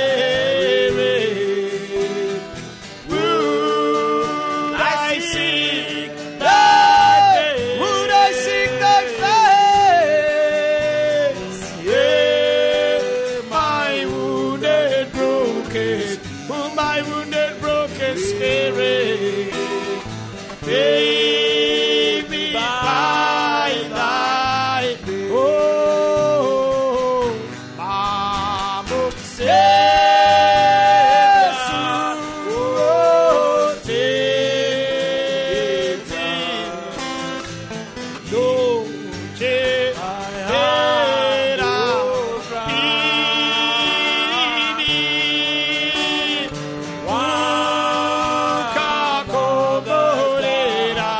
merit, would I seek thy, would I seek thy face? Yeah, my wounded, broken, oh, my wounded, broken spirit, take me by thy, oh, Mama, Jesus, oh, take me, no, take me, one,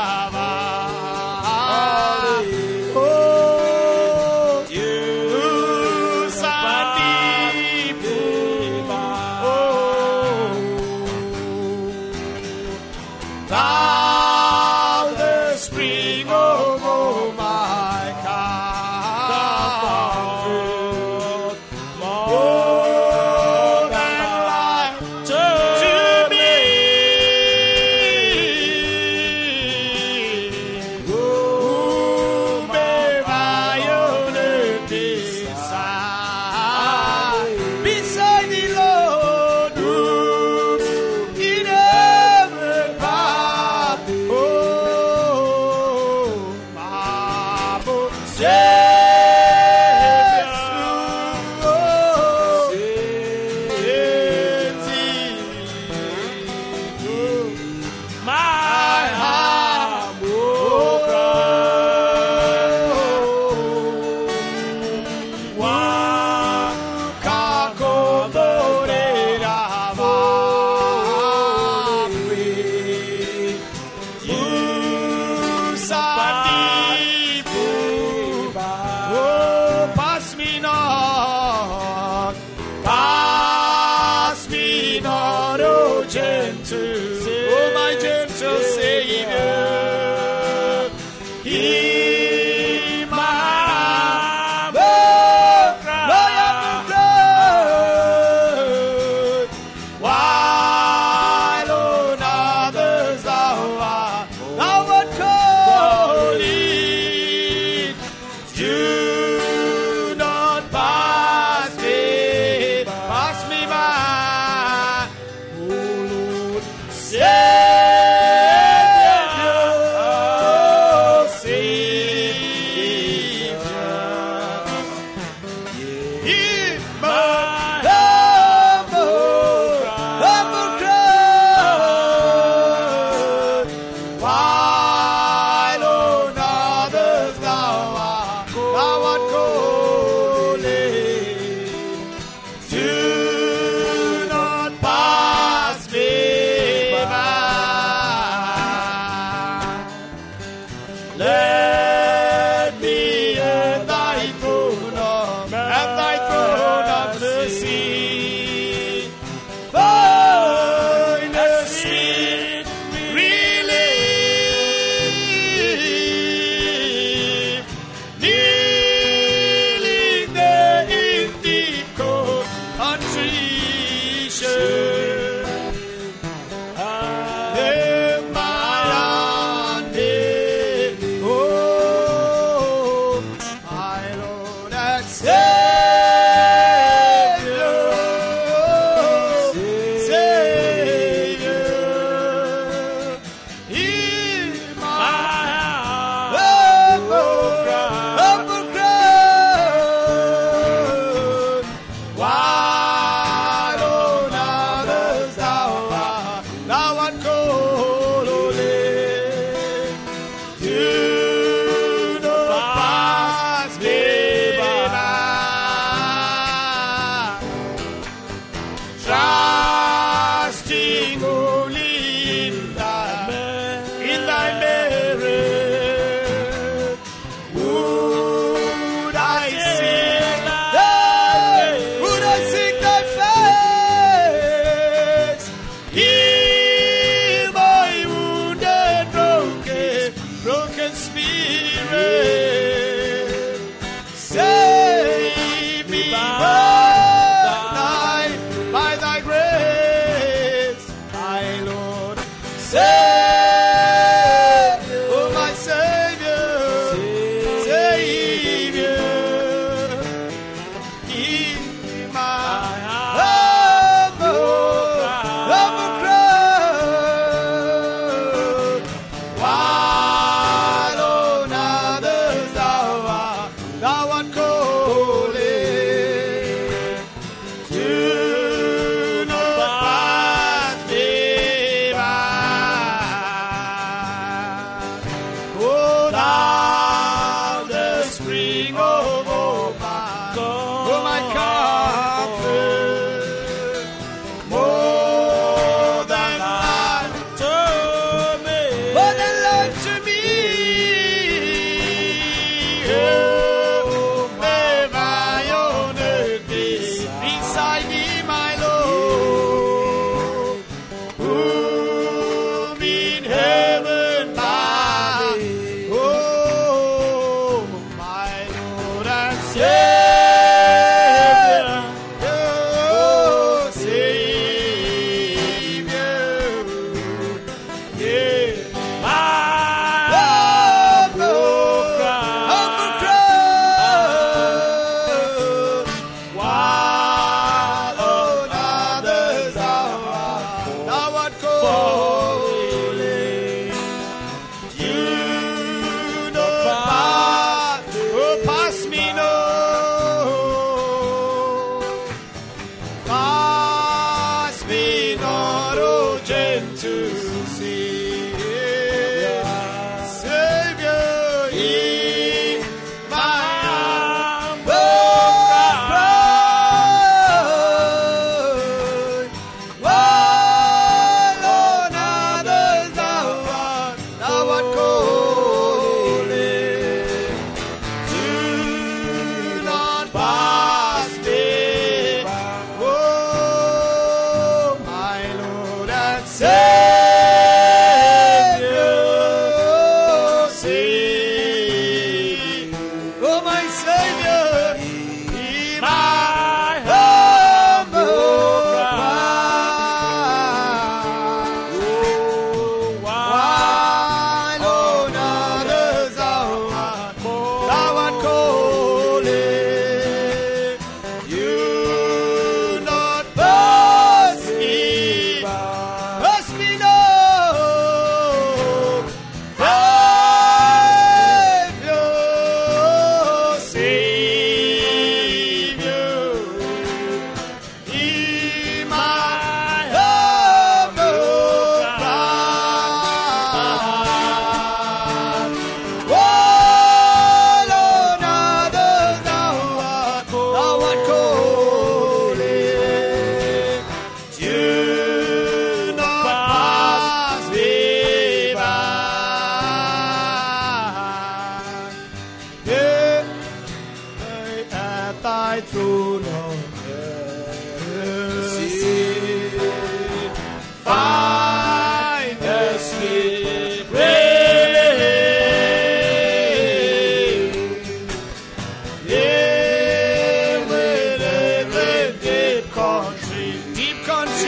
Deep country.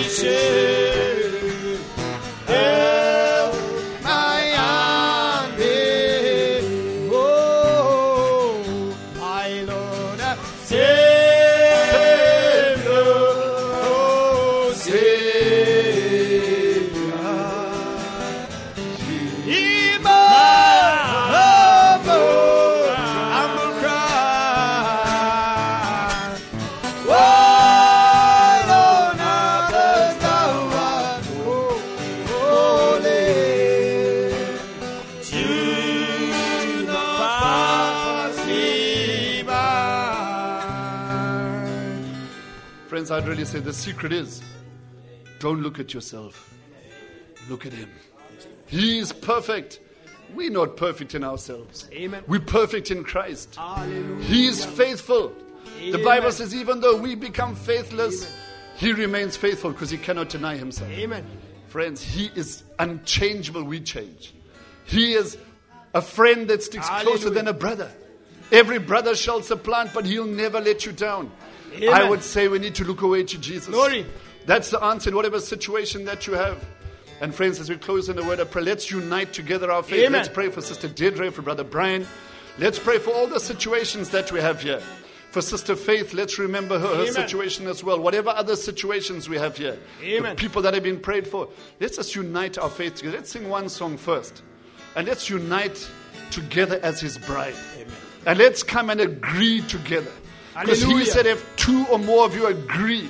Friends, I'd really say the secret is, don't look at yourself. Look at Him. He is perfect. We're not perfect in ourselves. Amen. We're perfect in Christ. Hallelujah. He is faithful. The Amen. Bible says even though we become faithless, He remains faithful because He cannot deny Himself. Amen. Friends, He is unchangeable. We change. He is a friend that sticks Hallelujah. closer than a brother. Every brother shall supplant, but He'll never let you down. Amen. I would say we need to look away to Jesus. Glory. That's the answer in whatever situation that you have. And friends, as we close in the word of prayer, let's unite together our faith. Amen. Let's pray for Sister Deirdre, for Brother Brian. Let's pray for all the situations that we have here. For Sister Faith, let's remember her, her Amen. situation as well. Whatever other situations we have here. Amen. The people that have been prayed for. Let's just unite our faith together. Let's sing one song first. And let's unite together as His bride. Amen. And let's come and agree together. Because He Hallelujah. said if two or more of you agree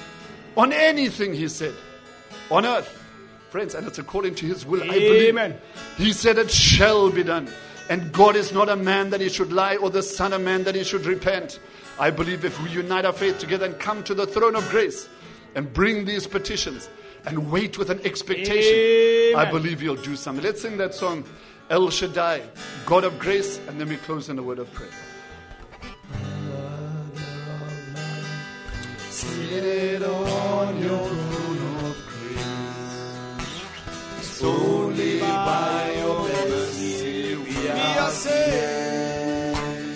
on anything, He said, on earth. Friends, and it's according to His will, I believe. Amen. He said it shall be done. And God is not a man that He should lie, or the son of man that He should repent. I believe if we unite our faith together and come to the throne of grace and bring these petitions and wait with an expectation, Amen. I believe He'll do something. Let's sing that song, El Shaddai, God of grace, and then we close in a word of prayer. Seated on your throne of grace, it's only by your mercy we are saved.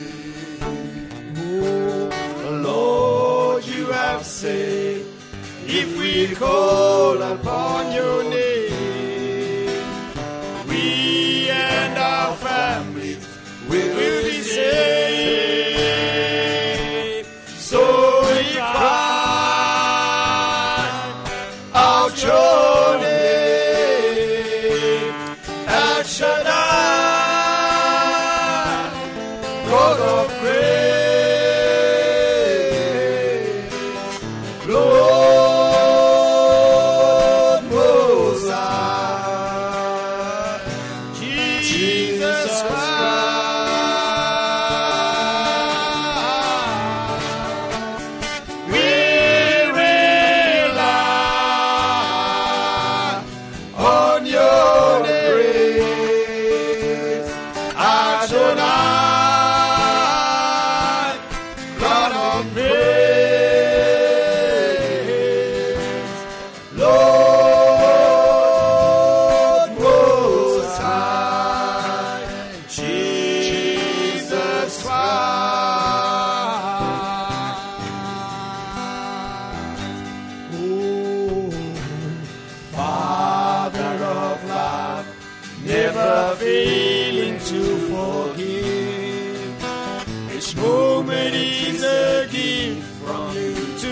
Oh, Lord, you have said, if we call upon your name, we and our families will be saved. So we cry out your name, El Shaddai, God of grace, Lord Most High, Jesus Christ. Never failing to forgive. Each moment is a gift from you to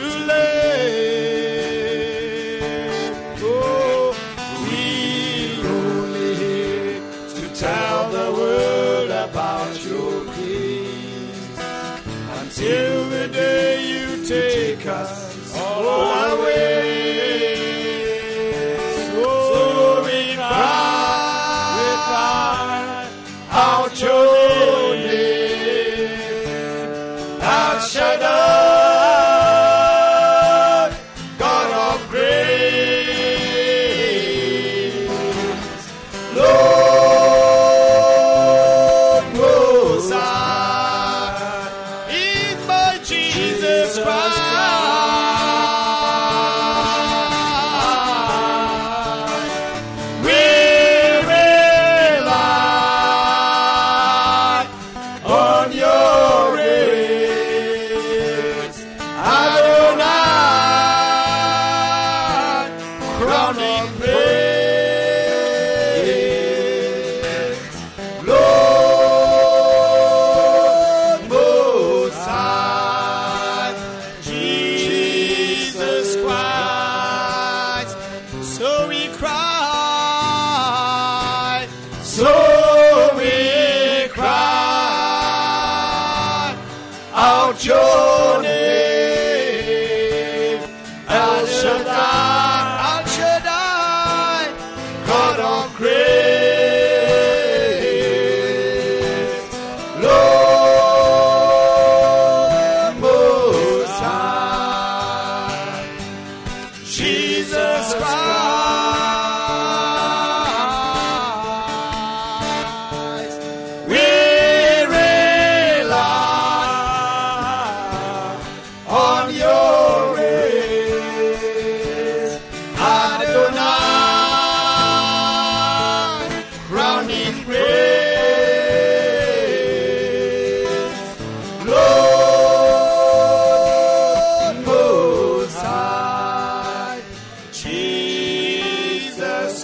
live. Oh, we only here to tell the world about your peace. Until the day you take us all away. So we cry out your name. crown of praise. Lord Most High, Jesus Christ. So we cry, so we cry out your name, El Shaddai, El Shaddai, God of grace, Lord Most High, Jesus Christ, we rely on your grace, Adonai, crowned in praise, Lord Most High, Jesus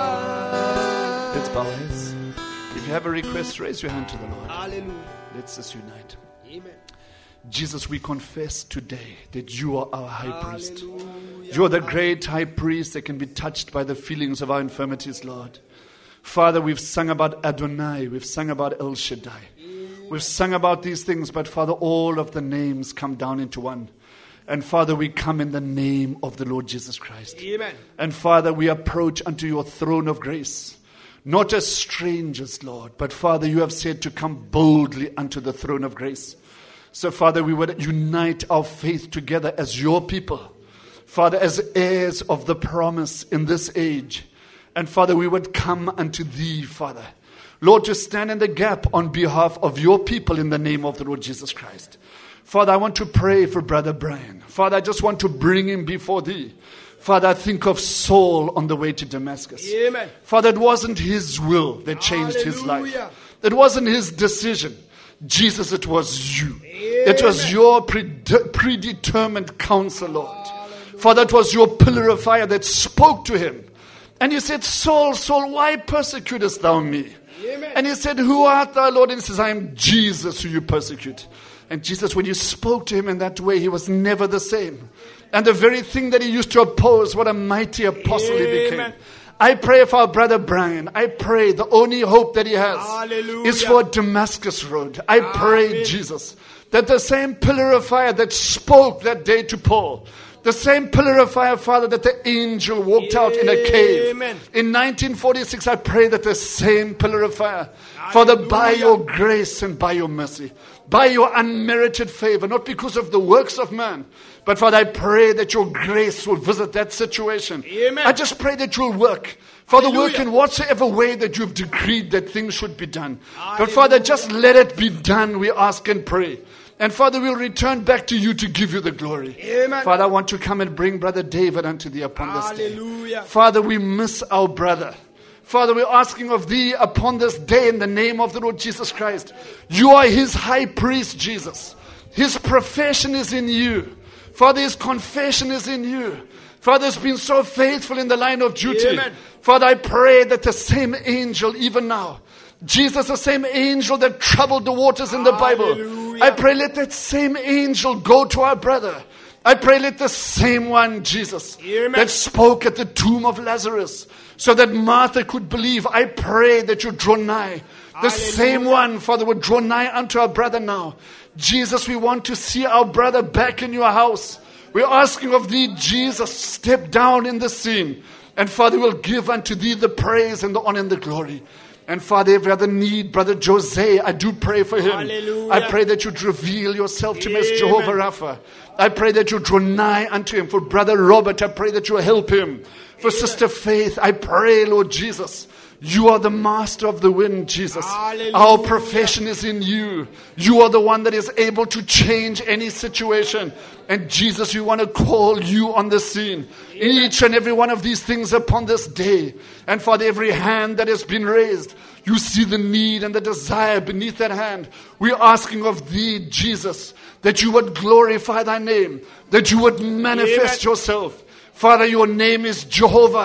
Christ. Let's bow our heads. If you have a request, raise your hand to the Lord. Hallelujah. Let's just unite. Amen. Jesus, we confess today that you are our high priest. Hallelujah. You are the great high priest that can be touched by the feelings of our infirmities, Lord. Father, we've sung about Adonai. We've sung about El Shaddai. We've sung about these things, but Father, all of the names come down into one. And Father, we come in the name of the Lord Jesus Christ. Amen. And Father, we approach unto your throne of grace, not as strangers, Lord, but Father, you have said to come boldly unto the throne of grace. So Father, we would unite our faith together as your people, Father, as heirs of the promise in this age. And Father, we would come unto thee, Father, Lord, to stand in the gap on behalf of your people in the name of the Lord Jesus Christ. Father, I want to pray for Brother Brian. Father, I just want to bring him before thee. Father, I think of Saul on the way to Damascus. Amen. Father, it wasn't his will that changed his life. Hallelujah. It wasn't his decision. Jesus, it was you. Amen. It was your prede- predetermined counsel, Lord. Father, it was your pillar of fire that spoke to him. And you said, Saul, Saul, why persecutest thou me? Amen. And he said, who art thou, Lord? And he says, I am Jesus who you persecute. And Jesus, when you spoke to him in that way, he was never the same. And the very thing that he used to oppose, what a mighty apostle he became. Amen. I pray for our brother Brian. I pray the only hope that he has Hallelujah. is for Damascus Road. I pray, Amen. Jesus, that the same pillar of fire that spoke that day to Paul, the same pillar of fire, Father, that the angel walked out in a cave. Amen. In nineteen forty-six, I pray that the same pillar of fire, Father, by your grace and by your mercy, by your unmerited favor, not because of the works of man, but Father, I pray that your grace will visit that situation. Amen. I just pray that you'll work. Father, work Hallelujah. in whatsoever way that you've decreed that things should be done. But Father, just let it be done, we ask and pray. And Father, we'll return back to you to give you the glory. Amen. Father, I want to come and bring Brother David unto thee upon this day. Hallelujah. Father, we miss our brother. Father, we're asking of thee upon this day in the name of the Lord Jesus Christ. You are his high priest, Jesus. His profession is in you. Father, his confession is in you. Father, has been so faithful in the line of duty. Amen. Father, I pray that the same angel, even now, Jesus, the same angel that troubled the waters in the Bible, Hallelujah. I pray let that same angel go to our brother. I pray let the same one, Jesus, Amen. that spoke at the tomb of Lazarus, so that Martha could believe, I pray that you draw nigh. The Hallelujah. same one, Father, would draw nigh unto our brother now. Jesus, we want to see our brother back in your house. We're asking of thee, Jesus, step down in the scene. And Father, we'll give unto thee the praise and the honor and the glory. And Father, every other need, Brother Jose, I do pray for him. Hallelujah. I pray that you'd reveal yourself to him as Amen. Jehovah Rapha. I pray that you draw nigh unto him. For Brother Robert, I pray that you help him. For Sister Faith, I pray, Lord Jesus, you are the master of the wind, Jesus. Hallelujah. Our profession is in you. You are the one that is able to change any situation. And Jesus, we want to call you on the scene. Each and every one of these things upon this day. And for every hand that has been raised, you see the need and the desire beneath that hand. We're asking of thee, Jesus, that you would glorify thy name, that you would manifest Amen. yourself. Father, your name is Jehovah.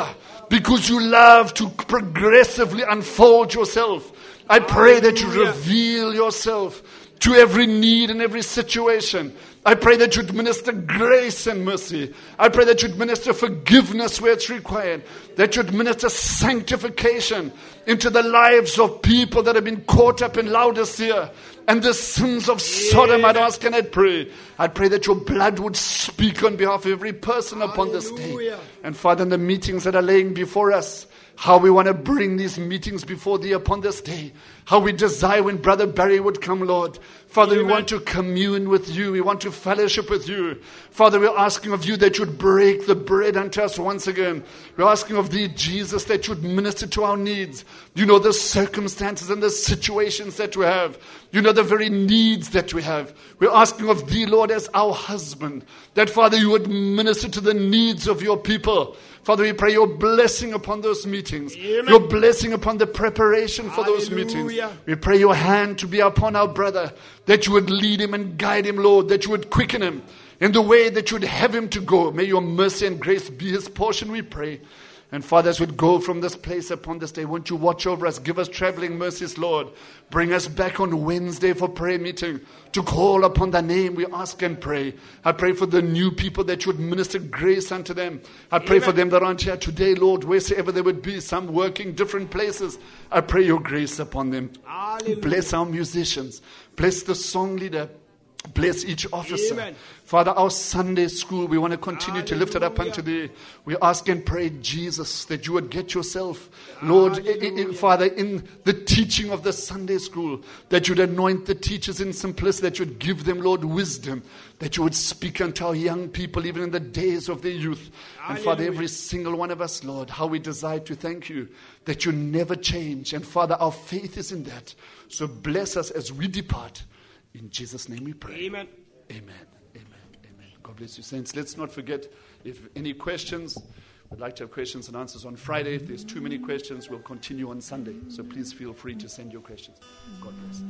because you love to progressively unfold yourself. I pray that you reveal yourself to every need and every situation. I pray that you'd minister grace and mercy. I pray that you'd minister forgiveness where it's required. That you'd minister sanctification into the lives of people that have been caught up in Laodicea and the sins of Sodom. I'd ask and I'd pray. I'd pray that your blood would speak on behalf of every person upon this day. And Father, in the meetings that are laying before us, how we want to bring these meetings before thee upon this day. How we desire when Brother Barry would come, Lord. Father, Amen. We want to commune with you. We want to fellowship with you. Father, we're asking of you that you'd break the bread unto us once again. We're asking of thee, Jesus, that you'd minister to our needs. You know the circumstances and the situations that we have. You know the very needs that we have. We're asking of thee, Lord, as our husband, that, Father, you would minister to the needs of your people. Father, we pray your blessing upon those meetings. Amen. Your blessing upon the preparation for Hallelujah. Those meetings. We pray your hand to be upon our brother, that you would lead him and guide him, Lord, that you would quicken him in the way that you would have him to go. May your mercy and grace be his portion, we pray. And Father, as we go from this place upon this day, won't you watch over us? Give us traveling mercies, Lord. Bring us back on Wednesday for prayer meeting to call upon thy name. We ask and pray. I pray for the new people that you would minister grace unto them. I pray Amen. For them that aren't here today, Lord, wheresoever they would be, some working different places. I pray your grace upon them. Hallelujah. Bless our musicians. Bless the song leader. Bless each officer. Amen. Father, our Sunday school, we want to continue Hallelujah. To lift it up unto thee. We ask and pray, Jesus, that you would get yourself, Lord, in, in, Father, in the teaching of the Sunday school, that you'd anoint the teachers in simplicity, that you'd give them, Lord, wisdom, that you would speak unto our young people, even in the days of their youth. Hallelujah. And Father, every single one of us, Lord, how we desire to thank you, that you never change. And Father, our faith is in that. So bless us as we depart. In Jesus' name we pray. Amen. Amen. Amen. Amen. God bless you, saints. Let's not forget, if any questions, we'd like to have questions and answers on Friday. If there's too many questions, we'll continue on Sunday. So please feel free to send your questions. God bless.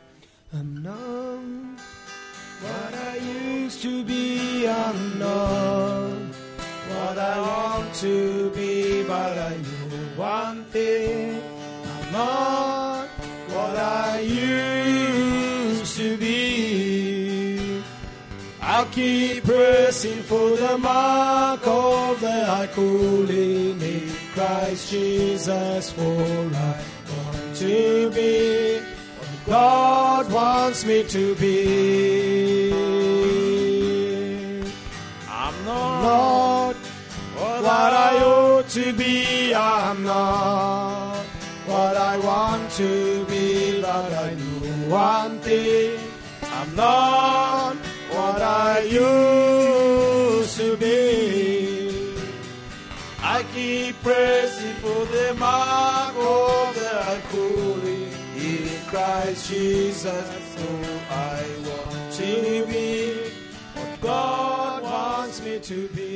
I'm not what I used to be. I'm not what I want to be, but I know one thing. I'm not what I used to be. I'll keep pressing for the mark of the high calling in Christ Jesus, for I want to be what God wants me to be. I'm not what I ought to be. I'm not what I want to be, but I know one thing. I'm not what I used to be. I keep pressing for the mark of the high calling in Christ Jesus. So I want to be what God wants me to be.